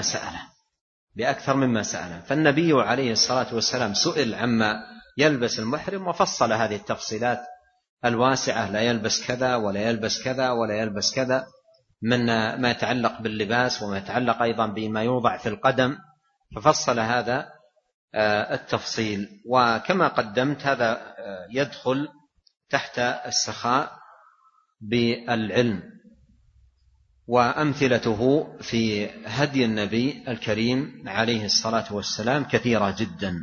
سأله. فالنبي عليه الصلاة والسلام سئل عما يلبس المحرم وفصل هذه التفصيلات الواسعة، لا يلبس كذا ولا يلبس كذا ولا يلبس كذا، من ما يتعلق باللباس وما يتعلق أيضا بما يوضع في القدم، ففصل هذا التفصيل. وكما قدمت هذا يدخل تحت السخاء بالعلم، وأمثلته في هدي النبي الكريم عليه الصلاة والسلام كثيرة جدا.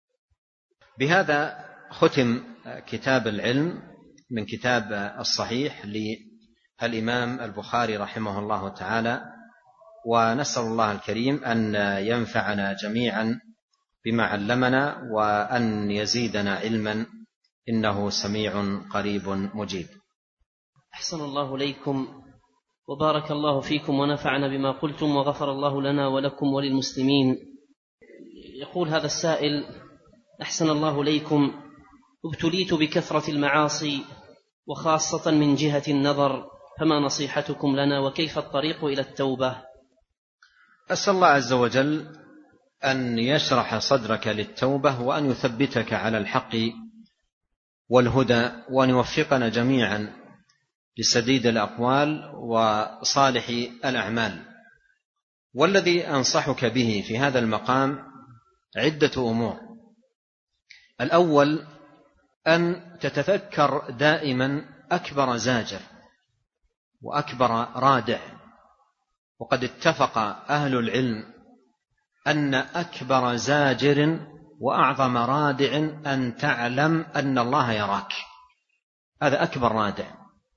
بهذا ختم كتاب العلم من كتاب الصحيح للإمام البخاري رحمه الله تعالى، ونسأل الله الكريم أن ينفعنا جميعا بما علمنا، وأن يزيدنا علما، إنه سميع قريب مجيب. أحسن الله إليكم وبارك الله فيكم ونفعنا بما قلتم، وغفر الله لنا ولكم وللمسلمين. يقول هذا السائل: أحسن الله إليكم، ابتليت بكثرة المعاصي وخاصة من جهة النظر، فما نصيحتكم لنا وكيف الطريق إلى التوبة؟ أسأل الله عز وجل أن يشرح صدرك للتوبة، وأن يثبتك على الحق والهدى، وأن يوفقنا جميعا لسديد الأقوال وصالح الأعمال. والذي أنصحك به في هذا المقام عدة أمور. الأول أن تتذكر دائما أكبر زاجر وأكبر رادع، وقد اتفق أهل العلم أن أكبر زاجر وأعظم رادع أن تعلم أن الله يراك، هذا أكبر رادع.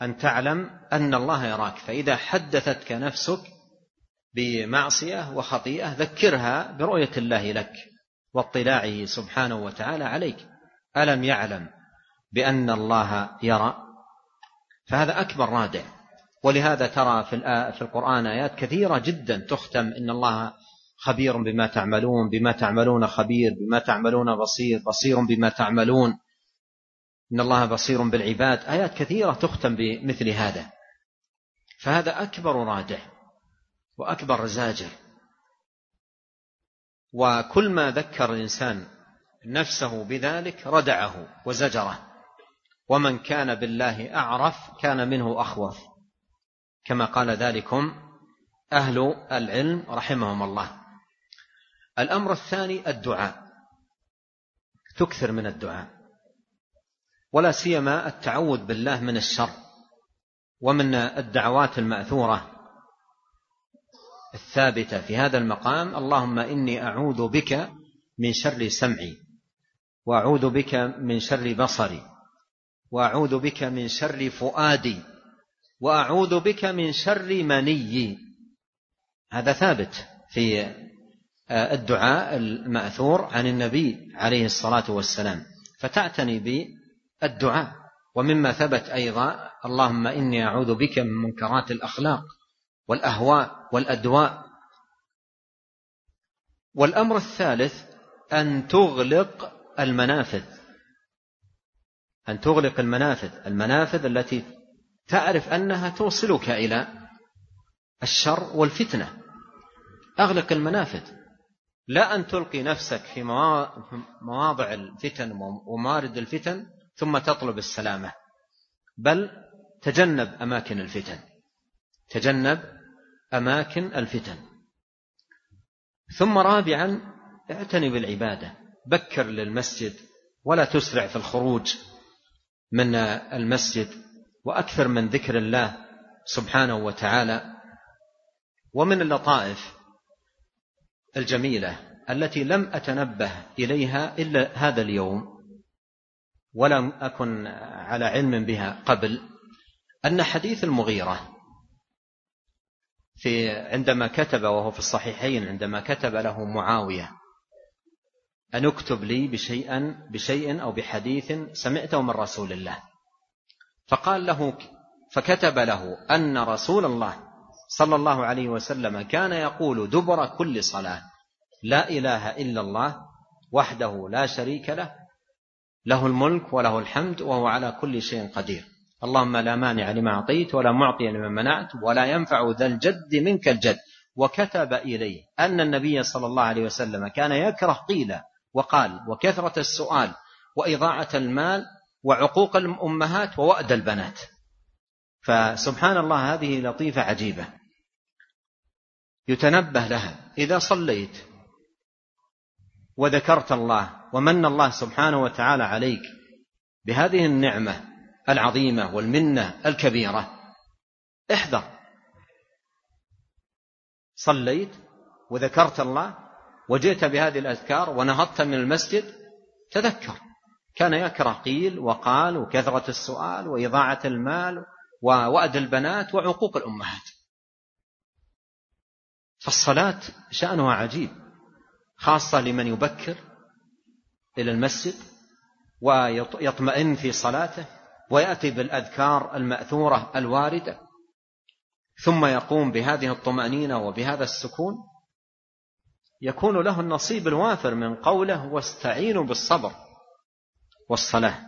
أن تعلم أن الله يراك، فإذا حدثتك نفسك بمعصية وخطيئة ذكرها برؤية الله لك واطلاعه سبحانه وتعالى عليك. ألم يعلم بأن الله يرى؟ فهذا أكبر رادع. ولهذا ترى في القرآن آيات كثيرة جدا تختم إن الله خبير بما تعملون، بما تعملون خبير، بما تعملون بصير، بصير بما تعملون، إن الله بصير بالعباد. آيات كثيرة تختم بمثل هذا. فهذا أكبر رادع وأكبر زاجر. وكل ما ذكر الإنسان نفسه بذلك ردعه وزجره. ومن كان بالله أعرف كان منه أخوف، كما قال ذلكم أهل العلم رحمهم الله. الأمر الثاني الدعاء، تكثر من الدعاء، ولا سيما التعوذ بالله من الشر. ومن الدعوات المأثورة الثابتة في هذا المقام: اللهم إني أعوذ بك من شر سمعي، وأعوذ بك من شر بصري، وأعوذ بك من شر فؤادي، وأعوذ بك من شر مني. هذا ثابت في الدعاء المأثور عن النبي عليه الصلاة والسلام، فتعتني بالدعاء. ومما ثبت أيضا: اللهم إني أعوذ بك من منكرات الأخلاق والأهواء والأدواء. والأمر الثالث أن تغلق المنافذ، أن تغلق المنافذ التي تعرف أنها توصلك إلى الشر والفتنة. أغلق المنافذ، لا أن تلقي نفسك في مواضع الفتن وموارد الفتن ثم تطلب السلامة، بل تجنب أماكن الفتن، تجنب أماكن الفتن. ثم رابعا اعتني بالعبادة، بكر للمسجد ولا تسرع في الخروج من المسجد، وأكثر من ذكر الله سبحانه وتعالى. ومن اللطائف الجميلة التي لم أتنبه إليها إلا هذا اليوم ولم أكن على علم بها قبل، أن حديث المغيرة عندما كتب، وهو في الصحيحين، عندما كتب له معاوية أن اكتب لي بشيء أو بحديث سمعته من رسول الله، فكتب له أن رسول الله صلى الله عليه وسلم كان يقول دبر كل صلاة: لا إله إلا الله وحده لا شريك له، له الملك وله الحمد وهو على كل شيء قدير، اللهم لا مانع لما أعطيت ولا معطي لما منعت ولا ينفع ذا الجد منك الجد. وكتب إليه أن النبي صلى الله عليه وسلم كان يكره قيل وقال وكثرة السؤال وإضاعة المال وعقوق الأمهات ووأد البنات. فسبحان الله، هذه لطيفة عجيبة يتنبه لها. إذا صليت وذكرت الله ومن الله سبحانه وتعالى عليك بهذه النعمة العظيمة والمنة الكبيرة، احذر. صليت وذكرت الله وجئت بهذه الأذكار ونهضت من المسجد، تذكر كان يكره قيل وقال وكثرة السؤال وإضاعة المال ووأد البنات وعقوق الأمهات. فالصلاة شأنها عجيب، خاصة لمن يبكر إلى المسجد ويطمئن في صلاته ويأتي بالأذكار المأثورة الواردة، ثم يقوم بهذه الطمأنينة وبهذا السكون، يكون له النصيب الوافر من قوله واستعينوا بالصبر والصلاة.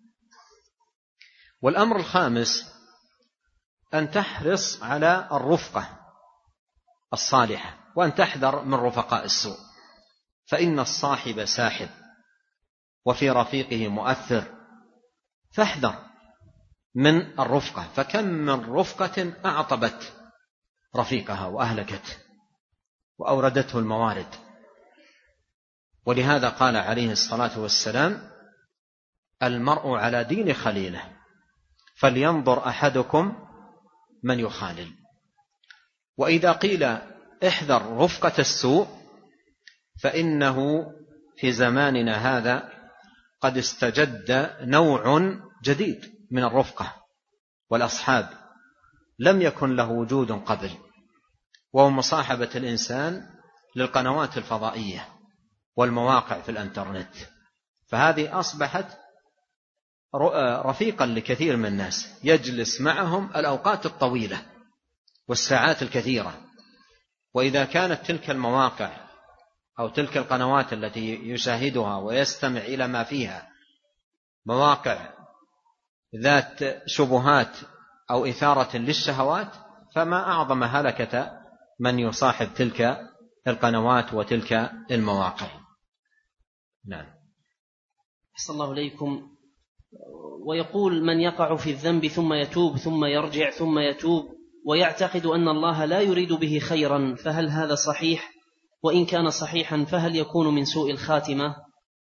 والأمر الخامس أن تحرص على الرفقة الصالحة، وأن تحذر من رفقاء السوء، فإن الصاحب ساحب وفي رفيقه مؤثر. فاحذر من الرفقة، فكم من رفقة أعطبت رفيقها وأهلكت وأوردته الموارد. ولهذا قال عليه الصلاة والسلام: المرء على دين خليله فلينظر أحدكم من يخالل. وإذا قيل احذر رفقة السوء، فإنه في زماننا هذا قد استجد نوع جديد من الرفقة، والأصحاب لم يكن له وجود قبل، وهو مصاحبة الإنسان للقنوات الفضائية والمواقع في الإنترنت، فهذه أصبحت رفيقا لكثير من الناس، يجلس معهم الأوقات الطويلة والساعات الكثيرة. وإذا كانت تلك المواقع أو تلك القنوات التي يشاهدها ويستمع إلى ما فيها مواقع ذات شبهات أو إثارة للشهوات، فما أعظم هلكة من يصاحب تلك القنوات وتلك المواقع. نعم. أحسن الله إليكم. ويقول: من يقع في الذنب ثم يتوب ثم يرجع ثم يتوب ويعتقد أن الله لا يريد به خيرا، فهل هذا صحيح؟ وإن كان صحيحا فهل يكون من سوء الخاتمة؟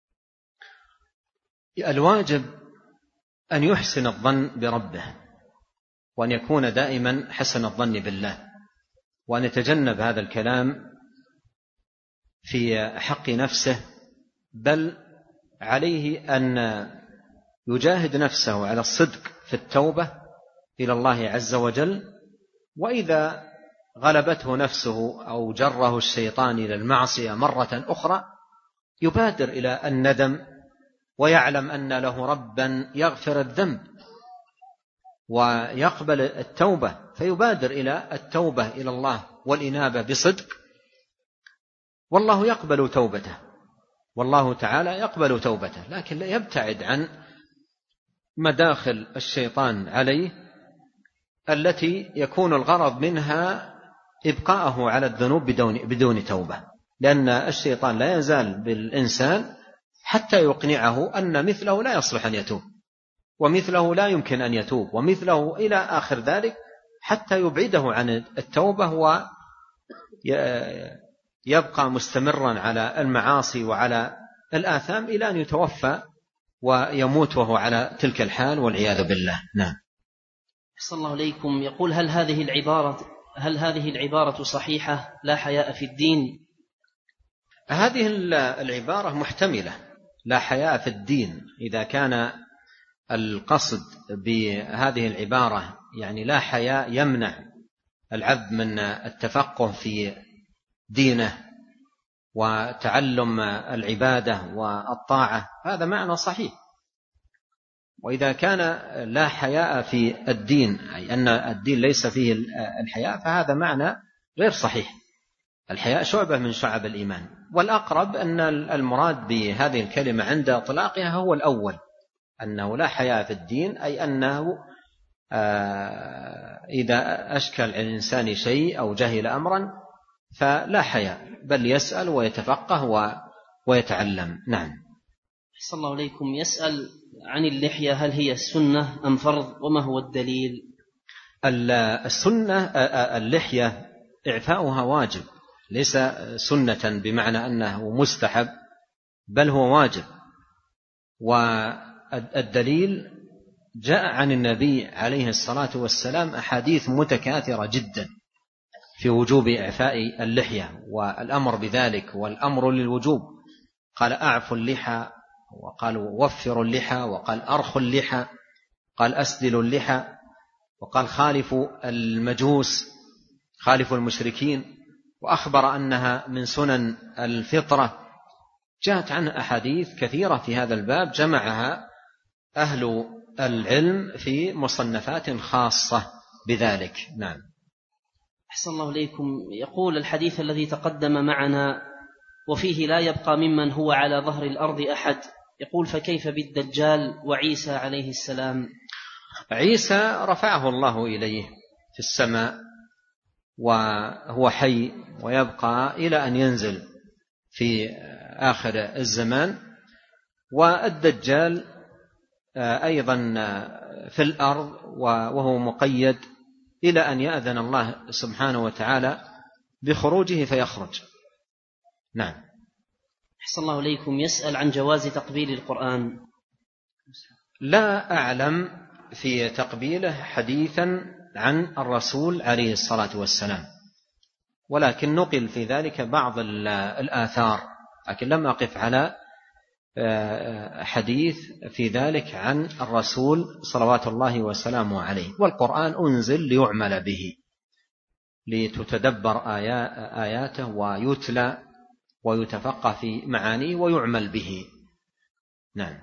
الواجب أن يحسن الظن بربه، وأن يكون دائما حسن الظن بالله، وأن يتجنب هذا الكلام في حق نفسه، بل عليه أن يجاهد نفسه على الصدق في التوبة إلى الله عز وجل. وإذا غلبته نفسه أو جره الشيطان إلى المعصية مرة أخرى يبادر إلى الندم، ويعلم أن له ربا يغفر الذنب ويقبل التوبة، فيبادر إلى التوبة إلى الله والإنابة بصدق، والله يقبل توبته، والله تعالى يقبل توبته، لكن لا يبتعد عن مداخل الشيطان عليه التي يكون الغرض منها إبقاءه على الذنوب بدون توبة، لأن الشيطان لا يزال بالإنسان حتى يقنعه أن مثله لا يصلح أن يتوب، ومثله لا يمكن أن يتوب، ومثله إلى آخر ذلك، حتى يبعده عن التوبة ويبقى مستمرا على المعاصي وعلى الآثام إلى أن يتوفى ويموت وهو على تلك الحال والعياذ بالله. نعم. أحسن الله إليكم. يقول: هل هذه العبارة صحيحة لا حياء في الدين؟ هذه العبارة محتملة، لا حياء في الدين، إذا كان القصد بهذه العبارة يعني لا حياء يمنع العبد من التفقه في دينه وتعلم العبادة والطاعة، هذا معنى صحيح. وإذا كان لا حياء في الدين، أي أن الدين ليس فيه الحياء، فهذا معنى غير صحيح. الحياء شعبة من شعب الإيمان، والأقرب أن المراد بهذه الكلمة عند إطلاقها هو الأول، أنه لا حياء في الدين، أي أنه إذا أشكل الإنسان شيء أو جهل أمرا فلا حياء، بل يسأل ويتفقه ويتعلم. نعم. أحسن الله إليكم. يسأل عن اللحية: هل هي السنة أم فرض؟ وما هو الدليل؟ السنة اللحية إعفاؤها واجب، ليس سنة بمعنى أنه مستحب، بل هو واجب. والدليل جاء عن النبي عليه الصلاة والسلام أحاديث متكاثرة جدا في وجوب إعفاء اللحية والأمر بذلك، والأمر للوجوب. قال: أعفوا اللحى، وقال: وفروا اللحى، وقال: أرخوا اللحى، قال: أسدلوا اللحى، وقال: خالفوا المجوس، خالفوا المشركين، وأخبر أنها من سنن الفطرة. جاءت عنها أحاديث كثيرة في هذا الباب، جمعها أهل العلم في مصنفات خاصة بذلك. نعم. أحسن الله إليكم. يقول: الحديث الذي تقدم معنا وفيه لا يبقى ممن هو على ظهر الأرض أحد، يقول: فكيف بالدجال وعيسى عليه السلام؟ عيسى رفعه الله إليه في السماء وهو حي ويبقى إلى أن ينزل في آخر الزمان، والدجال أيضا في الأرض وهو مقيد إلى أن يأذن الله سبحانه وتعالى بخروجه فيخرج. نعم. أحسن الله إليكم. يسأل عن جواز تقبيل القرآن. لا أعلم في تقبيله حديثا عن الرسول عليه الصلاة والسلام، ولكن نقل في ذلك بعض الآثار، لكن لم أقف على حديث في ذلك عن الرسول صلوات الله وسلامه عليه. والقرآن أنزل ليعمل به، لتتدبر آياته ويتلى ويتفقه في معانيه ويعمل به. نعم.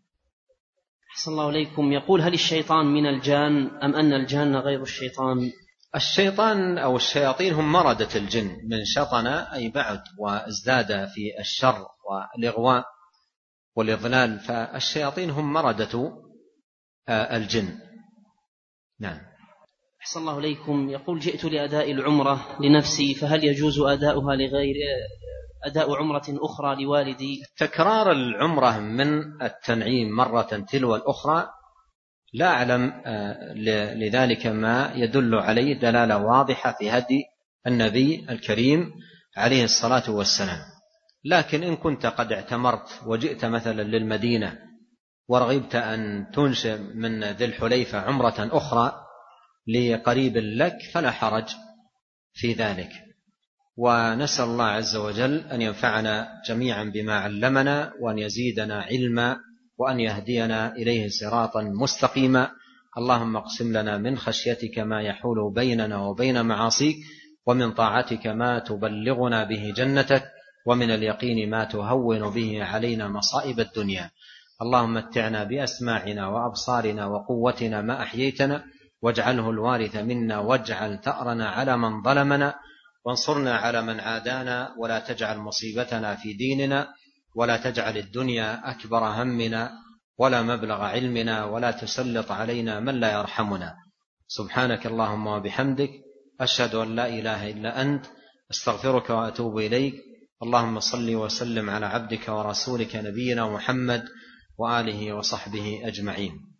أحسن الله إليكم. يقول: هل الشيطان من الجان أم أن الجان غير الشيطان؟ الشيطان أو الشياطين هم مردة الجن، من شطن أي بعد وازداد في الشر والإغواء والإضلال، فالشياطين هم مردة الجن. نعم. أحسن الله إليكم. يقول: جئت لأداء العمرة لنفسي، فهل يجوز أداؤها أداء عمرة أخرى لوالدي؟ تكرار العمرة من التنعيم مرة تلو الأخرى لا أعلم لذلك ما يدل عليه دلالة واضحة في هدي النبي الكريم عليه الصلاة والسلام. لكن إن كنت قد اعتمرت وجئت مثلا للمدينة ورغبت أن تنشئ من ذي الحليفة عمرة أخرى لقريب لك فلا حرج في ذلك. ونسأل الله عز وجل أن ينفعنا جميعا بما علمنا، وأن يزيدنا علما، وأن يهدينا إليه صراطا مستقيما. اللهم اقسم لنا من خشيتك ما يحول بيننا وبين معاصيك، ومن طاعتك ما تبلغنا به جنتك، ومن اليقين ما تهون به علينا مصائب الدنيا. اللهم متعنا بأسماعنا وأبصارنا وقوتنا ما أحييتنا، واجعله الوارث منا، واجعل ثأرنا على من ظلمنا، وانصرنا على من عادانا، ولا تجعل مصيبتنا في ديننا، ولا تجعل الدنيا أكبر همنا ولا مبلغ علمنا، ولا تسلط علينا من لا يرحمنا. سبحانك اللهم وبحمدك، أشهد أن لا إله إلا أنت، أستغفرك وأتوب إليك. اللهم صل وسلم على عبدك ورسولك نبينا محمد وآله وصحبه أجمعين.